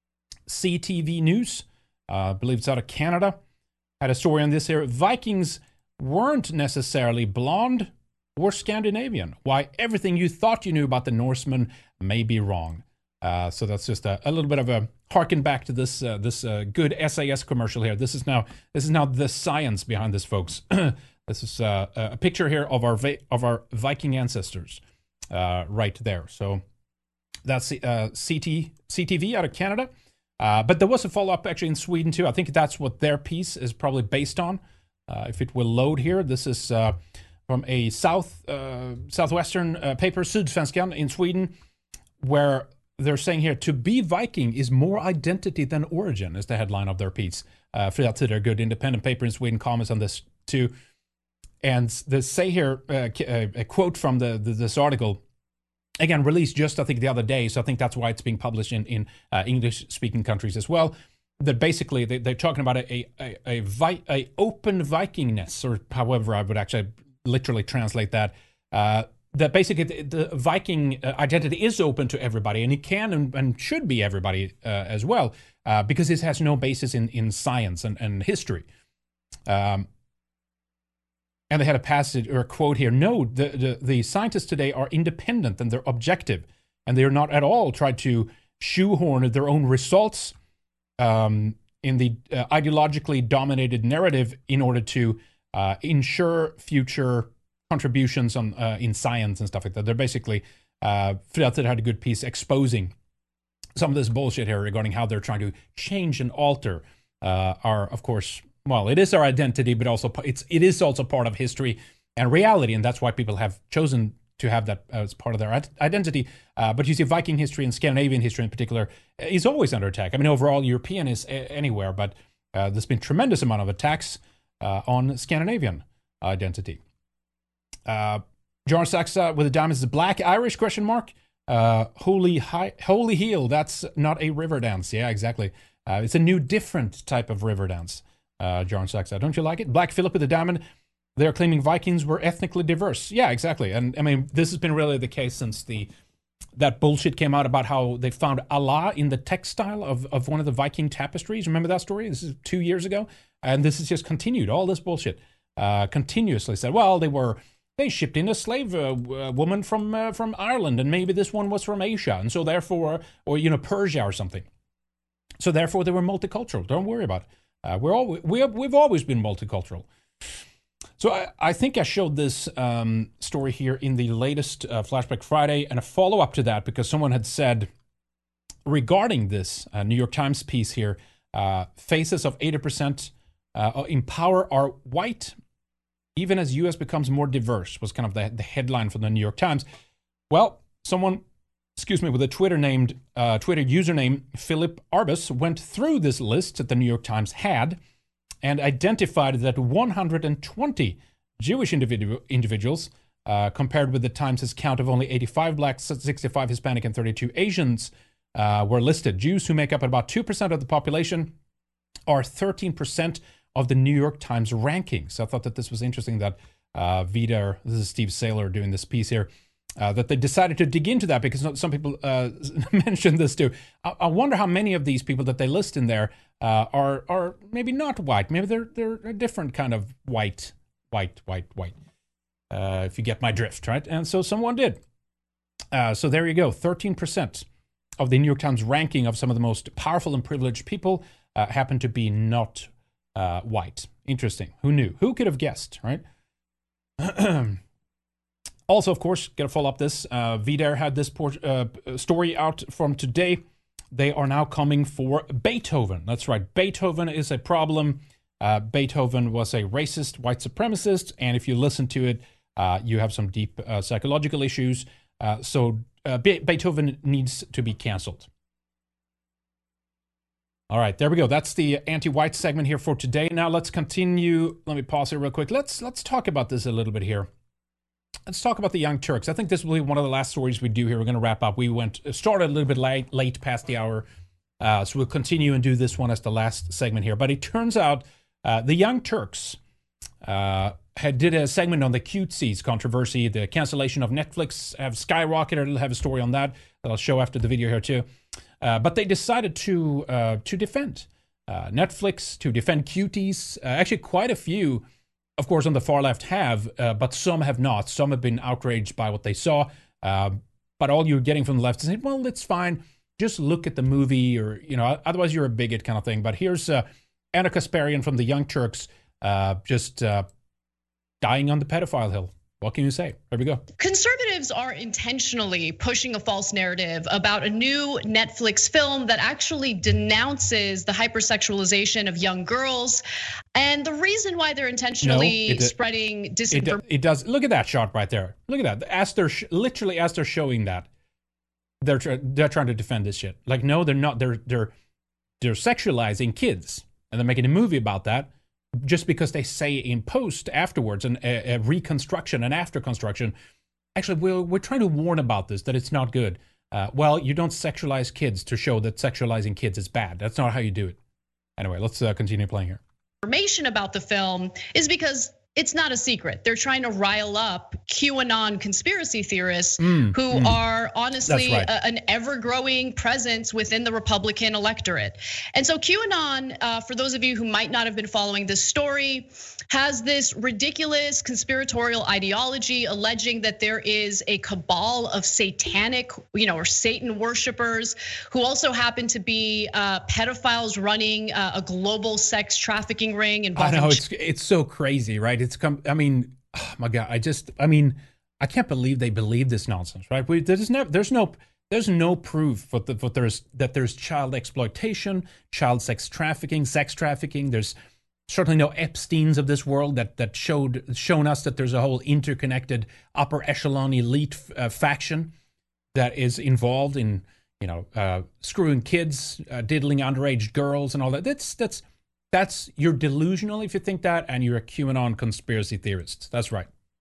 C T V News, uh, I believe it's out of Canada, had a story on this here. Vikings weren't necessarily blonde or Scandinavian. Why everything you thought you knew about the Norsemen may be wrong. Uh, so that's just a, a little bit of a harken back to this uh, this uh, good S A S commercial here. This is now this is now the science behind this, folks. This is uh, a picture here of our va- of our Viking ancestors, uh, right there. So that's uh, C T C T V out of Canada, uh, but there was a follow up actually in Sweden too. I think that's what their piece is probably based on. Uh, if it will load here, this is uh, from a south uh, southwestern uh, paper, Sydsvenskan in Sweden, where they're saying here, to be Viking is more identity than origin, is the headline of their piece. Uh, Fria Tider, good independent paper in Sweden, comments on this too. And they say here, uh, a quote from the, the this article, again, released just, I think, the other day, so I think that's why it's being published in, in uh, English-speaking countries as well, that basically they, they're talking about a, a, a, a, a open Vikingness, or however I would actually literally translate that, uh, that basically the, the Viking identity is open to everybody, and it can and, and should be everybody uh, as well, uh, because it has no basis in, in science and, and history. Um, and they had a passage or a quote here. No, the, the, the scientists today are independent and they're objective, and they are not at all tried to shoehorn their own results um, in the uh, ideologically dominated narrative in order to uh, ensure future contributions on uh, in science and stuff like that. They're basically, uh, Fredrik had a good piece exposing some of this bullshit here regarding how they're trying to change and alter uh, our, of course, well, it is our identity, but also it's it is also part of history and reality, and that's why people have chosen to have that as part of their identity. Uh, but you see, Viking history and Scandinavian history in particular is always under attack. I mean, overall, European is a- anywhere, but uh, there's been tremendous amount of attacks uh, on Scandinavian identity. Uh, John Saxa with the diamonds is black Irish question mark. Uh, Holy Hi- Holy Heel, that's not a river dance. Yeah, exactly. Uh, it's a new, different type of river dance. Uh, John Sachs, don't you like it? Black Phillip with the diamond. They're claiming Vikings were ethnically diverse. Yeah, exactly. And I mean, this has been really the case since the that bullshit came out about how they found Allah in the textile of, of one of the Viking tapestries. Remember that story? This is two years ago. And this has just continued. All this bullshit uh, continuously said, well, they were... They shipped in a slave uh, uh, woman from uh, from Ireland, and maybe this one was from Asia, and so therefore, or you know, Persia or something. So therefore, they were multicultural. Don't worry about it. Uh, we're all we have, we've always been multicultural. So I, I think I showed this um, story here in the latest uh, Flashback Friday, and a follow up to that because someone had said regarding this uh, New York Times piece here, uh, faces of eighty percent uh, in power are white. Even as U S becomes more diverse, was kind of the, the headline from the New York Times. Well, someone, excuse me, with a Twitter named uh, Twitter username Philip Arbus went through this list that the New York Times had and identified that one hundred twenty Jewish individu- individuals, uh, compared with the Times' count of only eighty-five blacks, sixty-five Hispanic, and thirty-two Asians, uh, were listed. Jews, who make up about two percent of the population, are thirteen percent of the New York Times rankings. So I thought that this was interesting that uh, Vidar, this is Steve Saylor doing this piece here, uh, that they decided to dig into that because some people uh, mentioned this too. I, I wonder how many of these people that they list in there uh, are are maybe not white. Maybe they're they're a different kind of white, white, white, white. Uh, if you get my drift, right? And so someone did. Uh, so there you go. thirteen percent of the New York Times ranking of some of the most powerful and privileged people uh, happen to be not Uh, white. Interesting. Who knew? Who could have guessed, right? Also, of course, gotta follow up this. Uh, Vidar had this por- uh, story out from today. They are now coming for Beethoven. That's right. Beethoven is a problem. Uh, Beethoven was a racist, white supremacist, and if you listen to it, uh, you have some deep uh, psychological issues. Uh, so uh, Be- Beethoven needs to be canceled. All right, there we go. That's the anti-white segment here for today. Now let's continue. Let me pause here real quick. Let's let's talk about this a little bit here. Let's talk about the Young Turks. I think this will be one of the last stories we do here. We're going to wrap up. We went started a little bit late, late past the hour, uh, so we'll continue and do this one as the last segment here. But it turns out uh, the Young Turks uh, had did a segment on the cutesies controversy, the cancellation of Netflix have skyrocketed. I'll have a story on that that I'll show after the video here too. Uh, but they decided to uh, to defend uh, Netflix, to defend cuties. Uh, actually, quite a few, of course, on the far left have, uh, but some have not. Some have been outraged by what they saw. Uh, but all you're getting from the left is, well, it's fine. Just look at the movie, or you know, otherwise you're a bigot kind of thing. But here's uh, Anna Kasparian from the Young Turks, uh, just uh, dying on the pedophile hill. What can you say? There we go. Conservatives are intentionally pushing a false narrative about a new Netflix film that actually denounces the hypersexualization of young girls. And the reason why they're intentionally no, it, spreading disinformation. It, it does. Look at that shot right there. Look at that. As they're sh- literally as they're showing that, they're tr- they're trying to defend this shit. Like, no, they're not. They're they're they're sexualizing kids, and they're making a movie about that. Just because they say in post afterwards and a, a reconstruction and after construction, actually we're, we're trying to warn about this, that it's not good. Uh, well, you don't sexualize kids to show that sexualizing kids is bad. That's not how you do it. Anyway, let's uh, continue playing here. Information about the film is because it's not a secret. They're trying to rile up QAnon conspiracy theorists mm, who mm. are honestly right. a, an ever-growing presence within the Republican electorate. And so QAnon, uh, for those of you who might not have been following this story, has this ridiculous conspiratorial ideology alleging that there is a cabal of satanic, you know, or Satan worshipers who also happen to be uh, pedophiles running uh, a global sex trafficking ring involving. I know, it's it's so crazy, right? It's come. I mean, oh my God, I just, I mean, I can't believe they believe this nonsense, right? We, there's never, there's no, there's no proof for the, for there's that there's child exploitation, child sex trafficking, sex trafficking. There's certainly no Epsteins of this world that that showed shown us that there's a whole interconnected upper echelon elite uh, faction that is involved in, you know, uh, screwing kids, uh, diddling underage girls, and all that. That's that's. That's, you're delusional if you think that, and you're a QAnon conspiracy theorist. That's right.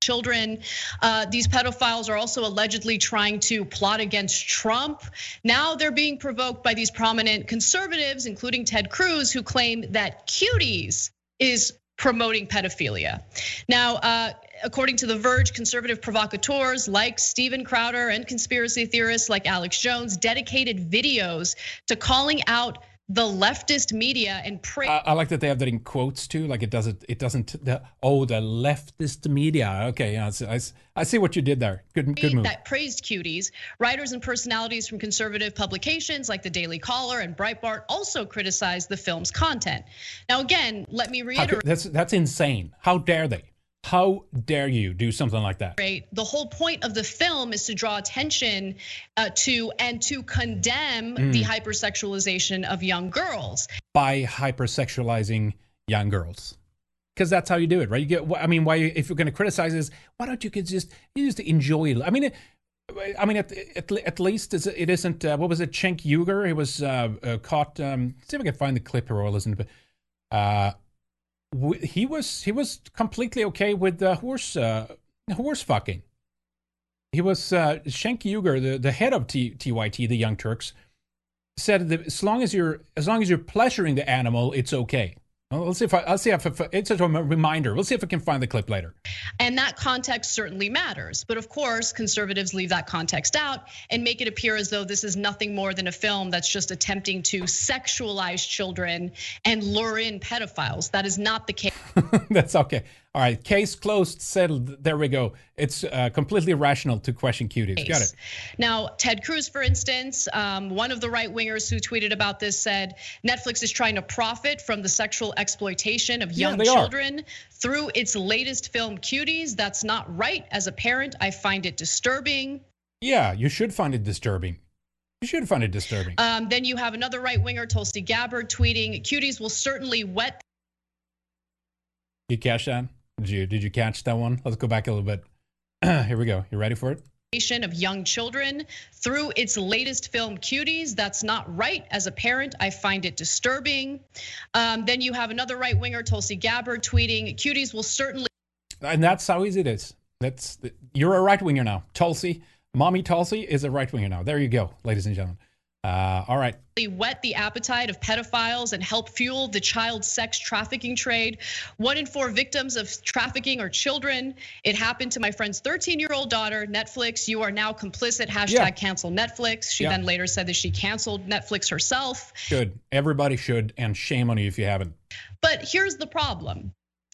children. Uh, these pedophiles are also allegedly trying to plot against Trump. Now they're being provoked by these prominent conservatives, including Ted Cruz, who claim that Cuties is promoting pedophilia. Now, uh, according to The Verge, conservative provocateurs like Steven Crowder and conspiracy theorists like Alex Jones dedicated videos to calling out the leftist media and pray. I, I like that they have that in quotes too. Like it doesn't, it doesn't. The, oh, the leftist media. Okay, yeah, I, I see what you did there. Good, good move. That praised Cuties. Writers and personalities from conservative publications like the Daily Caller and Breitbart also criticized the film's content. Now, again, let me reiterate. That's that's insane. How dare they? How dare you do something like that? The whole point of the film is to draw attention to and to condemn mm. the hypersexualization of young girls. By hypersexualizing young girls. Because that's how you do it, right? You get, I mean, why, if you're going to criticize this, why don't you just, you just enjoy it? I mean, I mean, at, at, at least it isn't, uh, what was it, Cenk Uygur? He was uh, uh, caught, um, see if I can find the clip here or listen to it. Uh, He was he was completely okay with the horse uh, horse fucking. He was uh, Cenk Uygur, the, the head of T, TYT, the Young Turks, said that as long as you're as long as you're pleasuring the animal, it's okay. Well, let's see if I, I'll see if, if it's a reminder. We'll see if I can find the clip later. And that context certainly matters. But of course, conservatives leave that context out and make it appear as though this is nothing more than a film that's just attempting to sexualize children and lure in pedophiles. That is not the case. That's okay. All right, case closed, settled. There we go. It's uh, completely irrational to question Cuties. Got it. Now, Ted Cruz, for instance, um, one of the right wingers who tweeted about this said Netflix is trying to profit from the sexual exploitation of young yeah, children are. through its latest film, Cuties. That's not right. As a parent, I find it disturbing. Yeah, you should find it disturbing. You should find it disturbing. Um, then you have another right winger, Tulsi Gabbard, tweeting, Cuties will certainly wet. You catch that? Did you, did you catch that one? Let's go back a little bit. Here we go. You ready for it? Of young children through its latest film, Cuties. That's not right. As a parent, I find it disturbing. Um, then you have another right winger, Tulsi Gabbard, tweeting, Cuties will certainly. And that's how easy it is. That's you're a right winger now. Tulsi, mommy Tulsi is a right winger now. There you go, ladies and gentlemen. Uh, all right. Whet the appetite of pedophiles and help fuel the child sex trafficking trade. One in four victims of trafficking are children. It happened to my friend's thirteen-year-old daughter. Netflix, you are now complicit. Hashtag yeah. cancel Netflix. She yeah. then later said that she canceled Netflix herself. Should. Everybody should, and shame on you if you haven't. But here's the problem.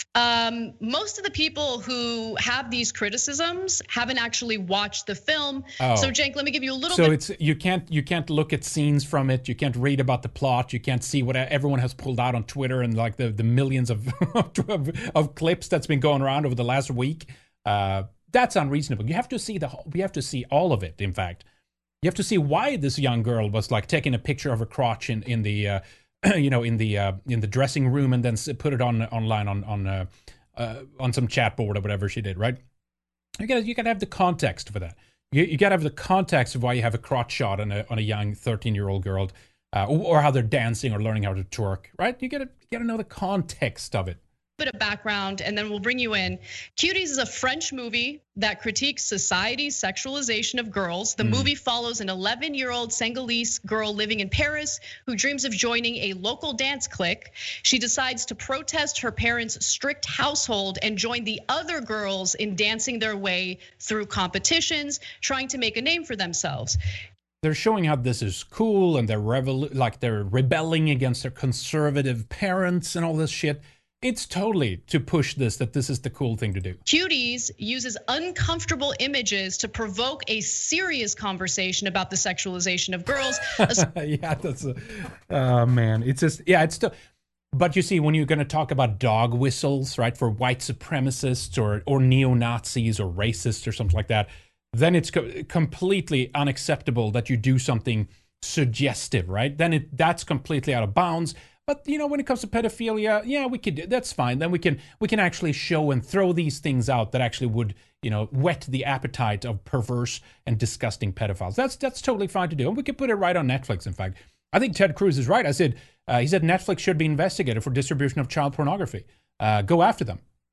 Um, most of the people who have these criticisms haven't actually watched the film. Oh. So, Cenk, let me give you a little so bit. So it's you can't you can't look at scenes from it. You can't read about the plot. You can't see what everyone has pulled out on Twitter and like the the millions of of, of clips that's been going around over the last week. Uh, that's unreasonable. You have to see the we have to see all of it. In fact, you have to see why this young girl was like taking a picture of her crotch in in the. Uh, you know, in the uh, in the dressing room, and then put it on online on on uh, uh, on some chat board or whatever she did, right? You got you got to have the context for that. You, you got to have the context of why you have a crotch shot on a on a young thirteen-year-old girl, uh, or, or how they're dancing or learning how to twerk, right? You got to you got to know the context of it. Bit of background, and then we'll bring you in. Cuties is a French movie that critiques society's sexualization of girls. The mm. movie follows an eleven-year-old Senegalese girl living in Paris who dreams of joining a local dance clique. She decides to protest her parents' strict household and join the other girls in dancing their way through competitions, trying to make a name for themselves. They're showing how this is cool, and they're revol- like they're rebelling against their conservative parents and all this shit. It's totally to push this, that this is the cool thing to do. Cuties uses uncomfortable images to provoke a serious conversation about the sexualization of girls. yeah, that's a, oh man, it's just, yeah, it's still, but you see, when you're gonna talk about dog whistles, right, for white supremacists or, or neo-Nazis or racists or something like that, then it's co- completely unacceptable that you do something suggestive, right? Then it that's completely out of bounds. But you know, when it comes to pedophilia, yeah, we could. That's fine. Then we can we can actually show and throw these things out that actually would, you know, whet the appetite of perverse and disgusting pedophiles. That's that's totally fine to do, and we could put it right on Netflix. In fact, I think Ted Cruz is right. I said uh, he said Netflix should be investigated for distribution of child pornography. Uh, go after them.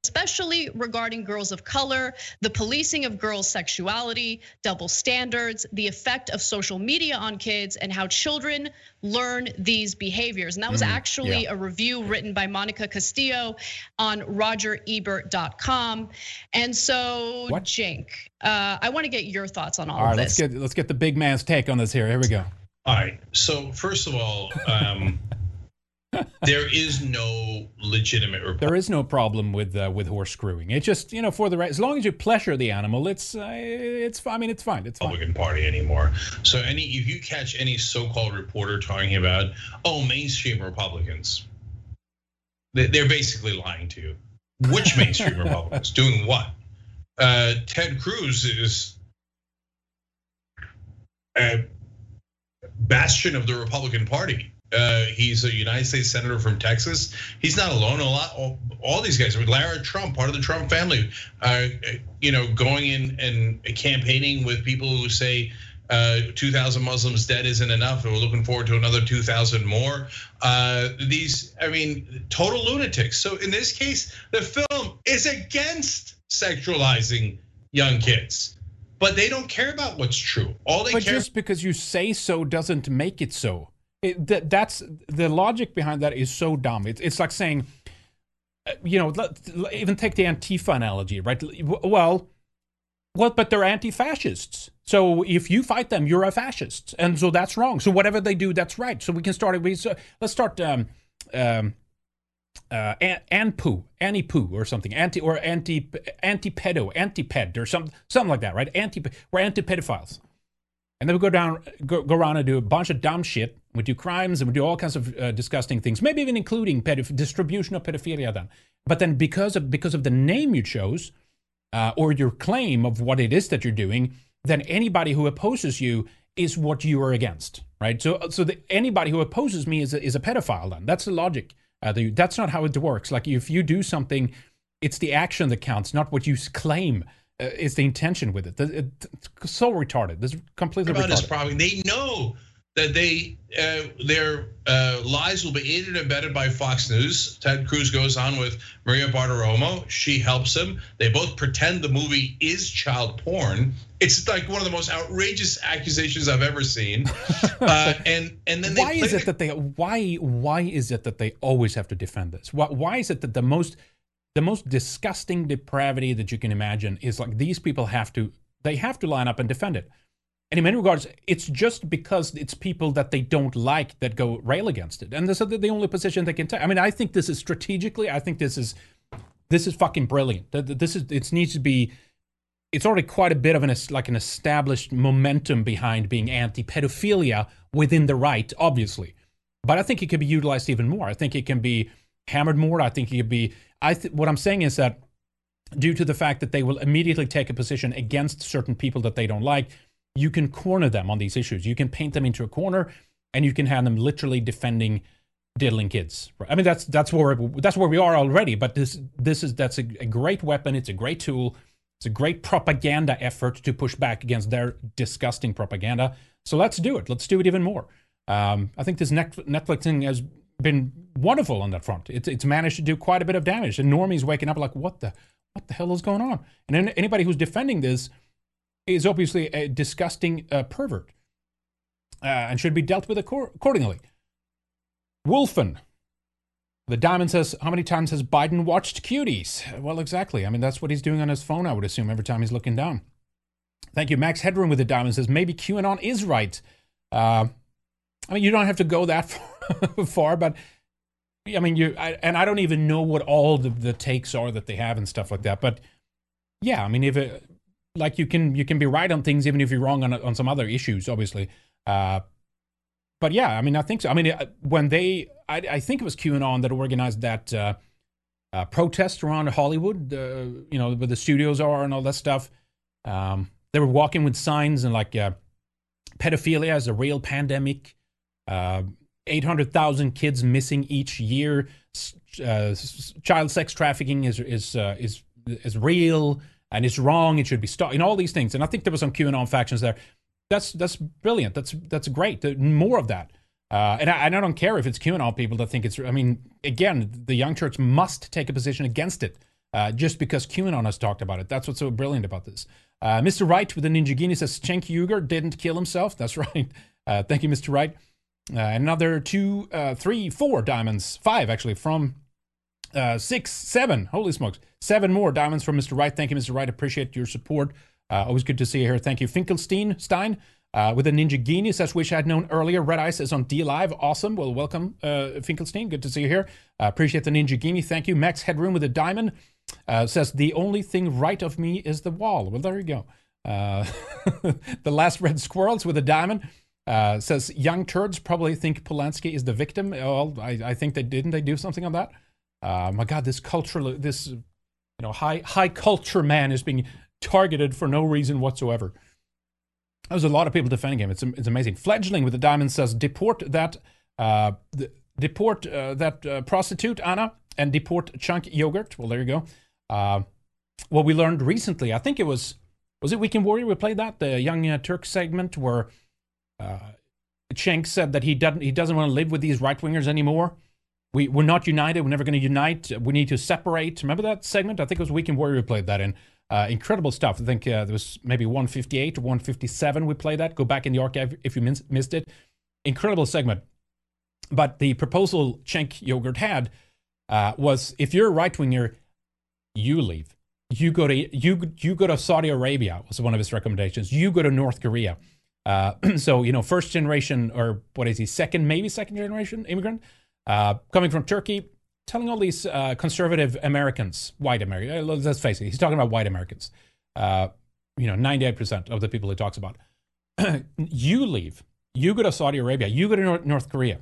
especially regarding girls of color, the policing of girls' sexuality, double standards, the effect of social media on kids, and how children learn these behaviors. And that was mm, actually yeah. a review written by Monica Castillo on roger ebert dot com. And so, what? Cenk, uh, I want to get your thoughts on all, all right, of this. Let's get, let's get the big man's take on this here. Here we go. All right. So first of all, um, there is no legitimate report. There is no problem with uh, with horse screwing. It just, you know, for the right, as long as you pleasure the animal, it's uh, it's I mean, it's fine. It's fine. Republican Party anymore. So any if you catch any so-called reporter talking about oh mainstream Republicans, they're basically lying to you. Which mainstream Republicans doing what? Uh, Ted Cruz is a bastion of the Republican Party. Uh, he's a United States senator from Texas. He's not alone. A lot, all, all these guys. Lara Trump, part of the Trump family, uh, you know, going in and campaigning with people who say uh, two thousand Muslims dead isn't enough, and we're looking forward to another two thousand more. Uh, these, I mean, total lunatics. So in this case, the film is against sexualizing young kids. But they don't care about what's true. All they but care. But just because you say so doesn't make it so. It, that, that's the logic behind that is so dumb. It's it's like saying, you know, let, even take the Antifa analogy, right? Well, well, but they're anti-fascists. So if you fight them, you're a fascist, and so that's wrong. So whatever they do, that's right. So we can start. We so let's start. Um, um, uh, Anpu, Anti-poo or something, anti or anti anti-pedo, anti-ped or something, something like that, right? Anti, we're anti-pedophiles. And then we go down, go, go around and do a bunch of dumb shit. We do crimes and we do all kinds of uh, disgusting things, maybe even including pedoph- distribution of pedophilia. Then, but then because of because of the name you chose, uh, or your claim of what it is that you're doing, then anybody who opposes you is what you are against, right? So, so the, anybody who opposes me is a, is a pedophile. Then that's the logic. Uh, the, that's not how it works. Like if you do something, it's the action that counts, not what you claim. Uh, is the intention with it. it it's so retarded. This is completely about retarded. This problem. They know that they uh, their uh, lies will be aided and abetted by Fox News. Ted Cruz goes on with Maria Bartiromo. She helps him. They both pretend the movie is child porn. It's like one of the most outrageous accusations I've ever seen. Uh, and and then they why is it the- that they why why is it that they always have to defend this? Why, why is it that the most The most disgusting depravity that you can imagine is like these people have to, they have to line up and defend it. And in many regards, it's just because it's people that they don't like that go rail against it. And this is the only position they can take. I mean, I think this is strategically, I think this is, this is fucking brilliant. This is, it needs to be, it's already quite a bit of an, like an established momentum behind being anti-pedophilia within the right, obviously. But I think it could be utilized even more. I think it can be hammered more. I think it could be, I th- what I'm saying is that due to the fact that they will immediately take a position against certain people that they don't like, you can corner them on these issues. You can paint them into a corner, and you can have them literally defending diddling kids. I mean, that's that's where that's where we are already. But this this is that's a, a great weapon. It's a great tool. It's a great propaganda effort to push back against their disgusting propaganda. So let's do it. Let's do it even more. Um, I think this Netflix thing has been wonderful on that front. It's it's managed to do quite a bit of damage. And Normie's waking up like, what the what the hell is going on? And then anybody who's defending this is obviously a disgusting uh, pervert uh, and should be dealt with accordingly. Wolfen, the Diamond says, how many times has Biden watched Cuties? Well, exactly. I mean, that's what he's doing on his phone, I would assume, every time he's looking down. Thank you. Max Headroom with the Diamond says, maybe QAnon is right. Uh, I mean, you don't have to go that far, far but I mean, you I, and I don't even know what all the, the takes are that they have and stuff like that. But yeah, I mean, if it, like you can you can be right on things even if you're wrong on on some other issues, obviously. Uh, but yeah, I mean, I think so. I mean, when they, I, I think it was QAnon that organized that uh, uh, protest around Hollywood, uh, you know, where the studios are and all that stuff. Um, they were walking with signs and like uh, pedophilia is a real pandemic. Uh, eight hundred thousand kids missing each year. Uh, child sex trafficking is is uh, is is real and it's wrong. It should be stopped. And all these things. And I think there were some QAnon factions there. That's that's brilliant. That's that's great. More of that. Uh, and, I, and I don't care if it's QAnon people that think it's. I mean, again, the young church must take a position against it. uh, just because QAnon has talked about it. That's what's so brilliant about this. Uh, Mister Wright with the Ninjagini says Cenk Uygur didn't kill himself. That's right. Uh, thank you, Mister Wright. Uh, another two, uh, three, four diamonds, five actually from uh, six, seven. Holy smokes, seven more diamonds from Mister Wright. Thank you, Mister Wright. Appreciate your support. Uh, always good to see you here. Thank you, Finkelstein Stein uh, with a Ninjagini says wish I had known earlier. Red Ice is on D Live. Awesome. Well, welcome, uh, Finkelstein. Good to see you here. Uh, appreciate the Ninjagini. Thank you, Max Headroom with a diamond. Uh, says the only thing right of me is the wall. Well, there you go. Uh, the last red squirrels with a diamond uh, says young turds probably think Polanski is the victim. Well, I, I think they didn't. They do something on that. Uh, my God, this cultural, this you know high high culture man is being targeted for no reason whatsoever. There's a lot of people defending him. It's it's amazing. Fledgling with the diamond says deport that uh, deport uh, that uh, prostitute Anna and deport Chunk Yogurt. Well, there you go. Uh, what we learned recently, I think it was, was it Weekend Warrior? We played that, the Young uh, Turk segment where uh, Cenk said that he doesn't he doesn't want to live with these right-wingers anymore. We, we're not united. We're never going to unite. We need to separate. Remember that segment? I think it was Weekend Warrior we played that in. Uh, incredible stuff. I think uh, there was maybe one fifty-eight or one fifty-seven we played that. Go back in the archive if you min- missed it. Incredible segment. But the proposal Cenk Yogurt had uh, was if you're a right-winger, you leave. You go to you you go to Saudi Arabia was one of his recommendations. You go to North Korea. Uh, so you know, first generation or what is he? Second, maybe second generation immigrant uh, coming from Turkey, telling all these uh, conservative Americans, white Americans. Let's face it, he's talking about white Americans. Uh, you know, ninety-eight percent of the people he talks about. You leave. You go to Saudi Arabia. You go to North, North Korea.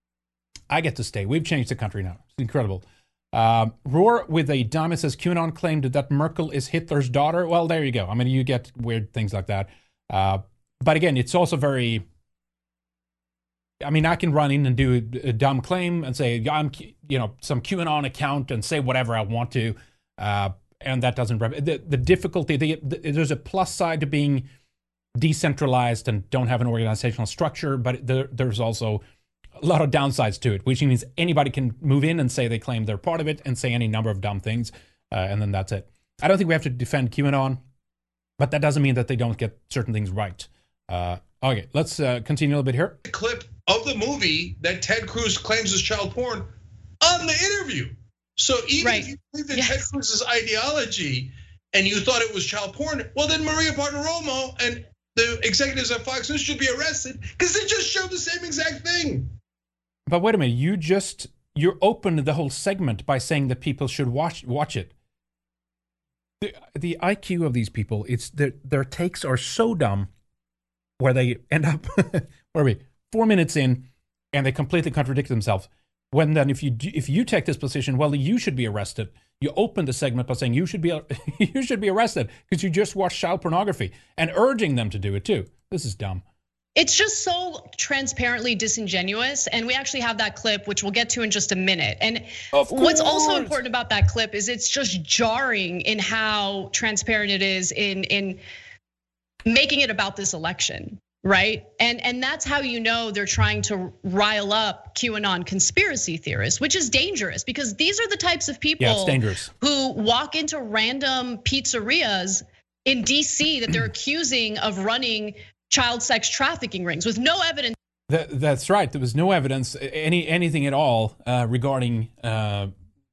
I get to stay. We've changed the country now. It's incredible. Um, Roar with a diamond says QAnon claimed that Merkel is Hitler's daughter. Well, there you go. I mean, you get weird things like that. Uh, but again, it's also very, I mean, I can run in and do a, a dumb claim and say, I'm, you know, some QAnon account and say whatever I want to. Uh, and that doesn't, the, the difficulty, the, the, there's a plus side to being decentralized and don't have an organizational structure, but there, there's also a lot of downsides to it, which means anybody can move in and say they claim they're part of it and say any number of dumb things, uh, and then that's it. I don't think we have to defend QAnon, but that doesn't mean that they don't get certain things right. Uh, okay, let's uh, continue a little bit here. The clip of the movie that Ted Cruz claims is child porn on the interview. So even right. if you believe that yes. Ted Cruz's ideology and you thought it was child porn, well then Maria Bartiromo and the executives at Fox News should be arrested because they just showed the same exact thing. But wait a minute, you just, you opened the whole segment by saying that people should watch watch it. The, the I Q of these people, it's their, their takes are so dumb where they end up, where are we, four minutes in and they completely contradict themselves. When then if you if you take this position, well, you should be arrested. You open the segment by saying you should be you should be arrested because you just watched child pornography and urging them to do it too. This is dumb. It's just so transparently disingenuous. And we actually have that clip, which we'll get to in just a minute. And what's also important about that clip is it's just jarring in how transparent it is in, in making it about this election, right? And, and that's how you know they're trying to rile up QAnon conspiracy theorists, which is dangerous because these are the types of people yeah, it's dangerous. who walk into random pizzerias in D C that they're accusing of running child sex trafficking rings with no evidence. That, that's right. There was no evidence, any anything at all uh, regarding uh,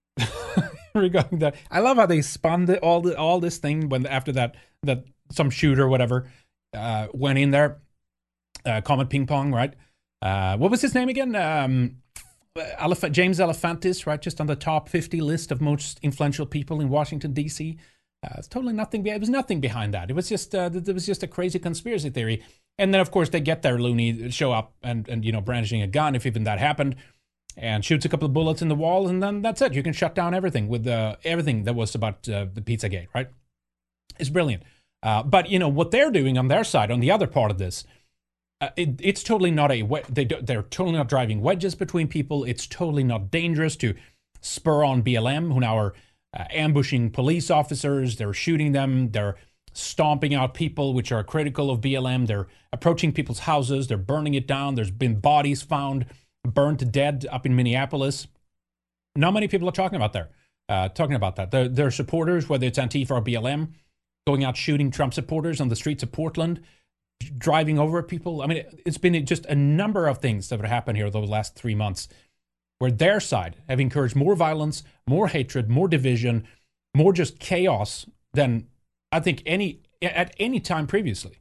regarding that. I love how they spun the, all the all this thing when after that that some shooter or whatever uh, went in there. Uh, Comet Ping Pong, right? Uh, what was his name again? Um, Elef- James Alefantis, right? Just on the top fifty list of most influential people in Washington D C. Uh, it's totally nothing. It was nothing behind that. It was just uh, it was just a crazy conspiracy theory. And then of course they get there, loony, show up and and you know brandishing a gun if even that happened, and shoots a couple of bullets in the wall, and then that's it. You can shut down everything with uh, everything that was about uh, the Pizzagate, right? It's brilliant. Uh, but you know what they're doing on their side, on the other part of this, uh, it, it's totally not a they they're totally not driving wedges between people. It's totally not dangerous to spur on B L M, who now are Uh, ambushing police officers. They're shooting them. They're stomping out people which are critical of B L M. They're approaching people's houses. They're burning it down. There's been bodies found burned to dead up in Minneapolis. Not many people are talking about there. uh, talking about that. Their, their supporters, whether it's Antifa or B L M, going out shooting Trump supporters on the streets of Portland, driving over people. I mean, it's been just a number of things that have happened here over the last three months where their side have encouraged more violence, more hatred, more division, more just chaos than I think any at any time previously.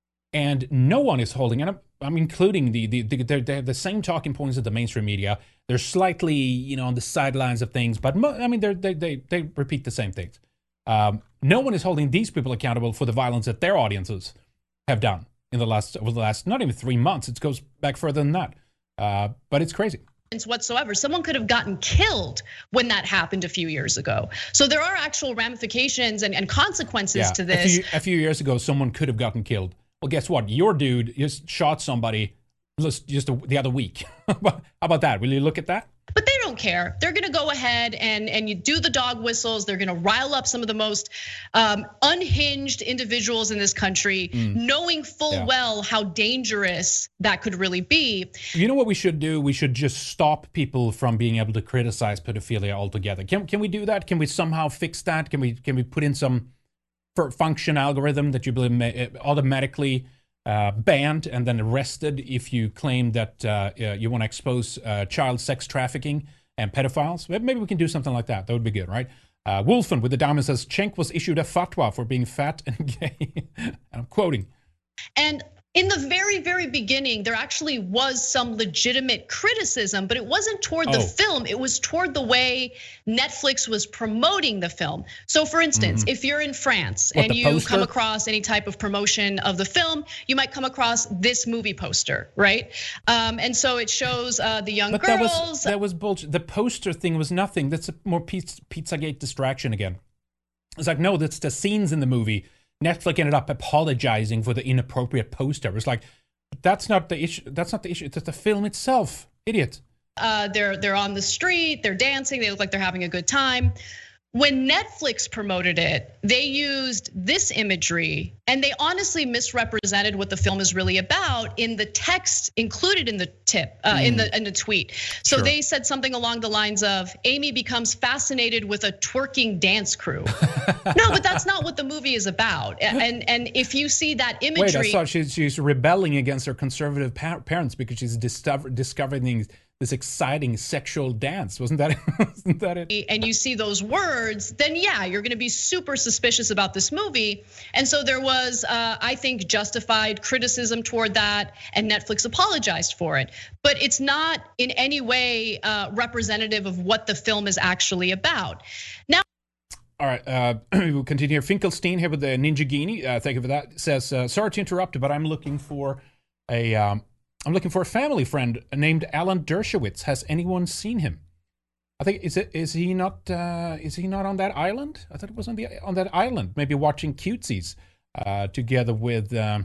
And no one is holding, and I'm, I'm including the, the, the they have the same talking points as the mainstream media. They're slightly, you know, on the sidelines of things, but mo- I mean, they they they they repeat the same things. Um, no one is holding these people accountable for the violence that their audiences have done in the last over the last not even three months. It goes back further than that, uh, but it's crazy. Whatsoever. Someone could have gotten killed when that happened a few years ago. So there are actual ramifications and, and consequences yeah, to this. A few, a few years ago, someone could have gotten killed. Well, guess what? Your dude just shot somebody just, just the other week. How about that? Will you look at that? But they don't care. They're going to go ahead and and you do the dog whistles. They're going to rile up some of the most um, unhinged individuals in this country, mm. knowing full yeah. well how dangerous that could really be. You know what we should do? We should just stop people from being able to criticize pedophilia altogether. Can can we do that? Can we somehow fix that? Can we can we put in some function algorithm that you believe automatically Uh, banned and then arrested if you claim that uh, you want to expose uh, child sex trafficking and pedophiles? Maybe we can do something like that. That would be good, right? Uh, Wolfen with the diamond says, Cenk was issued a fatwa for being fat and gay. I'm quoting. And in the very, very beginning, there actually was some legitimate criticism, but it wasn't toward oh. the film. It was toward the way Netflix was promoting the film. So for instance, mm-hmm. if you're in France what, and you poster? come across any type of promotion of the film, you might come across this movie poster, right? Um, and so it shows uh, the young but girls. That was, that was bullshit. The poster thing was nothing. That's a more pizza, Pizzagate distraction again. It's like, no, that's the scenes in the movie. Netflix ended up apologizing for the inappropriate poster. It was like, that's not the issue. That's not the issue. It's the film itself. Idiot. Uh, they're they're on the street. They're dancing. They look like they're having a good time. When Netflix promoted it, they used this imagery and they honestly misrepresented what the film is really about in the text included in the tip, uh, mm. in the in the tweet. So sure. they said something along the lines of, Amy becomes fascinated with a twerking dance crew. No, but that's not what the movie is about. And and if you see that imagery. Wait, I thought she's, she's rebelling against her conservative pa- parents because she's discover, discovering this exciting sexual dance. Wasn't that, wasn't that it? And you see those words, then yeah, you're gonna be super suspicious about this movie. And so there was, uh, I think, justified criticism toward that, and Netflix apologized for it. But it's not in any way uh, representative of what the film is actually about. Now. All right, uh, we'll continue here. Finkelstein here with the Ninja Genie, uh, thank you for that. Says, uh, sorry to interrupt, but I'm looking for a, um, I'm looking for a family friend named Alan Dershowitz. Has anyone seen him? I think is it is he not uh, is he not on that island? I thought it was on the on that island, maybe watching Cutesies uh, together with um,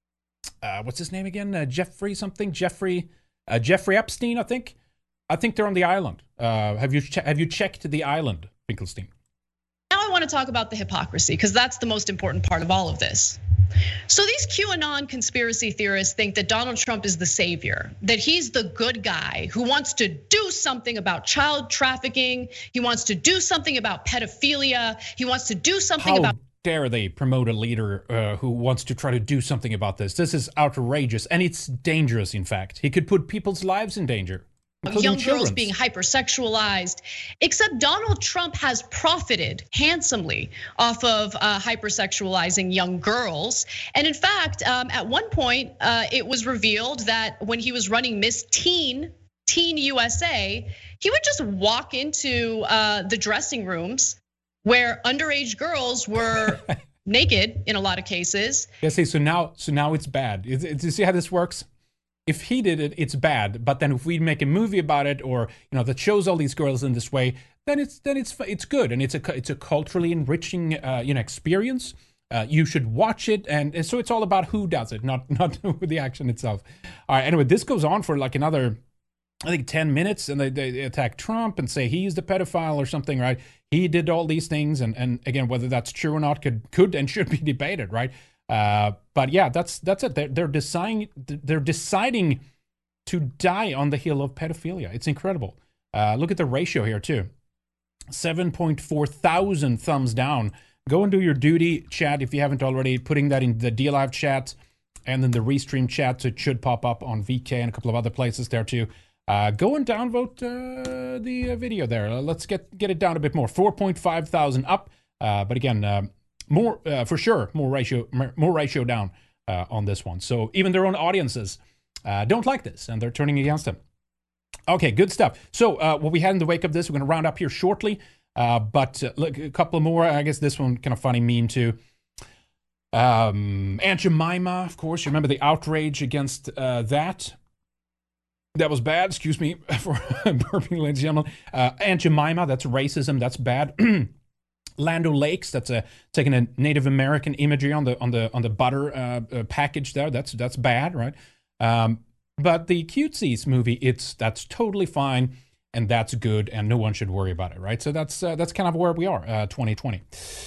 uh, what's his name again? Uh, Jeffrey something Jeffrey uh, Jeffrey Epstein. I think I think they're on the island. Uh, have you che- have you checked the island, Finkelstein? Now I want to talk about the hypocrisy because that's the most important part of all of this. So these QAnon conspiracy theorists think that Donald Trump is the savior, that he's the good guy who wants to do something about child trafficking. He wants to do something about pedophilia. He wants to do something How about. Dare they promote a leader uh, who wants to try to do something about this? This is outrageous, and it's dangerous. In fact, he could put people's lives in danger. Young children's. girls being hypersexualized, except Donald Trump has profited handsomely off of uh, hypersexualizing young girls. And in fact, um, at one point, uh, it was revealed that when he was running Miss Teen, Teen U S A, he would just walk into uh, the dressing rooms where underage girls were naked in a lot of cases. Yeah, see, so now, so now it's bad. Do you see how this works? If he did it, it's bad. But then if we make a movie about it, or you know, that shows all these girls in this way, then it's then it's it's good, and it's a it's a culturally enriching uh, you know experience. Uh, you should watch it, and, and so it's all about who does it, not not the action itself. All right. Anyway, this goes on for like another, I think, ten minutes, and they, they attack Trump and say he's the pedophile or something, right? He did all these things, and and again, whether that's true or not could could and should be debated, right? Uh, but yeah, that's that's it. They're, they're deciding they're deciding to die on the hill of pedophilia. It's incredible. Uh, look at the ratio here too. seven point four thousand thumbs down. Go and do your duty, chat, if you haven't already, putting that in the DLive chat and then the Restream chat, so it should pop up on V K and a couple of other places there too. Uh, go and downvote uh, the uh, video there. Uh, let's get get it down a bit more. four point five thousand up, uh, but again, uh, more uh, for sure, more ratio, more ratio down uh, on this one. So even their own audiences uh, don't like this, and they're turning against them. Okay, good stuff. So uh, what we had in the wake of this, we're going to round up here shortly. Uh, but uh, look, a couple more. I guess this one kind of funny meme too. Um, Aunt Jemima, of course. You remember the outrage against uh, that? That was bad. Excuse me for burping, ladies and gentlemen. Uh, Aunt Jemima, that's racism. That's bad. Land O'Lakes, that's a taking a Native American imagery on the on the on the butter uh, uh, package there. That's that's bad, right? Um, but the Cutesies movie, it's that's totally fine. And that's good, and no one should worry about it, right? So that's uh, that's kind of where we are, uh, twenty twenty.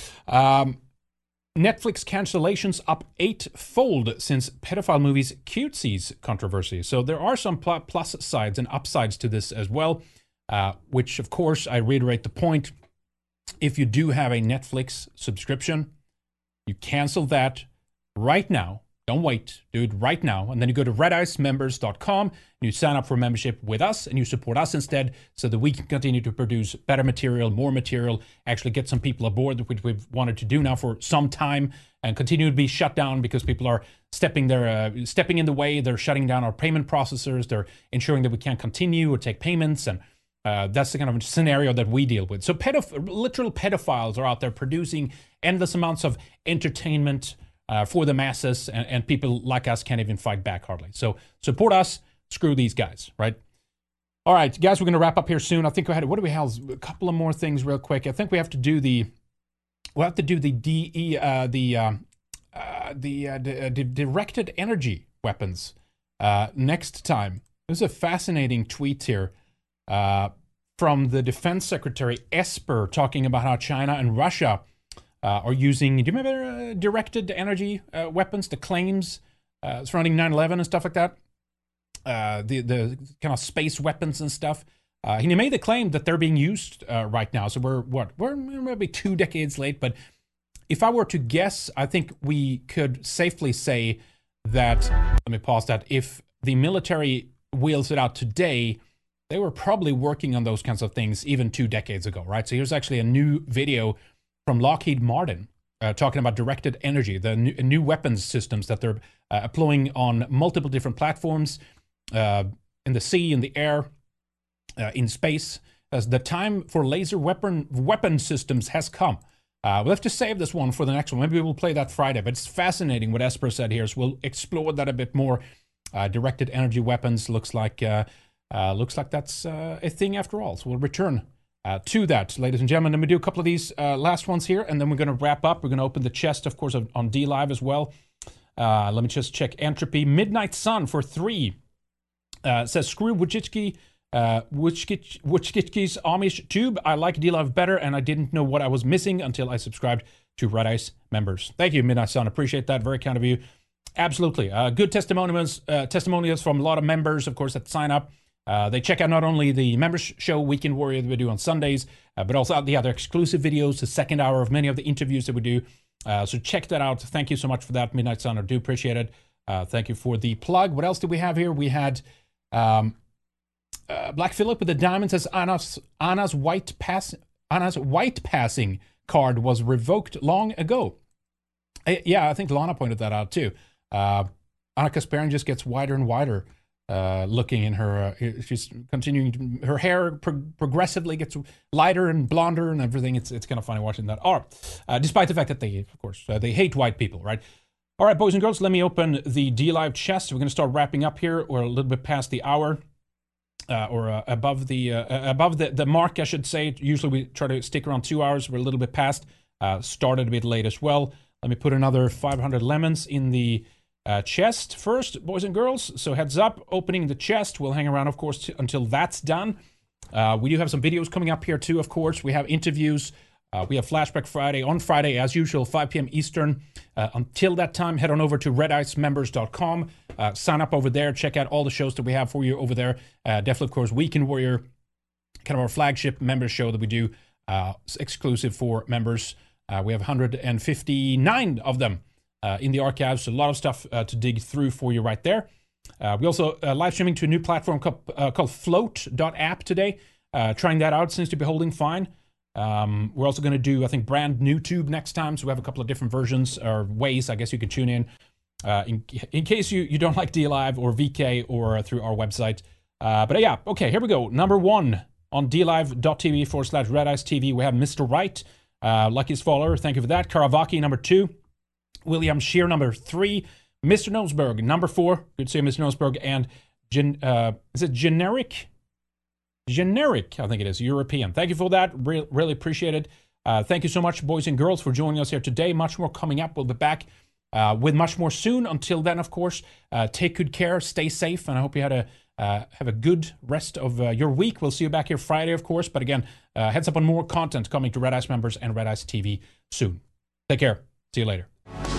Um, Netflix cancellations up eightfold since pedophile movies Cutesies controversy. So there are some pl- plus sides and upsides to this as well, uh, which, of course, I reiterate the point. If you do have a Netflix subscription, you cancel that right now. Don't wait. Do it right now. And then you go to red ice members dot com and you sign up for membership with us and you support us instead so that we can continue to produce better material, more material, actually get some people aboard, which we've wanted to do now for some time, and continue to be shut down because people are stepping their uh, stepping in the way. They're shutting down our payment processors. They're ensuring that we can't continue or take payments. And uh, that's the kind of scenario that we deal with. So pedoph- literal pedophiles are out there producing endless amounts of entertainment Uh, for the masses, and, and people like us can't even fight back hardly. So support us, screw these guys, right? All right, guys, we're going to wrap up here soon. I think we had, what do we have? A couple of more things real quick. I think we have to do the, we'll have to do the D E, uh, the, uh, uh, the, uh, the, uh, the directed energy weapons uh, next time. There's a fascinating tweet here uh, from the Defense Secretary Esper talking about how China and Russia Uh, are using, do you remember uh, directed energy uh, weapons, the claims uh, surrounding nine eleven and stuff like that? Uh, the the kind of space weapons and stuff. Uh, he made the claim that they're being used uh, right now. So we're, what, we're maybe two decades late. But if I were to guess, I think we could safely say that, let me pause that, if the military wheels it out today, they were probably working on those kinds of things even two decades ago, right? So here's actually a new video from Lockheed Martin, uh, talking about directed energy, the new, new weapons systems that they're uh, employing on multiple different platforms, uh, in the sea, in the air, uh, in space. As the time for laser weapon weapon systems has come. Uh, we'll have to save this one for the next one. Maybe we'll play that Friday. But it's fascinating what Esper said here, so we'll explore that a bit more. Uh, directed energy weapons looks like uh, uh, looks like that's uh, a thing after all. So we'll return Uh, to that, ladies and gentlemen. Let me do a couple of these uh, last ones here, and then we're going to wrap up. We're going to open the chest, of course, on, on DLive as well. Uh, let me just check Entropy. Midnight Sun for three uh, says, screw Wojcicki, uh, Wojcicki's Amish tube. I like DLive better, and I didn't know what I was missing until I subscribed to Red Ice members. Thank you, Midnight Sun. Appreciate that. Very kind of you. Absolutely. Uh, good testimonials, uh, testimonials from a lot of members, of course, that sign up. Uh, they check out not only the members show Weekend Warrior that we do on Sundays, uh, but also the other exclusive videos, the second hour of many of the interviews that we do. Uh, so check that out. Thank you so much for that, Midnight Sun. I do appreciate it. Uh, thank you for the plug. What else did we have here? We had um, uh, Black Phillip with the diamond says Anna's, Anna's white pass Anna's white passing card was revoked long ago. I, yeah, I think Lana pointed that out too. Uh, Anna Kasparian just gets wider and wider. Uh, looking in her, uh, she's continuing. To, her hair pro- progressively gets lighter and blonder and everything. It's it's kind of funny watching that. All right, uh, despite the fact that they, of course, uh, they hate white people, right? All right, boys and girls, let me open the DLive chest. We're going to start wrapping up here. We're a little bit past the hour, uh, or uh, above the uh, above the, the mark, I should say. Usually we try to stick around two hours. We're a little bit past. Uh, started a bit late as well. Let me put another five hundred lemons in the Uh, chest first, boys and girls. So heads up, opening the chest. We'll hang around, of course, t- until that's done. Uh, we do have some videos coming up here too, of course. We have interviews. Uh, we have Flashback Friday on Friday, as usual, five p.m. Eastern. Uh, until that time, head on over to red ice members dot com. Uh, sign up over there. Check out all the shows that we have for you over there. Uh, definitely, of course, Weekend Warrior, kind of our flagship member show that we do uh, exclusive for members. Uh, we have one hundred fifty-nine of them uh, in the archives. A lot of stuff uh, to dig through for you right there. Uh, we also uh, live streaming to a new platform called, uh, called float dot app today. Uh, trying that out, seems to be holding fine. Um, we're also going to do, I think, brand new Tube next time. So we have a couple of different versions or ways, I guess, you can tune in. Uh, in, in case you, you don't like DLive or V K or uh, through our website. Uh, but uh, yeah, okay, here we go. Number one on dlive.tv forward slash Red Ice T V. We have Mister Wright, uh, luckiest follower. Thank you for that. Karavaki, number two. William Shear, number three. Mister Nosberg, number four. Good to see you, Mister Nosberg. And gen, uh, is it generic? Generic, I think it is, European. Thank you for that. Re- really appreciate it. Uh, thank you so much, boys and girls, for joining us here today. Much more coming up. We'll be back uh, with much more soon. Until then, of course, uh, take good care, stay safe, and I hope you had a uh, have a good rest of uh, your week. We'll see you back here Friday, of course. But again, uh, heads up on more content coming to Red Ice members and Red Ice T V soon. Take care. See you later.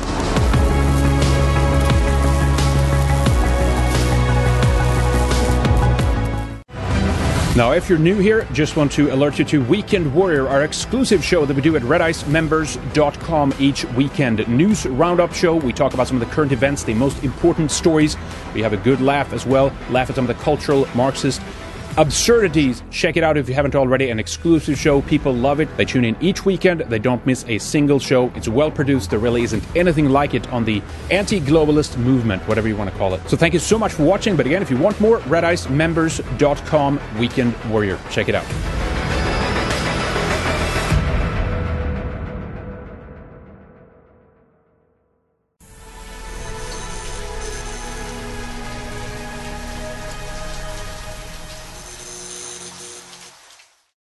Now, if you're new here, just want to alert you to Weekend Warrior, our exclusive show that we do at red ice members dot com each weekend. News roundup show. We talk about some of the current events, the most important stories. We have a good laugh as well. Laugh at some of the cultural Marxist absurdities. Check it out if you haven't already. An exclusive show. People love it. They tune in each weekend. They don't miss a single show. It's well produced. There really isn't anything like it on the anti-globalist movement, whatever you want to call it. So thank you so much for watching. But again, if you want more, red ice members dot com Weekend Warrior. Check it out.